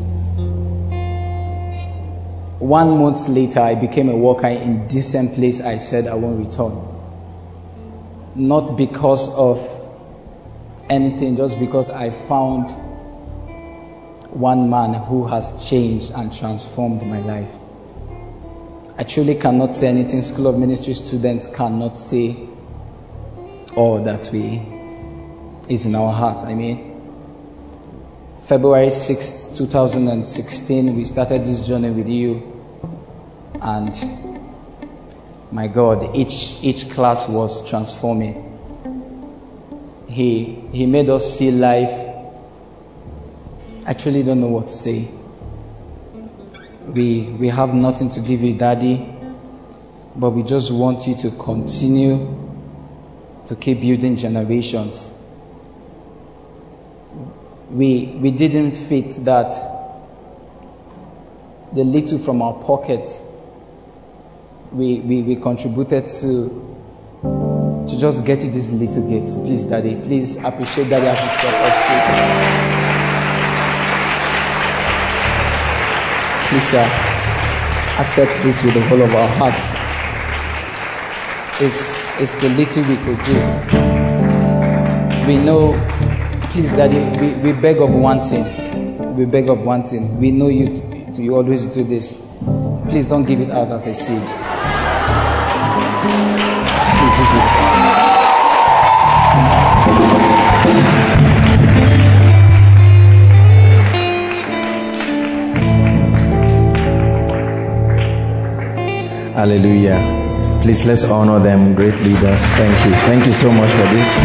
One month later, I became a worker in this same place I said I won't return. Not because of anything, just because I found one man who has changed and transformed my life. I truly cannot say anything School of Ministry students cannot say all that we is in our heart. I mean, February sixth, two thousand sixteen, we started this journey with you, and my God, each each class was transforming. He he made us see life. I truly don't know what to say. We we have nothing to give you, Daddy, but we just want you to continue to keep building generations. We we didn't fit that the little from our pocket we, we, we contributed to to just get you these little gifts. Please, Daddy, please appreciate Daddy as a step of faith. Please, sir, accept this with the whole of our hearts. It's, it's the little we could do. We know, please, Daddy, we, we beg of one thing. We beg of one thing. We know you, you always do this. Please don't give it out as a seed. Please use it. Hallelujah. Please let's honor them, great leaders. Thank you. Thank you so much for this.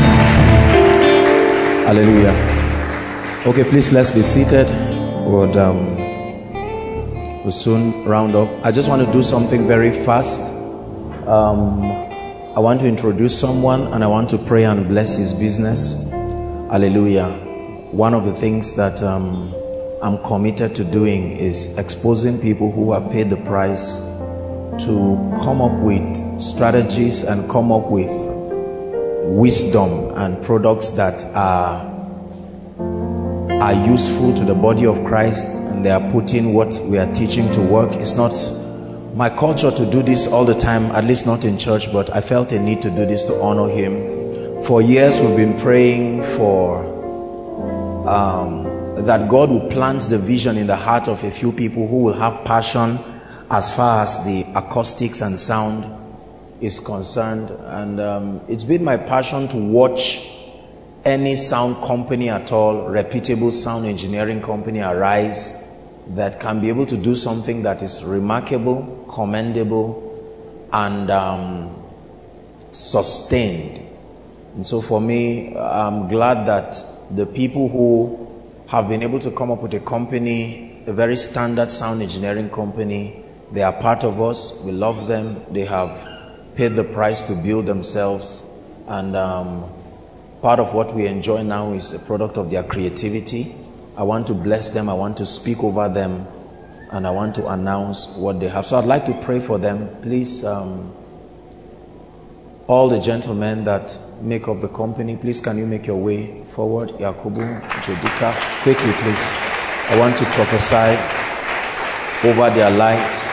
Hallelujah. Okay, please let's be seated. We'll, um, we'll soon round up. I just want to do something very fast. Um, I want to introduce someone and I want to pray and bless his business. Hallelujah. One of the things that um, I'm committed to doing is exposing people who have paid the price to come up with strategies and come up with wisdom and products that are are useful to the body of Christ, and they are putting what we are teaching to work. It's not my culture to do this all the time, at least not in church, but I felt a need to do this to honor him. For years we've been praying for um, that God will plant the vision in the heart of a few people who will have passion as far as the acoustics and sound is concerned. And um, it's been my passion to watch any sound company at all, reputable sound engineering company arise that can be able to do something that is remarkable, commendable, and um, sustained. And so for me, I'm glad that the people who have been able to come up with a company, a very standard sound engineering company, they are part of us. We love them. They have paid the price to build themselves. And um, part of what we enjoy now is a product of their creativity. I want to bless them. I want to speak over them. And I want to announce what they have. So I'd like to pray for them. Please, um, all the gentlemen that make up the company, please can you make your way forward? Yakubu, Jodika, quickly please. I want to prophesy over their lives.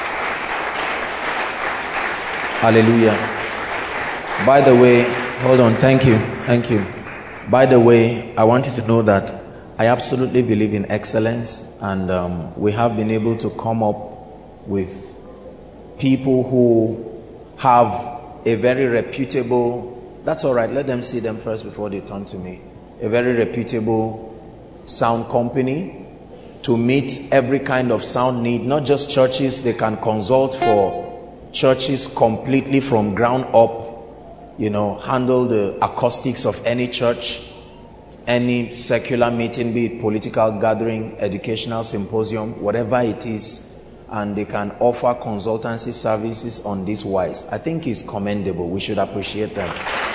Hallelujah. By the way, hold on, thank you, thank you. By the way, I want you to know that I absolutely believe in excellence, and um, we have been able to come up with people who have a very reputable, that's all right, let them see them first before they turn to me, a very reputable sound company to meet every kind of sound need, not just churches. They can consult for churches completely from ground up, you know, handle the acoustics of any church, any secular meeting, be it political gathering, educational symposium, whatever it is, and they can offer consultancy services on this wise. I think it's commendable. We should appreciate them.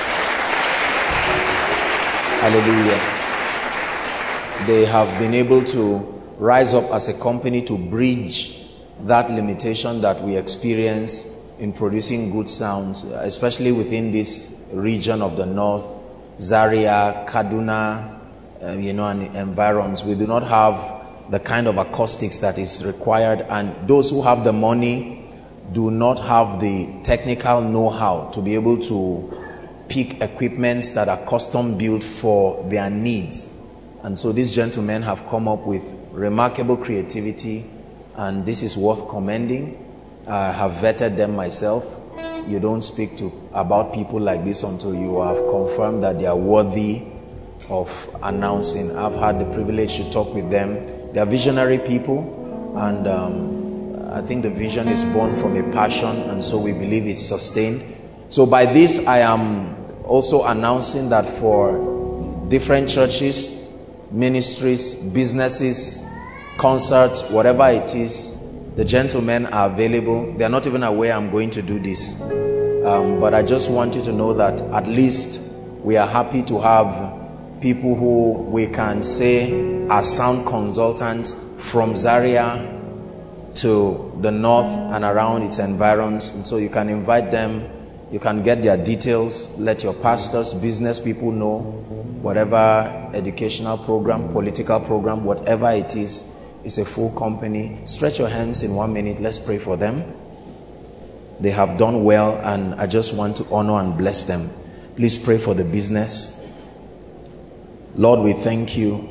Hallelujah. They have been able to rise up as a company to bridge that limitation that we experience in producing good sounds, especially within this region of the north, Zaria, Kaduna, uh, you know, and environs. We do not have the kind of acoustics that is required, and those who have the money do not have the technical know-how to be able to pick equipments that are custom built for their needs. And so these gentlemen have come up with remarkable creativity, and this is worth commending. I have vetted them myself. You don't speak to about people like this until you have confirmed that they are worthy of announcing. I've had the privilege to talk with them. They are visionary people, and um, I think the vision is born from a passion, and so we believe it's sustained. So by this, I am also announcing that for different churches, ministries, businesses, concerts, whatever it is, the gentlemen are available. They are not even aware I'm going to do this. Um, but I just want you to know that at least we are happy to have people who we can say are sound consultants from Zaria to the north and around its environs. And so you can invite them. You can get their details. Let your pastors, business people know. Whatever educational program, political program, whatever it is, it's a full company. Stretch your hands in one minute. Let's pray for them. They have done well, and I just want to honor and bless them. Please pray for the business. Lord, we thank you.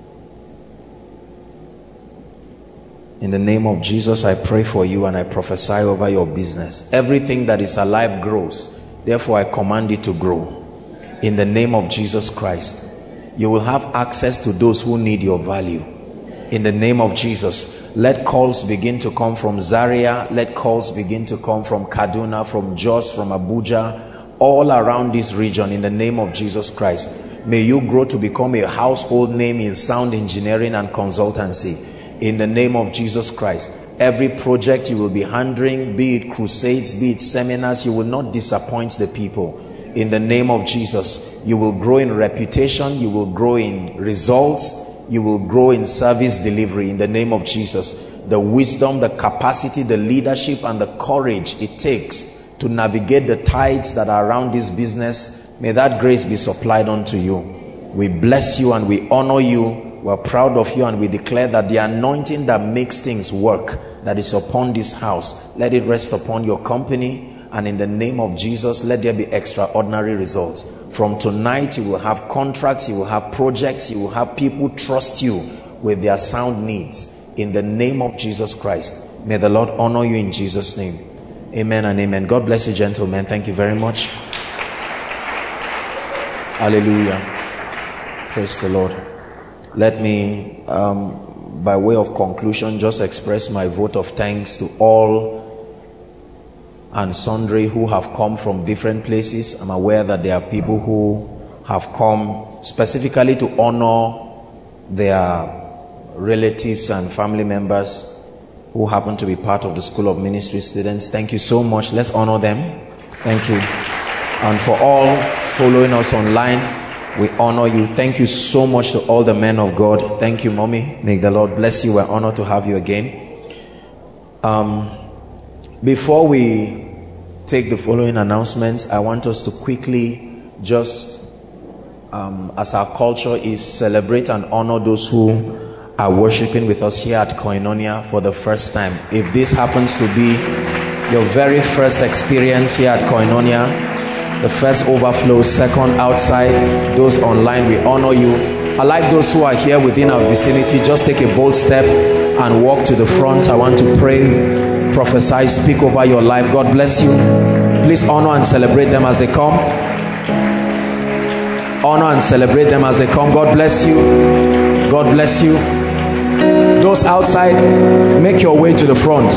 In the name of Jesus, I pray for you and I prophesy over your business. Everything that is alive grows. Therefore, I command it to grow. In the name of Jesus Christ, you will have access to those who need your value. In the name of Jesus, Let calls begin to come from Zaria. Let calls begin to come from Kaduna, from Jos, from Abuja, all around this region in the name of Jesus Christ. May you grow to become a household name in sound engineering and consultancy in the name of Jesus Christ. Every project you will be handling, be it crusades, be it seminars, you will not disappoint the people. In the name of Jesus, you will grow in reputation, you will grow in results, you will grow in service delivery in the name of Jesus. The wisdom, the capacity, the leadership, and the courage it takes to navigate the tides that are around this business, may that grace be supplied unto you. We bless you and we honor you. We're proud of you, and we declare that the anointing that makes things work, that is upon this house, let it rest upon your company, and in the name of Jesus, let there be extraordinary results. From tonight, you will have contracts, you will have projects, you will have people trust you with their sound needs. In the name of Jesus Christ, may the Lord honor you in Jesus' name. Amen and amen. God bless you, gentlemen. Thank you very much. Hallelujah. Praise the Lord. Let me, um, by way of conclusion, just express my vote of thanks to all and sundry who have come from different places. I'm aware that there are people who have come specifically to honor their relatives and family members who happen to be part of the School of Ministry students. Thank you so much. Let's honor them. Thank you. And for all following us online, we honor you. Thank you so much to all the men of God. Thank you, Mommy. May the Lord bless you. We're honored to have you again. Um, before we take the following announcements, I want us to quickly just, um, as our culture is, celebrate and honor those who are worshiping with us here at Koinonia for the first time. If this happens to be your very first experience here at Koinonia, the first overflow, second outside, those online, we honor you. I like those who are here within our vicinity. Just take a bold step and walk to the front. I want to pray, prophesy, speak over your life. God bless you. Please honor and celebrate them as they come. Honor and celebrate them as they come. God bless you. God bless you. Those outside, make your way to the front.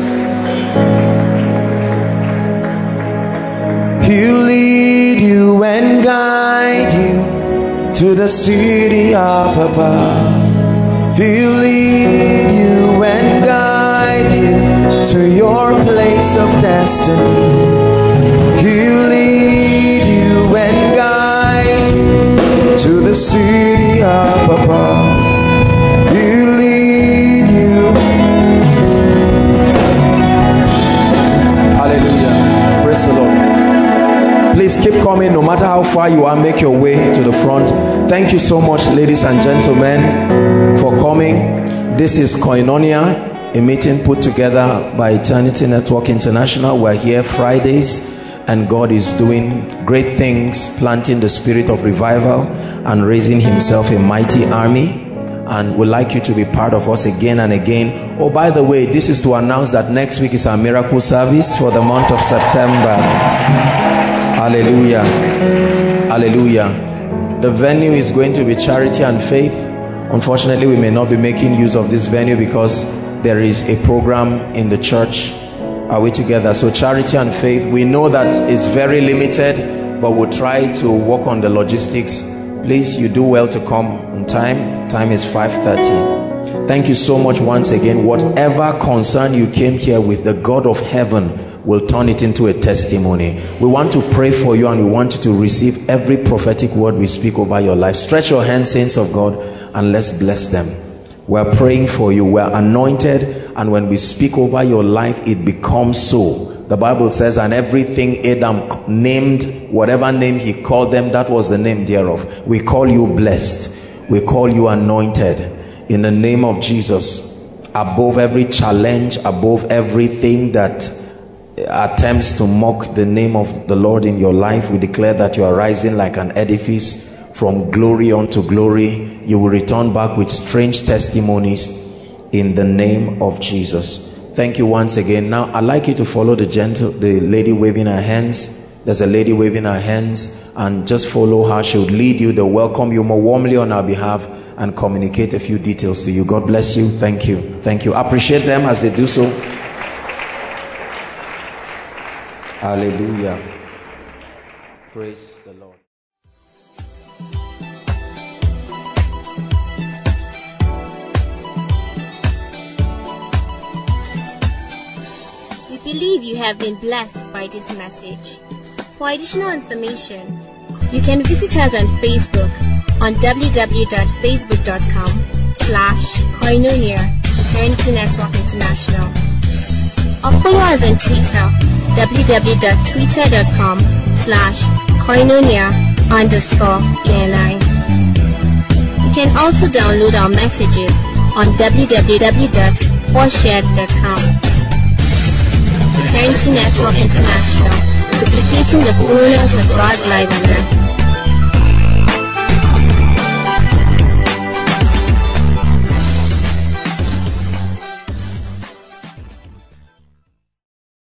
He'll lead you and guide you to the city of Papa. He'll lead you and guide you to your place of destiny. He'll lead you and guide you to the city of Papa. He'll lead you. Hallelujah. Praise the Lord. Please keep coming. No matter how far you are, make your way to the front. Thank you so much, ladies and gentlemen, for coming. This is Koinonia, a meeting put together by Eternity Network International. We're here Fridays, and God is doing great things, planting the spirit of revival and raising himself a mighty army. And we'd like you to be part of us again and again. Oh, by the way, this is to announce that next week is our miracle service for the month of September. Hallelujah. Hallelujah. The venue is going to be Charity and Faith. Unfortunately, we may not be making use of this venue because there is a program in the church. Are we together? So Charity and Faith, we know that it's very limited, but we'll try to work on the logistics. Please, you do well to come on time. Time is five thirty. Thank you so much once again. Whatever concern you came here with, the God of heaven will turn it into a testimony. We want to pray for you, and we want you to receive every prophetic word we speak over your life. Stretch your hands, saints of God, and let's bless them. We're praying for you. We're anointed, and when we speak over your life, it becomes so. The Bible says, and everything Adam named, whatever name he called them, that was the name thereof. We call you blessed. We call you anointed. In the name of Jesus, above every challenge, above everything that attempts to mock the name of the Lord in your life, we declare that you are rising like an edifice from glory unto glory. You will return back with strange testimonies in the name of Jesus. Thank you once again. Now I'd like you to follow the gentle the lady waving her hands. There's a lady waving her hands, and just follow her. She would lead you. They'll welcome you more warmly on our behalf and communicate a few details to you. God bless you. Thank you. Thank you. Appreciate them as they do so. Hallelujah. Praise the Lord. We believe you have been blessed by this message. For additional information, you can visit us on Facebook on w w w dot facebook dot com slash Koinonia Eternity Network International, or follow us on Twitter w w w dot twitter dot com slash Koinonia underscore E N I. You can also download our messages on w w w dot foreshared dot com. Eternity Network International, duplicating the fullness of God's life on earth.